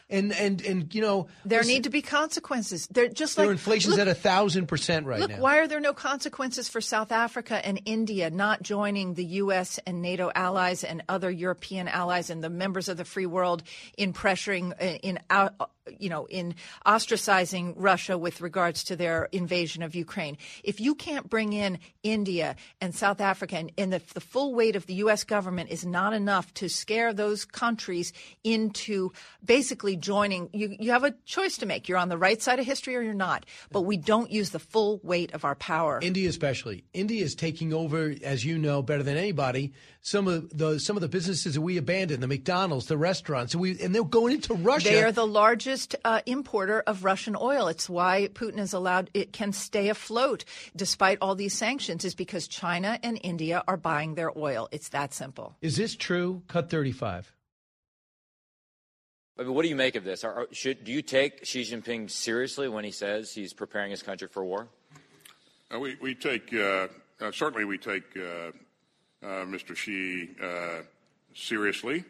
[SPEAKER 2] And and and you know,
[SPEAKER 3] there
[SPEAKER 2] listen,
[SPEAKER 3] need to be consequences. They're just
[SPEAKER 2] their
[SPEAKER 3] like
[SPEAKER 2] inflation's
[SPEAKER 3] look,
[SPEAKER 2] at a thousand percent right
[SPEAKER 3] look,
[SPEAKER 2] now.
[SPEAKER 3] Why are there no consequences for South Africa and India not joining the U S and NATO allies and other European allies and the members of the free world in pressuring in out? you know, in ostracizing Russia with regards to their invasion of Ukraine. If you can't bring in India and South Africa and, and the, the full weight of the U S government is not enough to scare those countries into basically joining, you, you have a choice to make. You're on the right side of history or you're not. But we don't use the full weight of our power.
[SPEAKER 2] India especially. India is taking over, as you know, better than anybody, some of the some of the businesses that we abandoned, the McDonald's, the restaurants, and, we, and they're going into Russia.
[SPEAKER 3] They are the largest uh, importer of Russian oil. It's why Putin is allowed, it can stay afloat despite all these sanctions, is because China and India are buying their oil. It's that simple.
[SPEAKER 2] Is this true? Cut thirty-five.
[SPEAKER 6] I mean, what do you make of this? Are, should, do you take Xi Jinping seriously when he says he's preparing his country for war?
[SPEAKER 22] Uh, we, we take, uh, uh, certainly we take uh, uh, Mister Xi uh, seriously.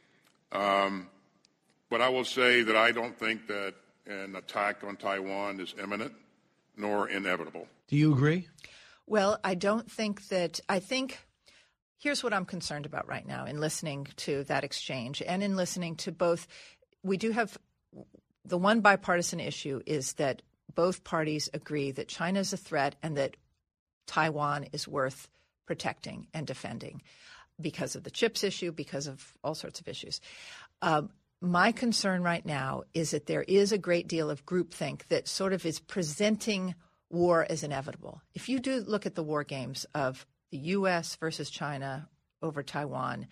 [SPEAKER 22] Um, but I will say that I don't think that an attack on Taiwan is imminent nor inevitable.
[SPEAKER 2] Do you agree?
[SPEAKER 3] Well, I don't think that – I think – here's what I'm concerned about right now in listening to that exchange and in listening to both – we do have the one bipartisan issue is that both parties agree that China is a threat and that Taiwan is worth protecting and defending because of the chips issue, because of all sorts of issues. Um, my concern right now is that there is a great deal of groupthink that sort of is presenting war as inevitable. If you do look at the war games of the U S versus China over Taiwan,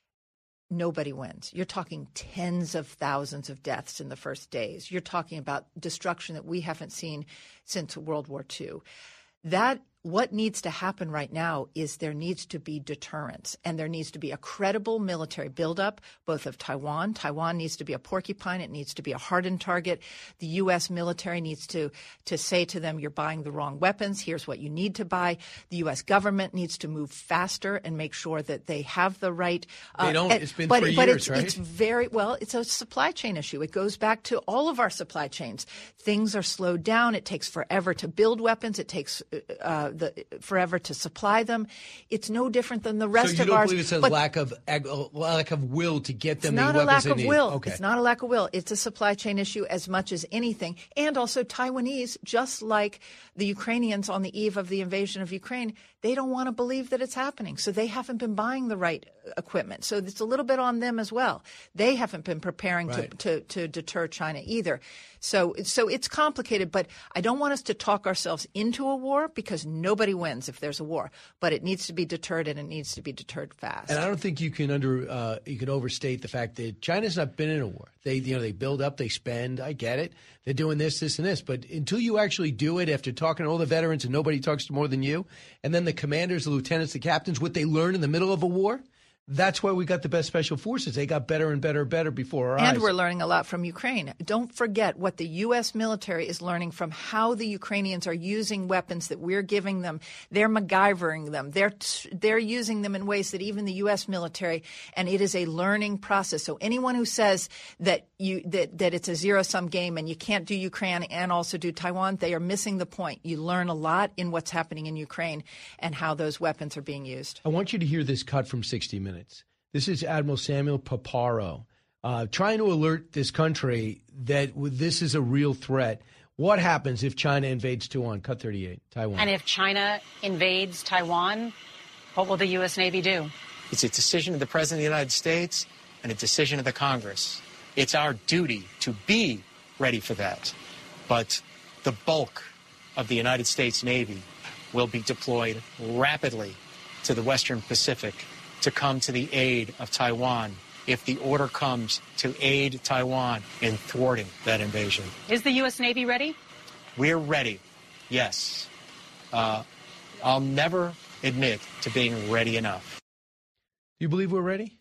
[SPEAKER 3] nobody wins. You're talking tens of thousands of deaths in the first days. You're talking about destruction that we haven't seen since World War Two. That what needs to happen right now is there needs to be deterrence, and there needs to be a credible military buildup, both of Taiwan. Taiwan needs to be a porcupine. It needs to be a hardened target. The U S military needs to, to say to them, you're buying the wrong weapons. Here's what you need to buy. The U S government needs to move faster and make sure that they have the right.
[SPEAKER 2] Uh, they don't.
[SPEAKER 3] And,
[SPEAKER 2] it's been
[SPEAKER 3] but,
[SPEAKER 2] for
[SPEAKER 3] but
[SPEAKER 2] years,
[SPEAKER 3] it's,
[SPEAKER 2] right?
[SPEAKER 3] It's very well. It's a supply chain issue. It goes back to all of our supply chains. Things are slowed down. It takes forever to build weapons. It takes uh, the forever to supply them. It's no different than the rest
[SPEAKER 2] so you
[SPEAKER 3] of
[SPEAKER 2] don't
[SPEAKER 3] ours.
[SPEAKER 2] believe it's a
[SPEAKER 3] but
[SPEAKER 2] lack of ag- lack of will to get them
[SPEAKER 3] it's
[SPEAKER 2] the
[SPEAKER 3] not a
[SPEAKER 2] weapons
[SPEAKER 3] lack
[SPEAKER 2] they
[SPEAKER 3] of
[SPEAKER 2] need?
[SPEAKER 3] will.
[SPEAKER 2] Okay.
[SPEAKER 3] It's not a lack of will. It's a supply chain issue as much as anything. And also Taiwanese, just like the Ukrainians on the eve of the invasion of Ukraine, they don't want to believe that it's happening. So they haven't been buying the right equipment. So it's a little bit on them as well. They haven't been preparing
[SPEAKER 2] right.
[SPEAKER 3] to, to, to deter China either. So, so it's complicated, but I don't want us to talk ourselves into a war because nobody wins if there's a war. But it needs to be deterred, and it needs to be deterred fast.
[SPEAKER 2] And I don't think you can under uh, you can overstate the fact that China's not been in a war. They you know they build up, they spend. I get it. They're doing this, this, and this. But until you actually do it, after talking to all the veterans and nobody talks to more than you, and then the commanders, the lieutenants, the captains, what they learn in the middle of a war. That's why we got the best special forces. They got better and better and better before our
[SPEAKER 3] and
[SPEAKER 2] eyes.
[SPEAKER 3] And we're learning a lot from Ukraine. Don't forget what the U S military is learning from how the Ukrainians are using weapons that we're giving them. They're MacGyvering them. They're they're using them in ways that even the U S military, and it is a learning process. So anyone who says that you that, that it's a zero-sum game and you can't do Ukraine and also do Taiwan, they are missing the point. You learn a lot in what's happening in Ukraine and how those weapons are being used.
[SPEAKER 2] I want you to hear this cut from sixty minutes. This is Admiral Samuel Paparo uh, trying to alert this country that this is a real threat. What happens if China invades Taiwan? Cut thirty-eight, Taiwan.
[SPEAKER 23] And if China invades Taiwan, what will the U S. Navy do?
[SPEAKER 24] It's a decision of the President of the United States and a decision of the Congress. It's our duty to be ready for that. But the bulk of the United States Navy will be deployed rapidly to the Western Pacific to come to the aid of Taiwan if the order comes to aid Taiwan in thwarting that invasion.
[SPEAKER 23] Is the U S. Navy ready?
[SPEAKER 24] We're ready, yes. Uh, I'll never admit to being ready enough.
[SPEAKER 2] Do you believe we're ready?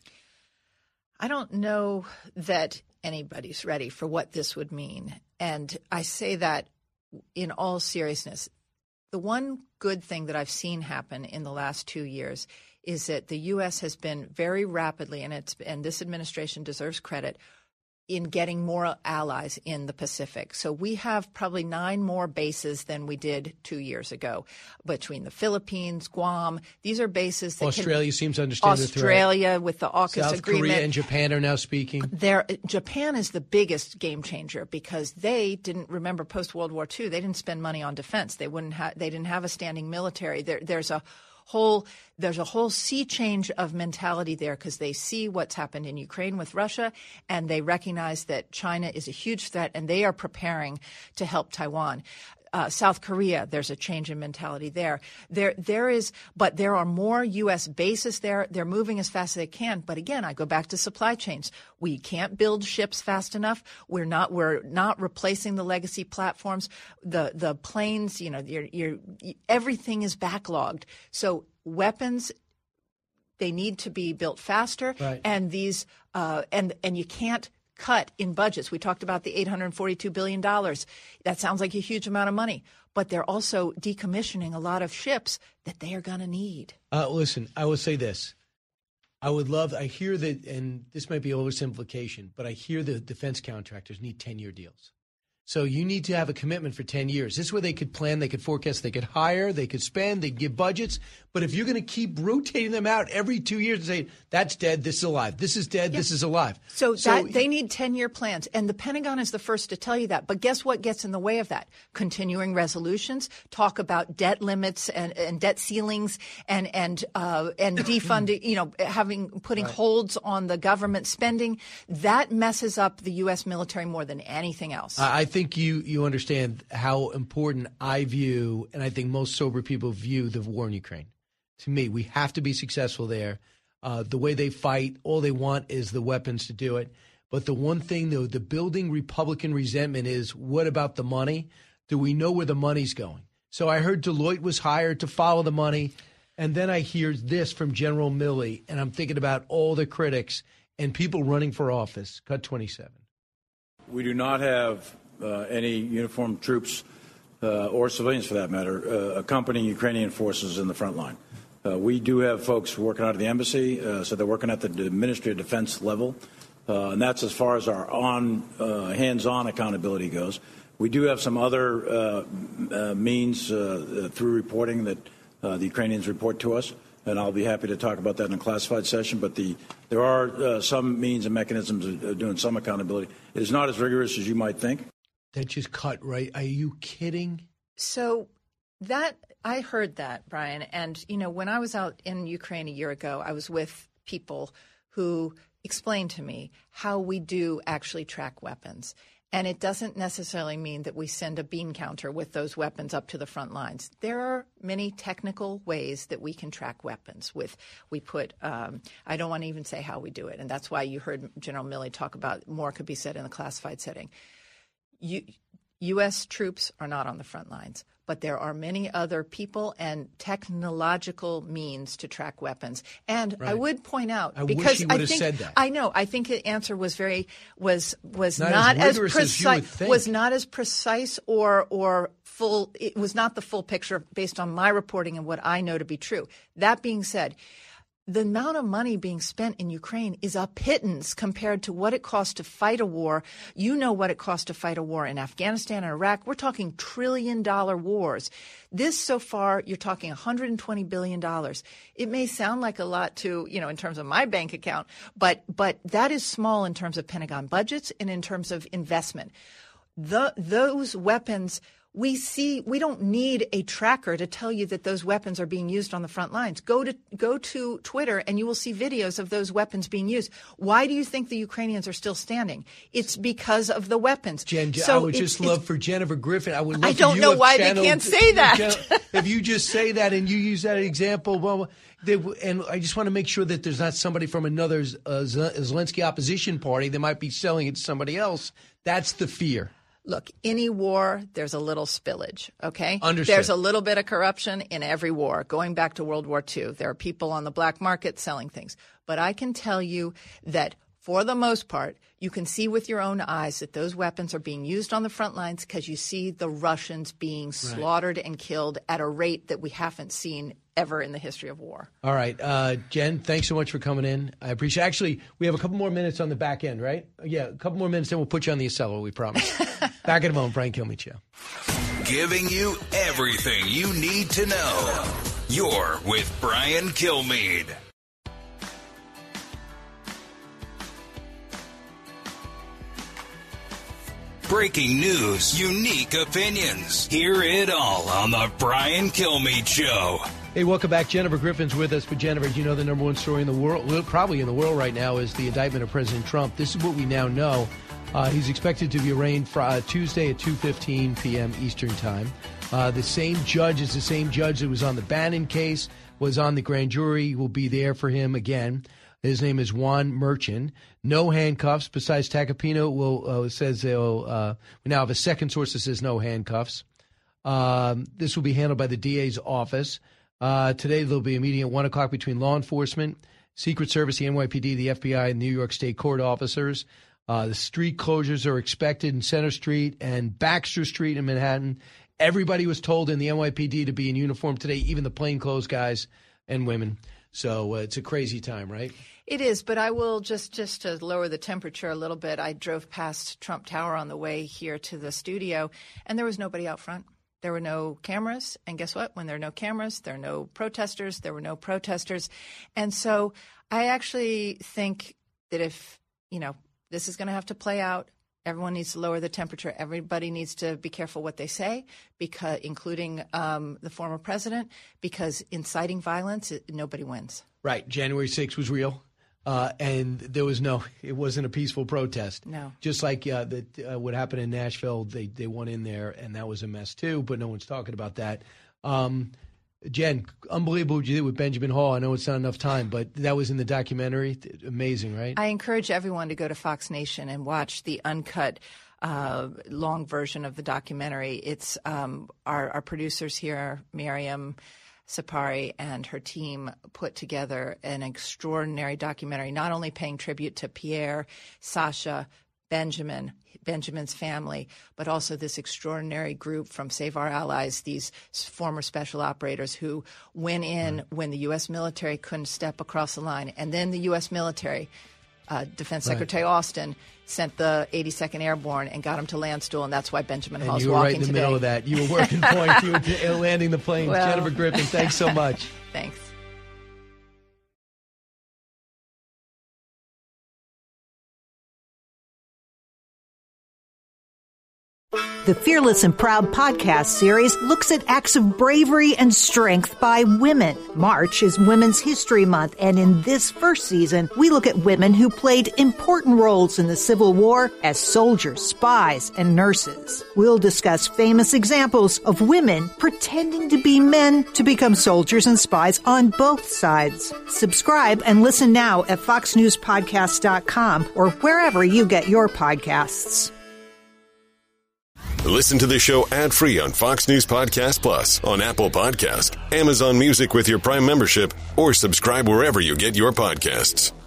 [SPEAKER 3] I don't know that anybody's ready for what this would mean. And I say that in all seriousness. The one good thing that I've seen happen in the last two years is that the U S has been very rapidly, and it's and this administration deserves credit, in getting more allies in the Pacific. So we have probably nine more bases than we did two years ago between the Philippines, Guam. These are bases that
[SPEAKER 2] Australia
[SPEAKER 3] can,
[SPEAKER 2] seems to understand
[SPEAKER 3] Australia
[SPEAKER 2] the threat.
[SPEAKER 3] with the AUKUS
[SPEAKER 2] South
[SPEAKER 3] agreement.
[SPEAKER 2] Korea and Japan are now speaking.
[SPEAKER 3] There, Japan is the biggest game changer because they didn't remember post-World War Two. They didn't spend money on defense. They wouldn't ha- They didn't have a standing military. There, there's a whole there's a whole sea change of mentality there because they see what's happened in Ukraine with Russia, and they recognize that China is a huge threat, and they are preparing to help Taiwan. Uh, South Korea, there's a change in mentality there. There, there is, but there are more U S bases there. They're moving as fast as they can. But again, I go back to supply chains. We can't build ships fast enough. We're not, we're not replacing the legacy platforms. The, the planes, you know, you're, you're, everything is backlogged. So weapons, they need to be built faster.
[SPEAKER 2] Right.
[SPEAKER 3] And these, uh, and, and you can't cut in budgets. We talked about the eight hundred forty-two billion dollars. That sounds like a huge amount of money, but they're also decommissioning a lot of ships that they are going to need.
[SPEAKER 2] Uh, listen, I will say this. I would love, I hear that, and this might be oversimplification, but I hear the defense contractors need ten-year deals. So you need to have a commitment for ten years. This is where they could plan, they could forecast, they could hire, they could spend, they could give budgets. But if you're going to keep rotating them out every two years and say, that's dead, this is alive, this is dead,
[SPEAKER 3] Yeah.
[SPEAKER 2] this is alive.
[SPEAKER 3] So,
[SPEAKER 2] So
[SPEAKER 3] that, they need ten-year plans, and the Pentagon is the first to tell you that. But guess what gets in the way of that? Continuing resolutions, talk about debt limits and, and debt ceilings, and and uh, and defunding. You know, having putting
[SPEAKER 2] Right.
[SPEAKER 3] holds on the government spending. That messes up the U S military more than anything else.
[SPEAKER 2] I I think you, you understand how important I view, and I think most sober people view, the war in Ukraine. To me, we have to be successful there. Uh, the way they fight, all they want is the weapons to do it. But the one thing, though, the building Republican resentment is, what about the money? Do we know where the money's going? So I heard Deloitte was hired to follow the money, and then I hear this from General Milley, and I'm thinking about all the critics and people running for office. Cut twenty-seven.
[SPEAKER 8] We do not have uh, any uniformed troops uh, or civilians, for that matter, uh, accompanying Ukrainian forces in the front line. Uh, we do have folks working out of the embassy, uh, so they're working at the Ministry of Defense level, uh, and that's as far as our on uh, hands-on accountability goes. We do have some other uh, uh, means uh, through reporting that uh, the Ukrainians report to us, and I'll be happy to talk about that in a classified session. But the there are uh, some means and mechanisms of doing some accountability. It is not as rigorous as you might think.
[SPEAKER 2] That just cut right. Are you kidding?
[SPEAKER 3] So that I heard that, Brian. And, you know, when I was out in Ukraine a year ago, I was with people who explained to me how we do actually track weapons. And it doesn't necessarily mean that we send a bean counter with those weapons up to the front lines. There are many technical ways that we can track weapons. With we put, um, I don't want to even say how we do it. And that's why you heard General Milley talk about more could be said in the classified setting. You, U S troops are not on the front lines, but there are many other people and technological means to track weapons. And
[SPEAKER 2] Right.
[SPEAKER 3] I would point out,
[SPEAKER 2] I wish
[SPEAKER 3] because
[SPEAKER 2] he would
[SPEAKER 3] I
[SPEAKER 2] have
[SPEAKER 3] think
[SPEAKER 2] said that.
[SPEAKER 3] I know, I think the answer was very was was
[SPEAKER 2] Not
[SPEAKER 3] not,
[SPEAKER 2] as
[SPEAKER 3] as
[SPEAKER 2] rigorous as you would
[SPEAKER 3] precise
[SPEAKER 2] think.
[SPEAKER 3] was not as precise or or full. It was not the full picture based on my reporting and what I know to be true. That being said, the amount of money being spent in Ukraine is a pittance compared to what it costs to fight a war. You know what it costs to fight a war in Afghanistan and Iraq. We're talking trillion dollar wars. This so far, you're talking one hundred twenty billion dollars. It may sound like a lot to, you know, in terms of my bank account, but but that is small in terms of Pentagon budgets and in terms of investment. The, those weapons, we see, we don't need a tracker to tell you that those weapons are being used on the front lines. Go to go to Twitter and you will see videos of those weapons being used. Why do you think the Ukrainians are still standing? It's because of the weapons.
[SPEAKER 2] Jen,
[SPEAKER 3] so
[SPEAKER 2] I would
[SPEAKER 3] it's,
[SPEAKER 2] just
[SPEAKER 3] it's,
[SPEAKER 2] love for Jennifer Griffin. I would. Love
[SPEAKER 3] I don't
[SPEAKER 2] for you
[SPEAKER 3] know
[SPEAKER 2] if
[SPEAKER 3] why they
[SPEAKER 2] channeled-
[SPEAKER 3] can't say that.
[SPEAKER 2] Jen- if you just say that and you use that example, well, they, and I just want to make sure that there's not somebody from another uh, Zelensky opposition party that might be selling it to somebody else. That's the fear.
[SPEAKER 3] Look, any war, there's a little spillage, okay?
[SPEAKER 2] Understood.
[SPEAKER 3] There's a little bit of corruption in every war. Going back to World War Two, there are people on the black market selling things. But I can tell you that for the most part, you can see with your own eyes that those weapons are being used on the front lines because you see the Russians being slaughtered right. and killed at a rate that we haven't seen ever in the history of war.
[SPEAKER 2] All right. Uh, Jen, thanks so much for coming in. I appreciate it. Actually, we have a couple more minutes on the back end, right? Yeah, a couple more minutes, then we'll put you on the Acela, we promise. Back in a moment, Brian Kilmeade Show.
[SPEAKER 1] Giving you everything you need to know. You're with Brian Kilmeade. Breaking news, unique opinions. Hear it all on the Brian Kilmeade Show.
[SPEAKER 2] Hey, welcome back. Jennifer Griffin's with us. But Jennifer, you know the number one story in the world, probably in the world right now, is the indictment of President Trump. This is what we now know. Uh, he's expected to be arraigned for, uh, Tuesday at two fifteen p.m. Eastern Time. Uh, the same judge is the same judge that was on the Bannon case, was on the grand jury, will be there for him again. His name is Juan Merchan. No handcuffs. Besides, Tacopina will uh, says they'll. Uh, we now have a second source that says no handcuffs. Um, this will be handled by the D A's office. Uh, today there'll be a meeting at one o'clock between law enforcement, Secret Service, the N Y P D, the F B I, and New York State court officers. Uh, the street closures are expected in Center Street and Baxter Street in Manhattan. Everybody was told in the N Y P D to be in uniform today, even the plainclothes guys and women. So uh, it's a crazy time, right?
[SPEAKER 3] It is, but I will just, just to lower the temperature a little bit, I drove past Trump Tower on the way here to the studio, and there was nobody out front. There were no cameras, and guess what? When there are no cameras, there are no protesters. There were no protesters. And so I actually think that if, you know, this is going to have to play out, everyone needs to lower the temperature. Everybody needs to be careful what they say, because, including um, the former president, because inciting violence, it, nobody wins.
[SPEAKER 2] Right. January sixth was real. Uh, and there was no, it wasn't a peaceful protest.
[SPEAKER 3] No.
[SPEAKER 2] Just like uh, the, uh, what happened in Nashville, they, they went in there, and that was a mess too, but no one's talking about that. Um, Jen, unbelievable what you did with Benjamin Hall. I know it's not enough time, but that was in the documentary. Amazing, right?
[SPEAKER 3] I encourage everyone to go to Fox Nation and watch the uncut uh, long version of the documentary. It's um, our, our producers here, Miriam Sapari and her team, put together an extraordinary documentary, not only paying tribute to Pierre, Sasha, Benjamin, Benjamin's family, but also this extraordinary group from Save Our Allies, these former special operators who went in when the U S military couldn't step across the line. And then the U S military, uh, Defense Secretary right. Austin, sent the eighty-second Airborne and got him to Landstuhl, and that's why Benjamin
[SPEAKER 2] and
[SPEAKER 3] Hall's
[SPEAKER 2] walking
[SPEAKER 3] walking
[SPEAKER 2] today. You were right in the
[SPEAKER 3] today.
[SPEAKER 2] middle of that. You were working point. You were landing the planes.
[SPEAKER 3] Well,
[SPEAKER 2] Jennifer Griffin, thanks so much.
[SPEAKER 3] Thanks.
[SPEAKER 5] The Fearless and Proud podcast series looks at acts of bravery and strength by women. March is Women's History Month, and in this first season, we look at women who played important roles in the Civil War as soldiers, spies, and nurses. We'll discuss famous examples of women pretending to be men to become soldiers and spies on both sides. Subscribe and listen now at fox news podcast dot com or wherever you get your podcasts.
[SPEAKER 10] Listen to the show ad-free on Fox News Podcast Plus, on Apple Podcast, Amazon Music with your Prime membership, or subscribe wherever you get your podcasts.